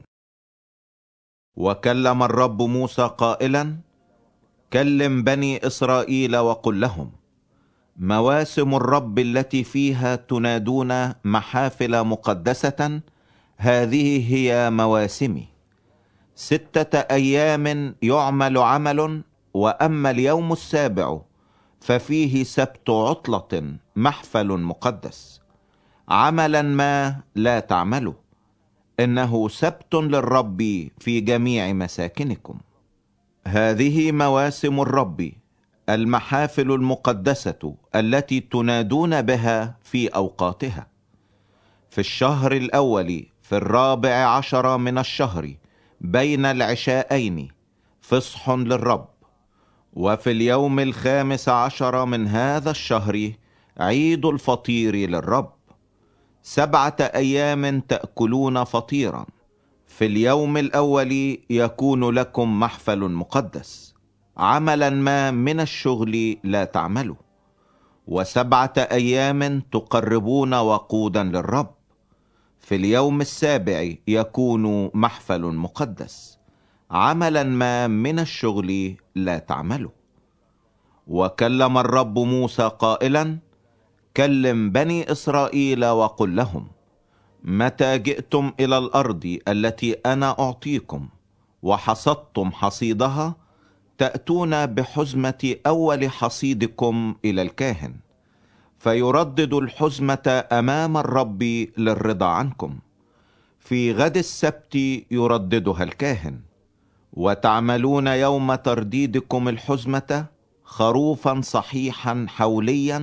وكلم الرب موسى قائلا: كلم بني إسرائيل وقل لهم: مواسم الرب التي فيها تنادون محافل مقدسة، هذه هي مواسمي. 6 أيام يعمل عمل، وأما اليوم 7 ففيه سبت عطلة محفل مقدس. عملا ما لا تعملوا، إنه سبت للرب في جميع مساكنكم. هذه مواسم الرب، المحافل المقدسة التي تنادون بها في أوقاتها: في الشهر الأول في 14 من الشهر بين العشاءين فصح للرب. وفي اليوم 15 من هذا الشهر عيد الفطير للرب. 7 أيام تأكلون فطيرا. في اليوم الأول يكون لكم محفل مقدس، عملا ما من الشغل لا تعملوا. و7 أيام تقربون وقودا للرب. في اليوم 7 يكون محفل مقدس، عملا ما من الشغل لا تعملوا. وكلم الرب موسى قائلا: كلم بني إسرائيل وقل لهم: متى جئتم إلى الأرض التي أنا أعطيكم وحصدتم حصيدها، تأتون بحزمة أول حصيدكم إلى الكاهن، فيردد الحزمة أمام الرب للرضا عنكم. في غد السبت يرددها الكاهن. وتعملون يوم ترديدكم الحزمة خروفا صحيحا حوليا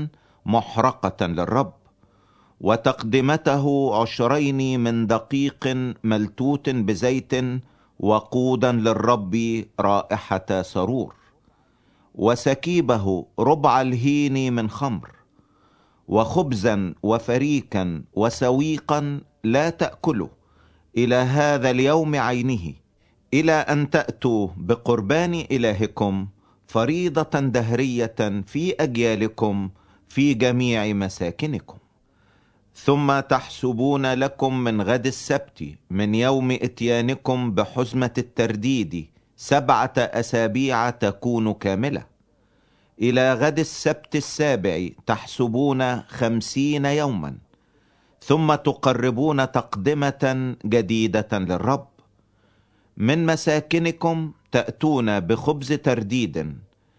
محرقة للرب، وتقدمته 20 من دقيق ملتوت بزيت وقودا للرب رائحة سرور، وسكيبه 1/4 الهين من خمر، وخبزا وفريكا وسويقا لا تأكلوا إلى هذا اليوم عينه، إلى أن تأتوا بقربان إلهكم فريضة دهرية في أجيالكم في جميع مساكنكم. ثم تحسبون لكم من غد السبت من يوم اتيانكم بحزمة الترديد 7 أسابيع تكون كاملة. إلى غد السبت السابع تحسبون 50 يوما. ثم تقربون تقدمة جديدة للرب. من مساكنكم تأتون بخبز ترديد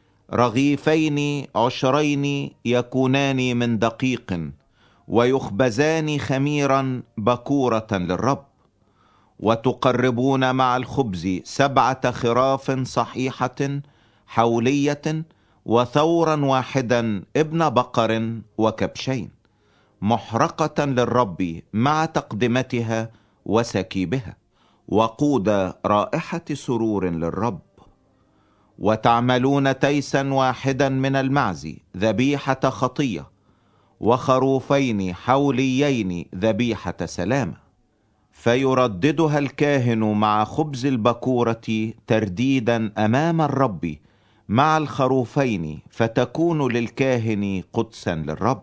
2 رغيفين يكونان من دقيق، ويخبزان خميرا بكورة للرب. وتقربون مع الخبز 7 خراف صحيحة حولية، وثورا واحدا ابن بقر وكبشين، محرقة للرب مع تقدمتها وسكيبها، وقود رائحة سرور للرب. وتعملون تيسا واحدا من المعز ذبيحة خطية، وخروفين حوليين ذبيحة سلامة. فيرددها الكاهن مع خبز البكورة ترديدا أمام الرب مع الخروفين، فتكون للكاهن قدسا للرب.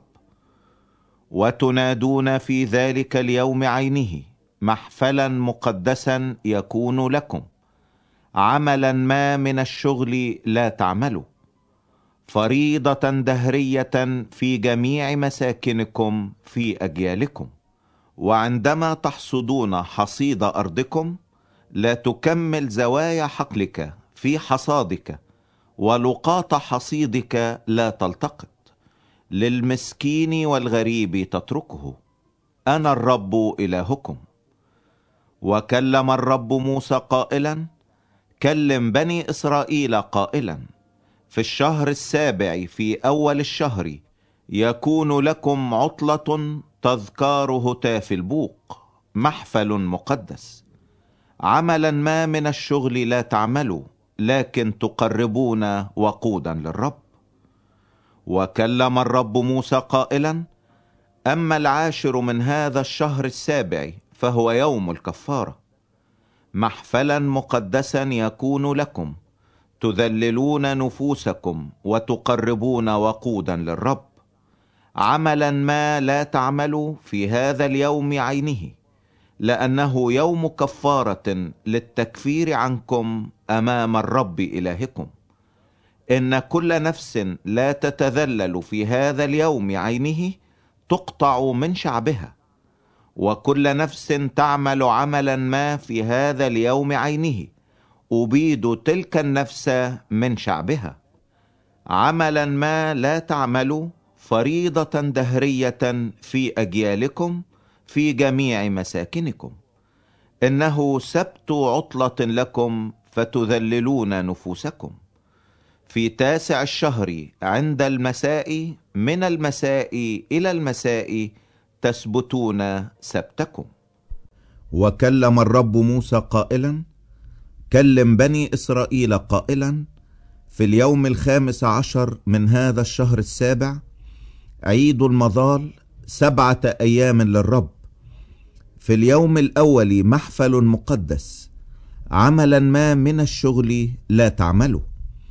وتنادون في ذلك اليوم عينه محفلا مقدسا يكون لكم، عملا ما من الشغل لا تعملوا، فريضة دهرية في جميع مساكنكم في أجيالكم. وعندما تحصدون حصيد أرضكم لا تكمل زوايا حقلك في حصادك، ولقاط حصيدك لا تلتقط، للمسكين والغريب تتركه، أنا الرب إلهكم. وكلم الرب موسى قائلا: كلم بني إسرائيل قائلا: في الشهر السابع في أول الشهر يكون لكم عطلة تذكار هتاف البوق، محفل مقدس، عملا ما من الشغل لا تعملوا، لكن تقربون وقودا للرب. وكلم الرب موسى قائلا: أما 10 من هذا الشهر السابع فهو يوم الكفارة، محفلا مقدسا يكون لكم، تذللون نفوسكم وتقربون وقودا للرب، عملا ما لا تعملوا في هذا اليوم عينه، لأنه يوم كفارة للتكفير عنكم أمام الرب إلهكم. إن كل نفس لا تتذلل في هذا اليوم عينه تقطع من شعبها، وكل نفس تعمل عملا ما في هذا اليوم عينه أبيد تلك النفس من شعبها. عملا ما لا تعملوا فريضة دهرية في أجيالكم في جميع مساكنكم. إنه سبت عطلة لكم فتذللون نفوسكم. في 9 الشهر عند المساء، من المساء إلى المساء تسبتون سبتكم. وكلم الرب موسى قائلا: كلم بني إسرائيل قائلا: في اليوم 15 من هذا الشهر السابع عيد المظال 7 أيام للرب. في اليوم الأول محفل مقدس، عملا ما من الشغل لا تعملوا.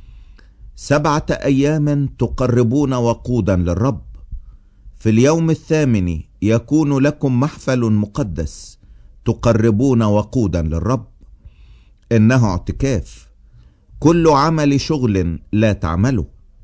7 أيام تقربون وقودا للرب. في اليوم 8 يكون لكم محفل مقدس، تقربون وقودا للرب، إنه اعتكاف، كل عمل شغل لا تعملوا.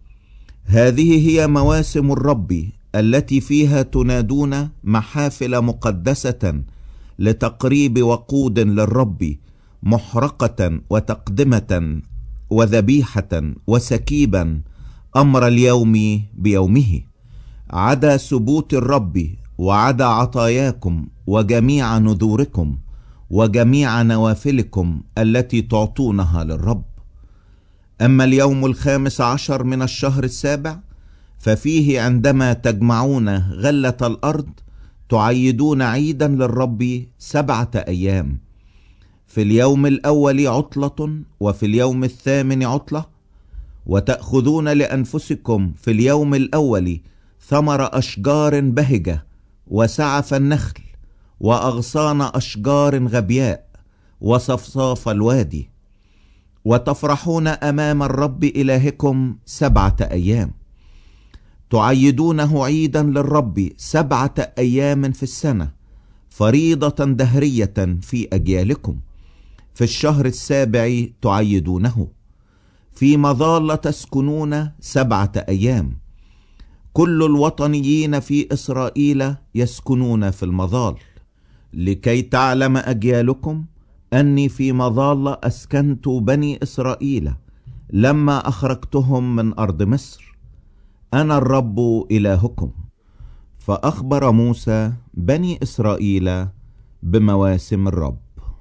هذه هي مواسم الرب التي فيها تنادون محافل مقدسة لتقريب وقود للرب، محرقة وتقدمة وذبيحة وسكيبا، أمر اليوم بيومه، عدا سبوت الرب وعدا عطاياكم وجميع نذوركم وجميع نوافلكم التي تعطونها للرب. أما اليوم 15 من الشهر السابع ففيه عندما تجمعون غلة الأرض تعيدون عيدا للرب 7 أيام، في اليوم الأول عطلة وفي اليوم الثامن عطلة، وتأخذون لأنفسكم في اليوم الأول ثمر أشجار بهجة وسعف النخل وأغصان أشجار غبياء وصفصاف الوادي، وتفرحون أمام الرب إلهكم 7 أيام، تعيدونه عيدا للرب 7 أيام في السنة، فريضة دهرية في أجيالكم. في الشهر السابع تعيدونه، في مظال تسكنون 7 أيام. كل الوطنيين في إسرائيل يسكنون في المظال، لكي تعلم أجيالكم أني في مظال أسكنت بني إسرائيل لما أخرجتهم من أرض مصر. أنا الرب إلهكم. فأخبر موسى بني إسرائيل بمواسم الرب.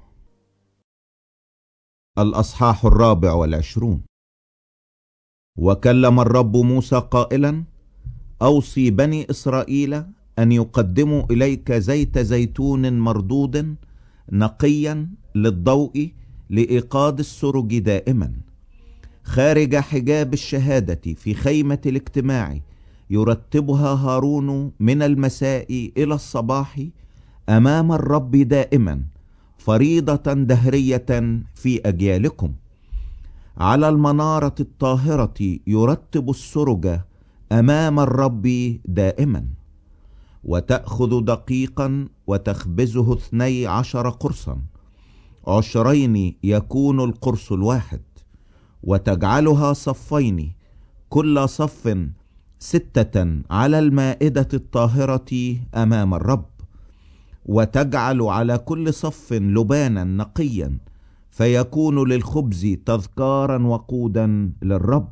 الأصحاح 24. وكلم الرب موسى قائلا: أوصي بني إسرائيل أن يقدموا إليك زيت زيتون مردود نقيا للضوء لإيقاد السرج دائما خارج حجاب الشهادة في خيمة الاجتماع، يرتبها هارون من المساء إلى الصباح أمام الرب دائما، فريضة دهرية في أجيالكم. على المنارة الطاهرة يرتب السرج أمام الرب دائما. وتأخذ دقيقا وتخبزه 12 قرصا، 20 يكون القرص الواحد، وتجعلها صفين، كل صف 6 على المائدة الطاهرة أمام الرب، وتجعل على كل صف لبانا نقيا، فيكون للخبز تذكارا وقودا للرب.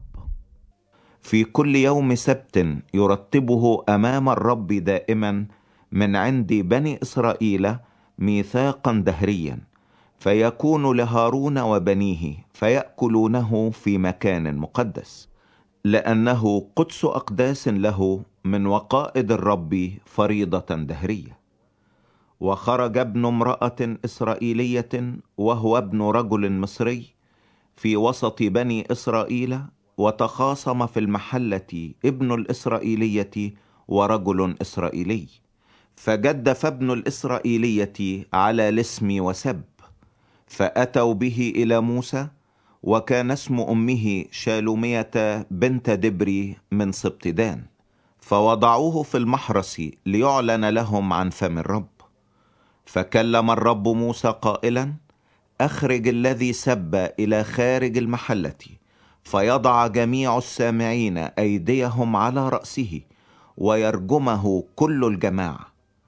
في كل يوم سبت يرتبه أمام الرب دائما من عند بني إسرائيل ميثاقا دهريا، فيكون لهارون وبنيه، فيأكلونه في مكان مقدس، لأنه قدس أقداس له من وقائد الرب، فريضة دهرية. وخرج ابن امرأة إسرائيلية وهو ابن رجل مصري في وسط بني إسرائيل، وتخاصم في المحلة ابن الإسرائيلية ورجل إسرائيلي، فجدف ابن الإسرائيلية على الاسم وسب، فأتوا به إلى موسى، وكان اسم أمه شالومية بنت دبري من سبط دان، فوضعوه في المحرس ليعلن لهم عن فم الرب. فكلم الرب موسى قائلا: أخرج الذي سب إلى خارج المحلة، فيضع جميع السامعين أيديهم على رأسه، ويرجمه كل الجماعة.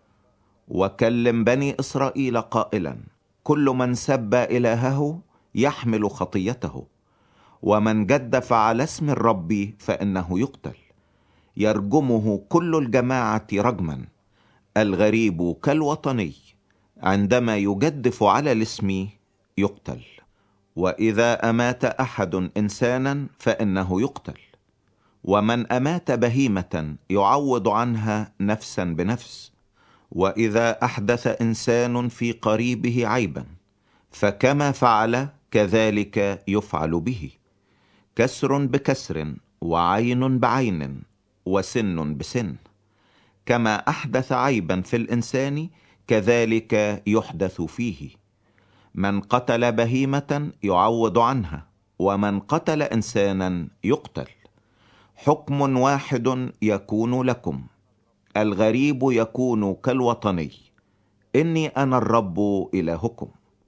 وكلم بني إسرائيل قائلا: كل من سب إلهه يحمل خطيته، ومن جدف على اسم الرب فإنه يقتل، يرجمه كل الجماعة رجما، الغريب كالوطني عندما يجدف على الاسم يقتل. وإذا أمات أحد إنسانا فإنه يقتل، ومن أمات بهيمة يعوض عنها نفسا بنفس. وإذا أحدث إنسان في قريبه عيبا، فكما فعل كذلك يفعل به، كسر بكسر وعين بعين وسن بسن. كما أحدث عيبا في الإنسان كذلك يحدث فيه. من قتل بهيمة يعوض عنها، ومن قتل إنسانا يقتل. حكم واحد يكون لكم، الغريب يكون كالوطني، إني أنا الرب إلهكم.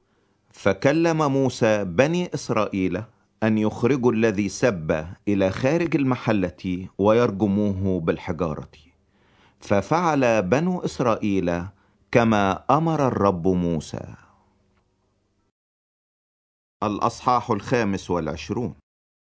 فكلم موسى بني إسرائيل أن يخرجوا الذي سب إلى خارج المحلة ويرجموه بالحجارة، ففعل بنو إسرائيل كما أمر الرب موسى. الأصحاح 25.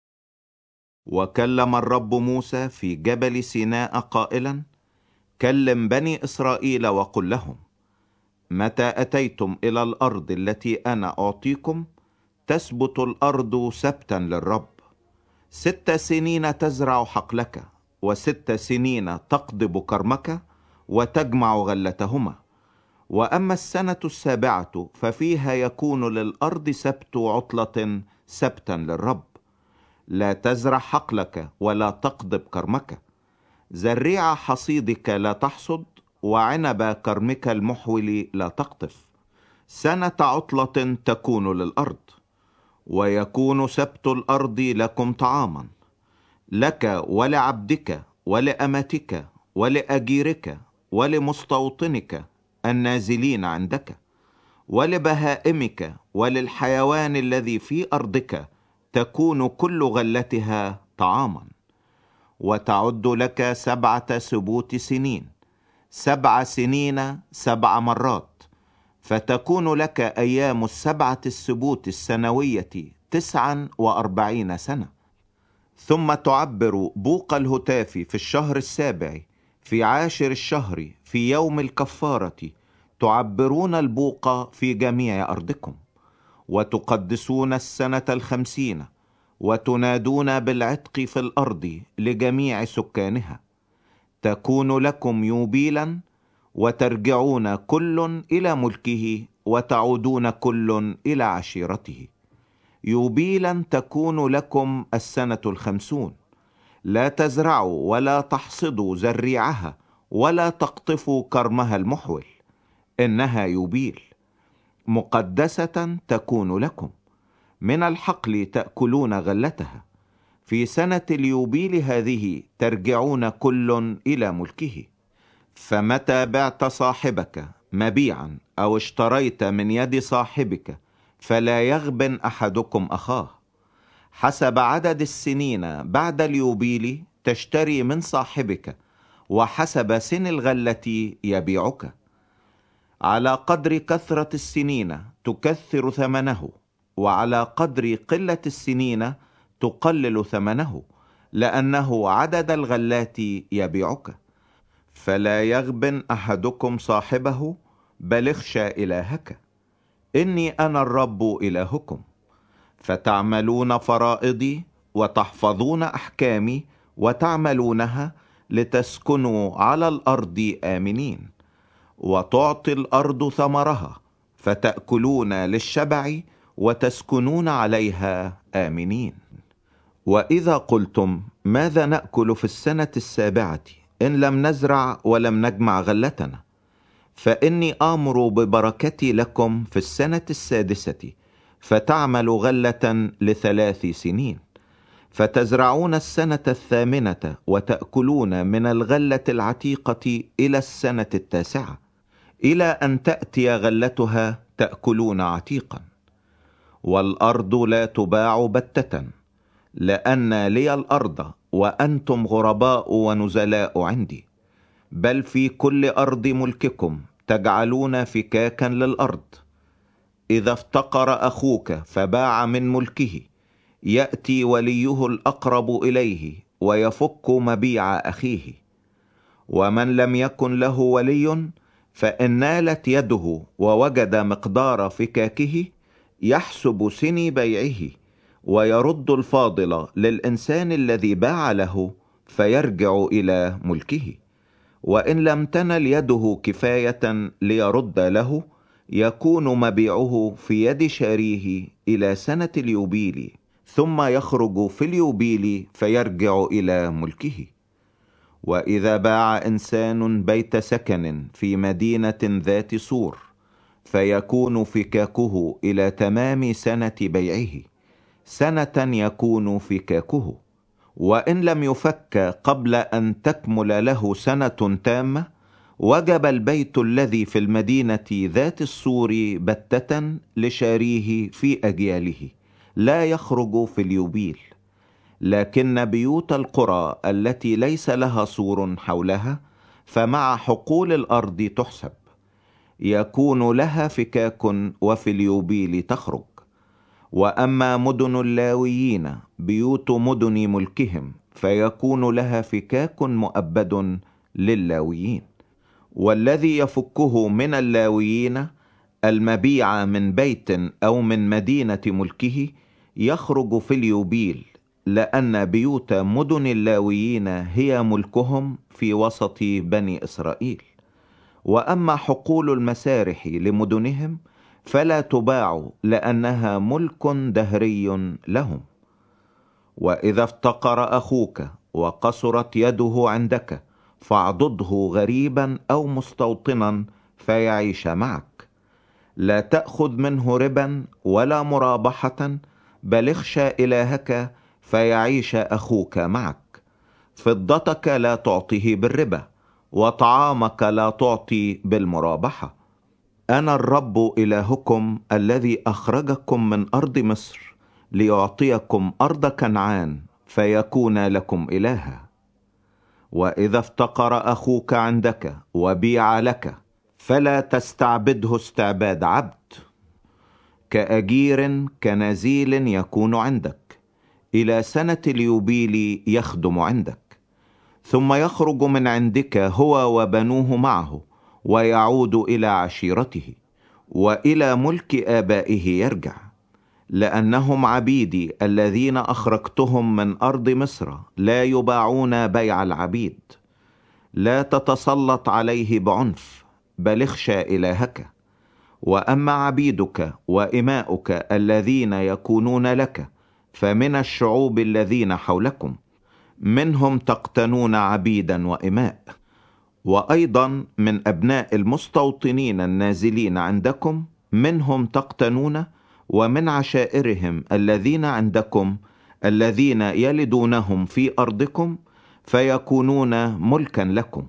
وكلم الرب موسى في جبل سيناء قائلا: كلم بني إسرائيل وقل لهم: متى أتيتم إلى الأرض التي أنا أعطيكم، تثبت الأرض سبتا للرب. 6 سنين تزرع حقلك، و6 سنين تقضب كرمك وتجمع غلتهما. وأما السنة 7 ففيها يكون للأرض سبت عطلة سبتا للرب. لا تزرع حقلك ولا تقضب كرمك، زريع حصيدك لا تحصد، وعنب كرمك المحول لا تقطف. سنة عطلة تكون للأرض. ويكون سبت الأرض لكم طعاما، لك ولعبدك ولأمتك ولأجيرك ولمستوطنك النازلين عندك، ولبهائمك وللحيوان الذي في أرضك تكون كل غلتها طعاما. وتعد لك 7 سبوت سنين، 7 سنين 7 مرات، فتكون لك أيام 7 السبوت السنوية 49 سنة. ثم تعبر بوق الهتاف في الشهر 7 في 10 الشهر في يوم الكفارة، تعبرون البوق في جميع أرضكم. وتقدسون السنة 50 وتنادون بالعتق في الأرض لجميع سكانها. تكون لكم يوبيلا، وترجعون كل إلى ملكه وتعودون كل إلى عشيرته. يوبيلا تكون لكم السنة 50. لا تزرعوا ولا تحصدوا زريعها ولا تقطفوا كرمها المحول، إنها يوبيل مقدسة تكون لكم. من الحقل تأكلون غلتها. في سنة اليوبيل هذه ترجعون كل إلى ملكه. فمتى بعت صاحبك مبيعا أو اشتريت من يد صاحبك فلا يغبن أحدكم أخاه. حسب عدد السنين بعد اليوبيل تشتري من صاحبك، وحسب سن الغلة يبيعك. على قدر كثرة السنين تكثر ثمنه، وعلى قدر قلة السنين تقلل ثمنه، لأنه عدد الغلات يبيعك. فلا يغبن أحدكم صاحبه، بل اخشى إلهك. إني أنا الرب إلهكم. فتعملون فرائضي وتحفظون أحكامي وتعملونها لتسكنوا على الأرض آمنين. وتعطي الأرض ثمرها، فتأكلون للشبع وتسكنون عليها آمنين. وإذا قلتم ماذا نأكل في السنة 7 إن لم نزرع ولم نجمع غلتنا، فإني آمر ببركتي لكم في السنة 6 فتعمل غلة ل3 سنين، فتزرعون السنة 8 وتأكلون من الغلة العتيقة إلى السنة 9، إلى أن تأتي غلتها تأكلون عتيقا. والأرض لا تباع بتة، لأن لي الأرض وأنتم غرباء ونزلاء عندي، بل في كل أرض ملككم تجعلون فكاكا للأرض. إذا افتقر أخوك فباع من ملكه، يأتي وليه الأقرب إليه ويفك مبيع أخيه. ومن لم يكن له ولي، فإن نالت يده ووجد مقدار فكاكه، يحسب سني بيعه ويرد الفاضل للإنسان الذي باع له، فيرجع إلى ملكه. وإن لم تنل يده كفاية ليرد له، يكون مبيعه في يد شاريه إلى سنة اليوبيل، ثم يخرج في اليوبيل فيرجع إلى ملكه. وإذا باع إنسان بيت سكن في مدينة ذات سور، فيكون فكاكه إلى تمام سنة بيعه، سنة يكون فكاكه. وإن لم يفك قبل أن تكمل له سنة تامة، وجب البيت الذي في المدينة ذات السور بتة لشاريه في أجياله، لا يخرج في اليوبيل. لكن بيوت القرى التي ليس لها سور حولها، فمع حقول الأرض تحسب، يكون لها فكاك وفي اليوبيل تخرج. وأما مدن اللاويين بيوت مدن ملكهم، فيكون لها فكاك مؤبد للاويين. والذي يفكه من اللاويين المبيع من بيت أو من مدينة ملكه، يخرج في اليوبيل لأن بيوت مدن اللاويين هي ملكهم في وسط بني إسرائيل. وأما حقول المسارح لمدنهم فلا تباع، لأنها ملك دهري لهم. وإذا افتقر أخوك وقصرت يده عندك فاعضده غريبا أو مستوطنا فيعيش معك. لا تأخذ منه ربا ولا مرابحة، بل اخشى إلهك فيعيش أخوك معك. فضتك لا تعطيه بالربا، وطعامك لا تعطي بالمرابحة. أنا الرب إلهكم الذي أخرجكم من أرض مصر ليعطيكم أرض كنعان فيكون لكم إلها. وإذا افتقر أخوك عندك وبيع لك فلا تستعبده استعباد عبد، كأجير كنزيل يكون عندك إلى سنة اليوبيل يخدم عندك، ثم يخرج من عندك هو وبنوه معه ويعود إلى عشيرته وإلى ملك آبائه يرجع. لأنهم عبيدي الذين أخرجتهم من أرض مصر، لا يباعون بيع العبيد. لا تتسلط عليه بعنف، بل اخشى إلهك. وأما عبيدك وإماؤك الذين يكونون لك فمن الشعوب الذين حولكم، منهم تقتنون عبيدا وإماء. وأيضا من أبناء المستوطنين النازلين عندكم منهم تقتنون، ومن عشائرهم الذين عندكم الذين يلدونهم في أرضكم فيكونون ملكا لكم،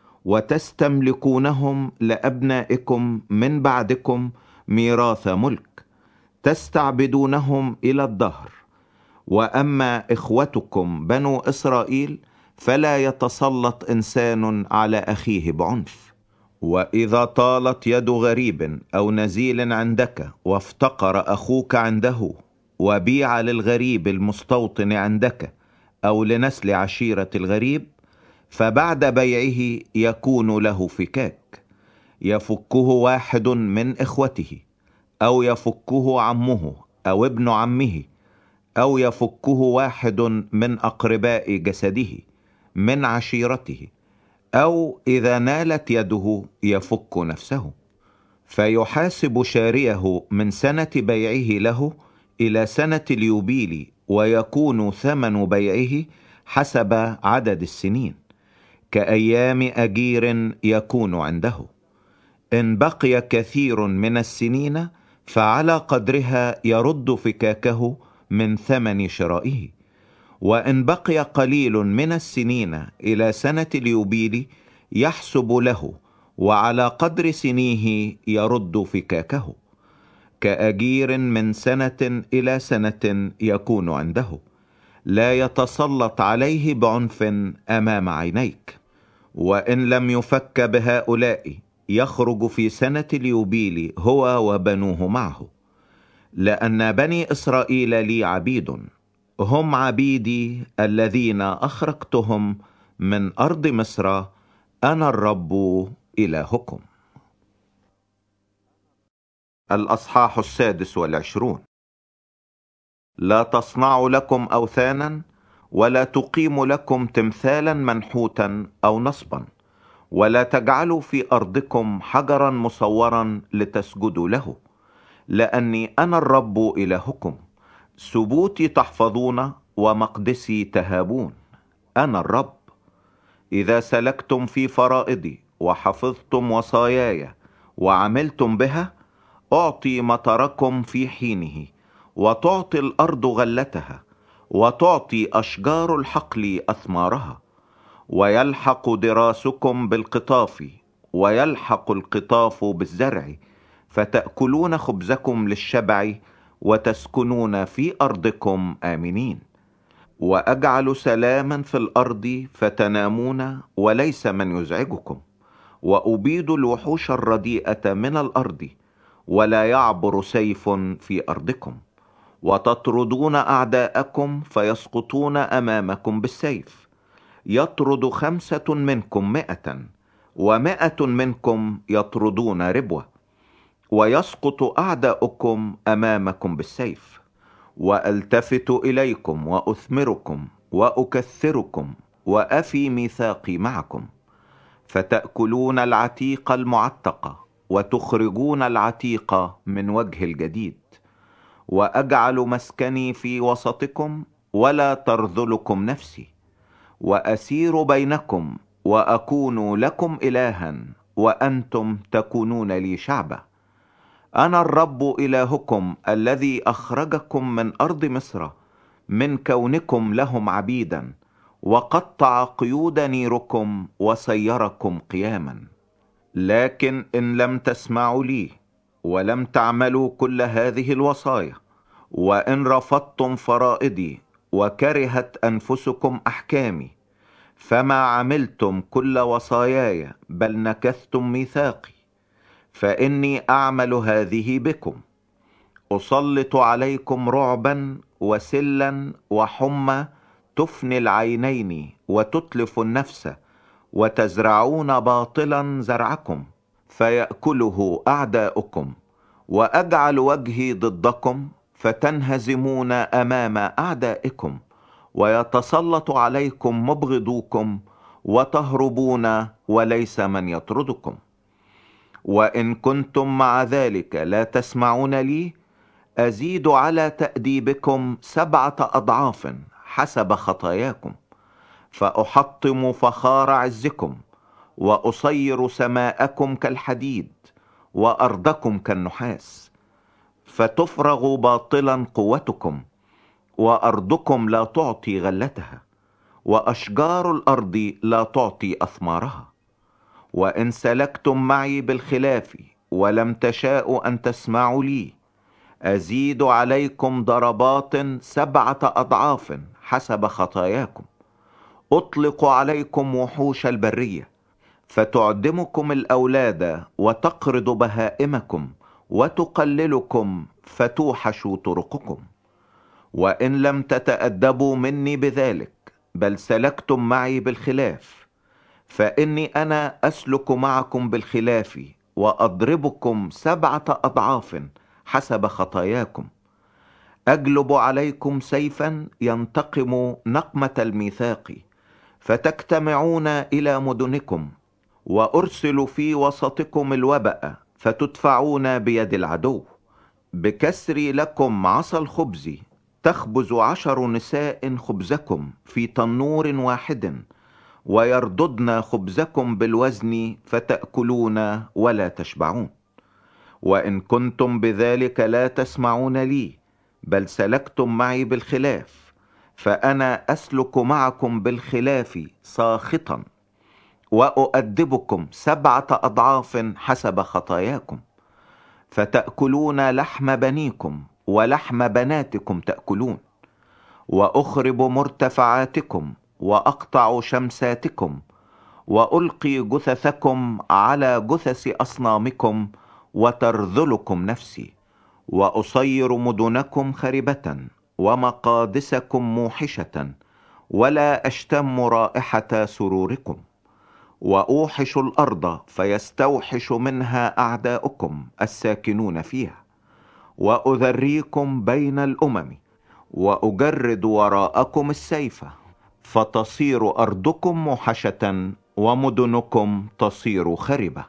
وتستملكونهم لأبنائكم من بعدكم ميراث ملك، تستعبدونهم إلى الدهر. وأما إخوتكم بنو إسرائيل فلا يتسلط إنسان على أخيه بعنف. وإذا طالت يد غريب أو نزيل عندك وافتقر أخوك عنده وبيع للغريب المستوطن عندك أو لنسل عشيرة الغريب، فبعد بيعه يكون له فكاك، يفكه واحد من إخوته، أو يفكه عمه أو ابن عمه، أو يفكه واحد من أقرباء جسده من عشيرته، أو إذا نالت يده يفك نفسه. فيحاسب شاريه من سنة بيعه له إلى سنة اليوبيل، ويكون ثمن بيعه حسب عدد السنين، كأيام أجير يكون عنده. إن بقي كثير من السنين فعلى قدرها يرد فكاكه من ثمن شرائه. وإن بقي قليل من السنين إلى سنة اليوبيل يحسب له، وعلى قدر سنيه يرد فكاكه، كأجير من سنة إلى سنة يكون عنده. لا يتسلط عليه بعنف أمام عينيك. وإن لم يفك بهؤلاء يخرج في سنة اليوبيل هو وبنوه معه. لأن بني إسرائيل لي عبيد، هم عبيدي الذين أخرجتهم من أرض مصر. أنا الرب إلهكم. الأصحاح 26. لا تصنعوا لكم أوثانا، ولا تقيموا لكم تمثالا منحوتا أو نصبا، ولا تجعلوا في أرضكم حجرا مصورا لتسجدوا له، لأني أنا الرب إلهكم. سبوتي تحفظون ومقدسي تهابون. أنا الرب. إذا سلكتم في فرائضي وحفظتم وصاياي وعملتم بها، أعطي مطركم في حينه، وتعطي الأرض غلتها، وتعطي أشجار الحقل أثمارها، ويلحق دراسكم بالقطاف، ويلحق القطاف بالزرع، فتأكلون خبزكم للشبع، وتسكنون في أرضكم آمنين. وأجعل سلاما في الأرض فتنامون وليس من يزعجكم، وأبيد الوحوش الرديئة من الأرض، ولا يعبر سيف في أرضكم. وتطردون أعداءكم فيسقطون أمامكم بالسيف. يطرد 5 منكم 100، و100 منكم يطردون ربوة، ويسقط أعداؤكم أمامكم بالسيف. وألتفت إليكم وأثمركم وأكثركم وأفي ميثاقي معكم، فتأكلون العتيق المعتق وتخرجون العتيق من وجه الجديد، وأجعل مسكني في وسطكم ولا ترذلكم نفسي، وأسير بينكم وأكون لكم إلها وأنتم تكونون لي شعبا. أنا الرب إلهكم الذي أخرجكم من أرض مصر من كونكم لهم عبيدا، وقطع قيود نيركم وسيركم قياما. لكن إن لم تسمعوا لي ولم تعملوا كل هذه الوصايا، وإن رفضتم فرائضي وكرهت أنفسكم أحكامي، فما عملتم كل وصاياي بل نكثتم ميثاقي، فإني أعمل هذه بكم: أسلط عليكم رعبا وسلا وحمى تفني العينين وتتلف النفس، وتزرعون باطلا زرعكم فيأكله أعداؤكم، وأجعل وجهي ضدكم فتنهزمون أمام أعدائكم، ويتسلط عليكم مبغضوكم وتهربون وليس من يطردكم. وإن كنتم مع ذلك لا تسمعون لي، أزيد على تأديبكم 7 أضعاف حسب خطاياكم، فأحطم فخار عزكم، وأصير سماءكم كالحديد وأرضكم كالنحاس، فتفرغ باطلا قوتكم، وأرضكم لا تعطي غلتها، وأشجار الأرض لا تعطي أثمارها. وإن سلكتم معي بالخلاف ولم تشاءوا أن تسمعوا لي، أزيد عليكم ضربات 7 أضعاف حسب خطاياكم. أطلق عليكم وحوش البرية، فتعدمكم الأولاد وتقرض بهائمكم، وتقللكم فتوحش طرقكم. وإن لم تتأدبوا مني بذلك بل سلكتم معي بالخلاف، فإني أنا أسلك معكم بالخلاف وأضربكم 7 أضعاف حسب خطاياكم. أجلب عليكم سيفا ينتقم نقمة الميثاق، فتجتمعون إلى مدنكم، وأرسل في وسطكم الوبأ فتدفعون بيد العدو. بكسري لكم عصا الخبز تخبز 10 نساء خبزكم في تنور واحد، ويرددن خبزكم بالوزن فتأكلون ولا تشبعون. وإن كنتم بذلك لا تسمعون لي بل سلكتم معي بالخلاف، فأنا أسلك معكم بالخلاف ساخطا، وأؤدبكم 7 أضعاف حسب خطاياكم، فتأكلون لحم بنيكم ولحم بناتكم تأكلون، وأخرب مرتفعاتكم وأقطع شمساتكم، وألقي جثثكم على جثث أصنامكم، وترذلكم نفسي، وأصير مدنكم خربة ومقادسكم موحشة، ولا أشتم رائحة سروركم. وأوحش الأرض فيستوحش منها أعداؤكم الساكنون فيها، وأذريكم بين الأمم، وأجرد وراءكم السيف، فتصير أرضكم موحشة ومدنكم تصير خربة.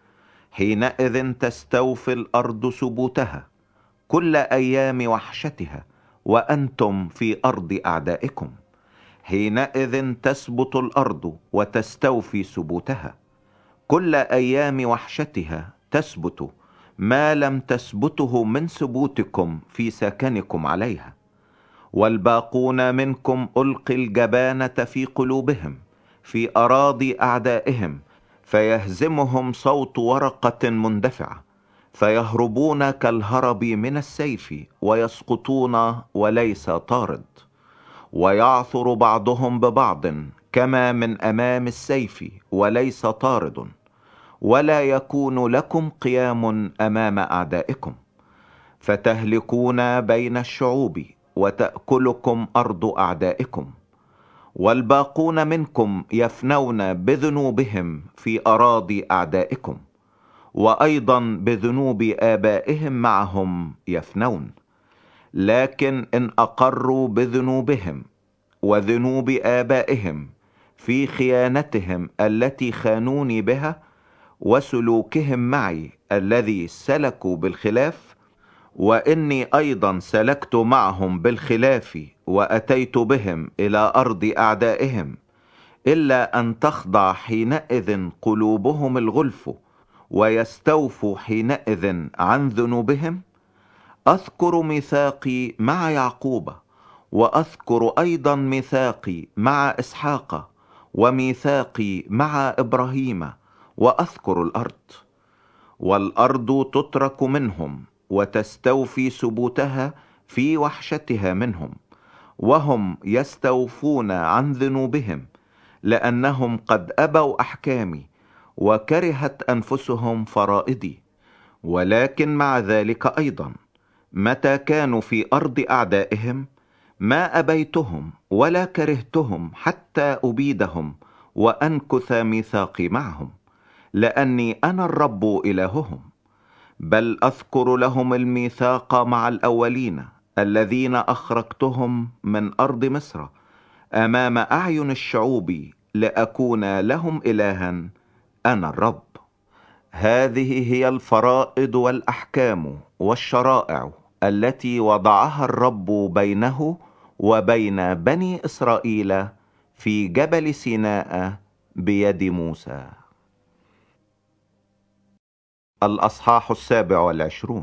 حينئذ تستوفي الأرض سبوتها كل أيام وحشتها، وأنتم في أرض أعدائكم. حينئذ تسبت الأرض وتستوفي سبوتها كل أيام وحشتها، تسبت ما لم تسبته من سبوتكم في سكنكم عليها. والباقون منكم ألقي الجبانة في قلوبهم في أراضي أعدائهم، فيهزمهم صوت ورقة مندفعة، فيهربون كالهرب من السيف، ويسقطون وليس طارد. ويعثر بعضهم ببعض كما من أمام السيف وليس طارد، ولا يكون لكم قيام أمام أعدائكم، فتهلكون بين الشعوب وتأكلكم أرض أعدائكم. والباقون منكم يفنون بذنوبهم في أراضي أعدائكم، وأيضا بذنوب آبائهم معهم يفنون. لكن إن أقروا بذنوبهم وذنوب آبائهم في خيانتهم التي خانوني بها، وسلوكهم معي الذي سلكوا بالخلاف، وإني أيضا سلكت معهم بالخلاف وأتيت بهم إلى أرض أعدائهم، إلا أن تخضع حينئذ قلوبهم الغلف ويستوفوا حينئذ عن ذنوبهم، أذكر ميثاقي مع يعقوب، وأذكر أيضا ميثاقي مع إسحاق، وميثاقي مع إبراهيم، وأذكر الأرض. والأرض تترك منهم وتستوفي سبوتها في وحشتها منهم، وهم يستوفون عن ذنوبهم، لأنهم قد أبوا أحكامي وكرهت أنفسهم فرائدي. ولكن مع ذلك أيضا متى كانوا في أرض أعدائهم ما أبيتهم ولا كرهتهم حتى أبيدهم وأنكث ميثاقي معهم، لأني أنا الرب إلههم. بل أذكر لهم الميثاق مع الأولين الذين أخرجتهم من أرض مصر أمام أعين الشعوب، لأكون لهم إلها، أنا الرب. هذه هي الفرائض والأحكام والشرائع التي وضعها الرب بينه وبين بني إسرائيل في جبل سيناء بيد موسى. الأصحاح 27.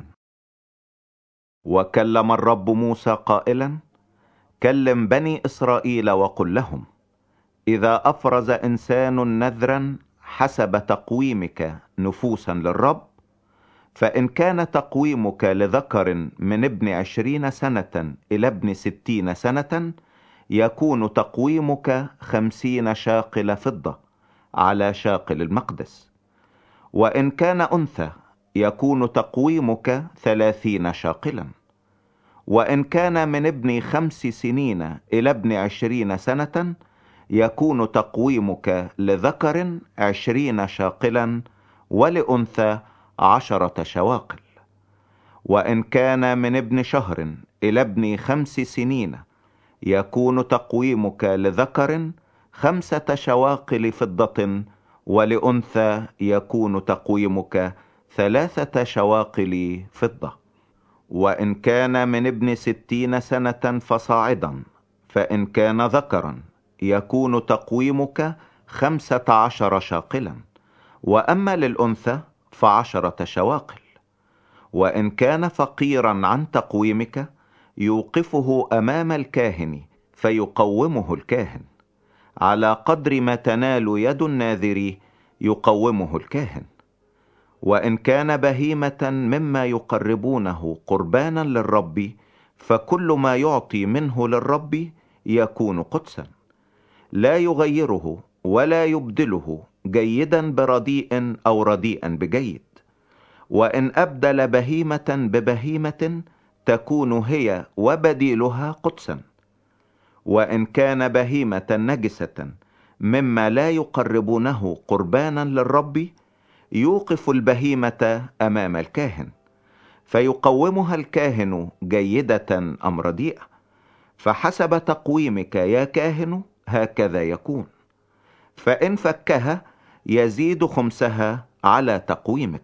وكلم الرب موسى قائلا: كلم بني إسرائيل وقل لهم: إذا أفرز إنسان نذرا حسب تقويمك نفوسا للرب، فإن كان تقويمك لذكر من ابن 20 سنة إلى ابن 60 سنة، يكون تقويمك 50 شاقل فضة على شاقل المقدس. وإن كان أنثى يكون تقويمك 30 شاقلا. وإن كان من ابن 5 سنين إلى ابن 20 سنة، يكون تقويمك لذكر 20 شاقلا، ولأنثى 10 شواقل. وإن كان من ابن شهر إلى ابن 5 سنين، يكون تقويمك لذكر 5 شواقل فضة، ولأنثى يكون تقويمك 3 شواقل فضة. وإن كان من ابن 60 سنة فصاعدا، فإن كان ذكرا يكون تقويمك 15 شاقلا، وأما للأنثى ف10 شواقل. وإن كان فقيرا عن تقويمك، يوقفه أمام الكاهن فيقومه الكاهن، على قدر ما تنال يد الناذر يقومه الكاهن. وإن كان بهيمة مما يقربونه قربانا للرب، فكل ما يعطي منه للرب يكون قدسا، لا يغيره ولا يبدله جيدا برديء أو رديئا بجيد. وإن أبدل بهيمة ببهيمة، تكون هي وبديلها قدسا. وإن كان بهيمة نجسة مما لا يقربونه قربانا للرب، يوقف البهيمة أمام الكاهن فيقومها الكاهن جيدة أم رديئة، فحسب تقويمك يا كاهن هكذا يكون. فإن فكها يزيد خمسها على تقويمك.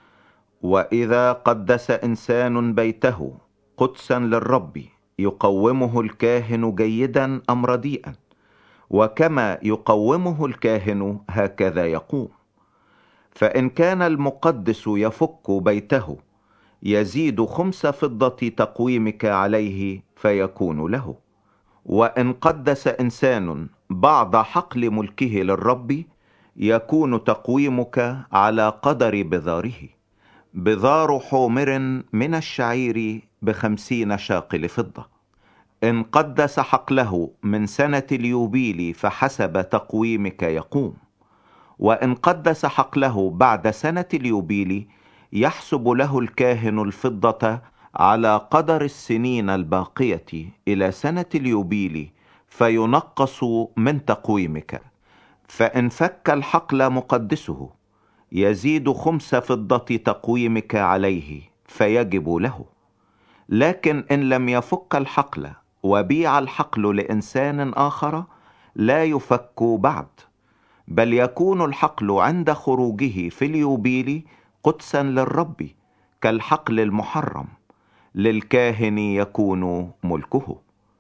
وإذا قدس إنسان بيته قدسا للرب، يقومه الكاهن جيدا أم رديئا، وكما يقومه الكاهن هكذا يقوم. فإن كان المقدس يفك بيته، يزيد 5 فضة تقويمك عليه فيكون له. وإن قدس إنسان بعض حقل ملكه للرب، يكون تقويمك على قدر بذاره، بذار حومر من الشعير ب50 شاقل فضة. إن قدس حقله من سنة اليوبيل فحسب تقويمك يقوم. وإن قدس حقله بعد سنة اليوبيل، يحسب له الكاهن الفضة على قدر السنين الباقية إلى سنة اليوبيل، فينقص من تقويمك. فإن فك الحقل مقدسه، يزيد 5 فضة تقويمك عليه فيجب له. لكن إن لم يفك الحقل وبيع الحقل لإنسان آخر لا يفك بعد، بل يكون الحقل عند خروجه في اليوبيل قدسا للرب كالحقل المحرم، للكاهن يكون ملكه.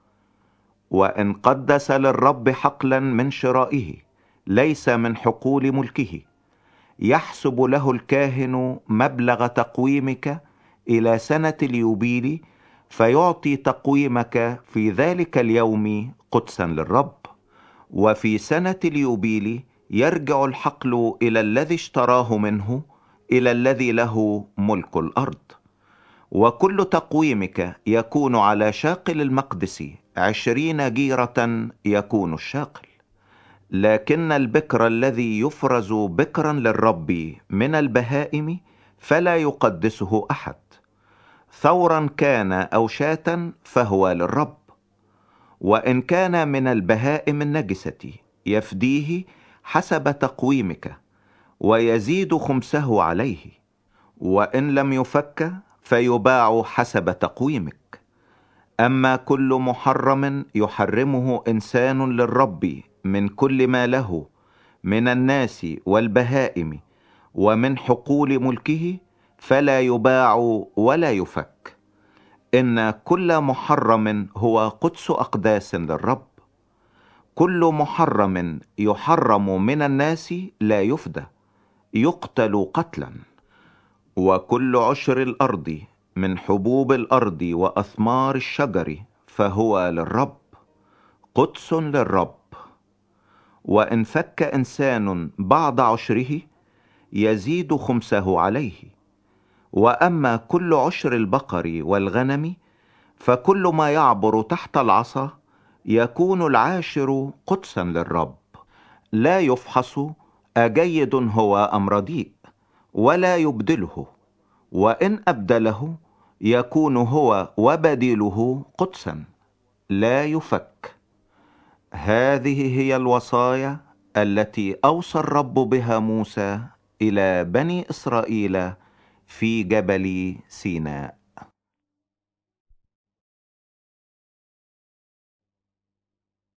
وإن قدس للرب حقلا من شرائه ليس من حقول ملكه، يحسب له الكاهن مبلغ تقويمك إلى سنة اليوبيل، فيعطي تقويمك في ذلك اليوم قدسا للرب. وفي سنة اليوبيل يرجع الحقل إلى الذي اشتراه منه، إلى الذي له ملك الأرض. وكل تقويمك يكون على شاقل المقدس 20 جيرة يكون الشاقل. لكن البكر الذي يفرز بكرا للرب من البهائم فلا يقدسه أحد، ثورا كان أو شاة فهو للرب. وإن كان من البهائم النجسة يفديه حسب تقويمك، ويزيد خمسه عليه. وإن لم يفك فيباع حسب تقويمك. أما كل محرم يحرمه إنسان للرب من كل ما له من الناس والبهائم ومن حقول ملكه فلا يباع ولا يفك. إن كل محرم هو قدس أقداس للرب. كل محرم يحرم من الناس لا يفدى، يقتل قتلا. وكل عشر الأرض من حبوب الأرض وأثمار الشجر فهو للرب، قدس للرب. وإن فك إنسان بعض عشره يزيد خمسه عليه. وأما كل عشر البقر والغنم فكل ما يعبر تحت العصا يكون العاشر قدسا للرب. لا يفحص أجيد هو أم رديء، ولا يبدله، وإن أبدله يكون هو وبديله قدسا، لا يفك. هذه هي الوصايا التي أوصى الرب بها موسى إلى بني إسرائيل في جبل سيناء.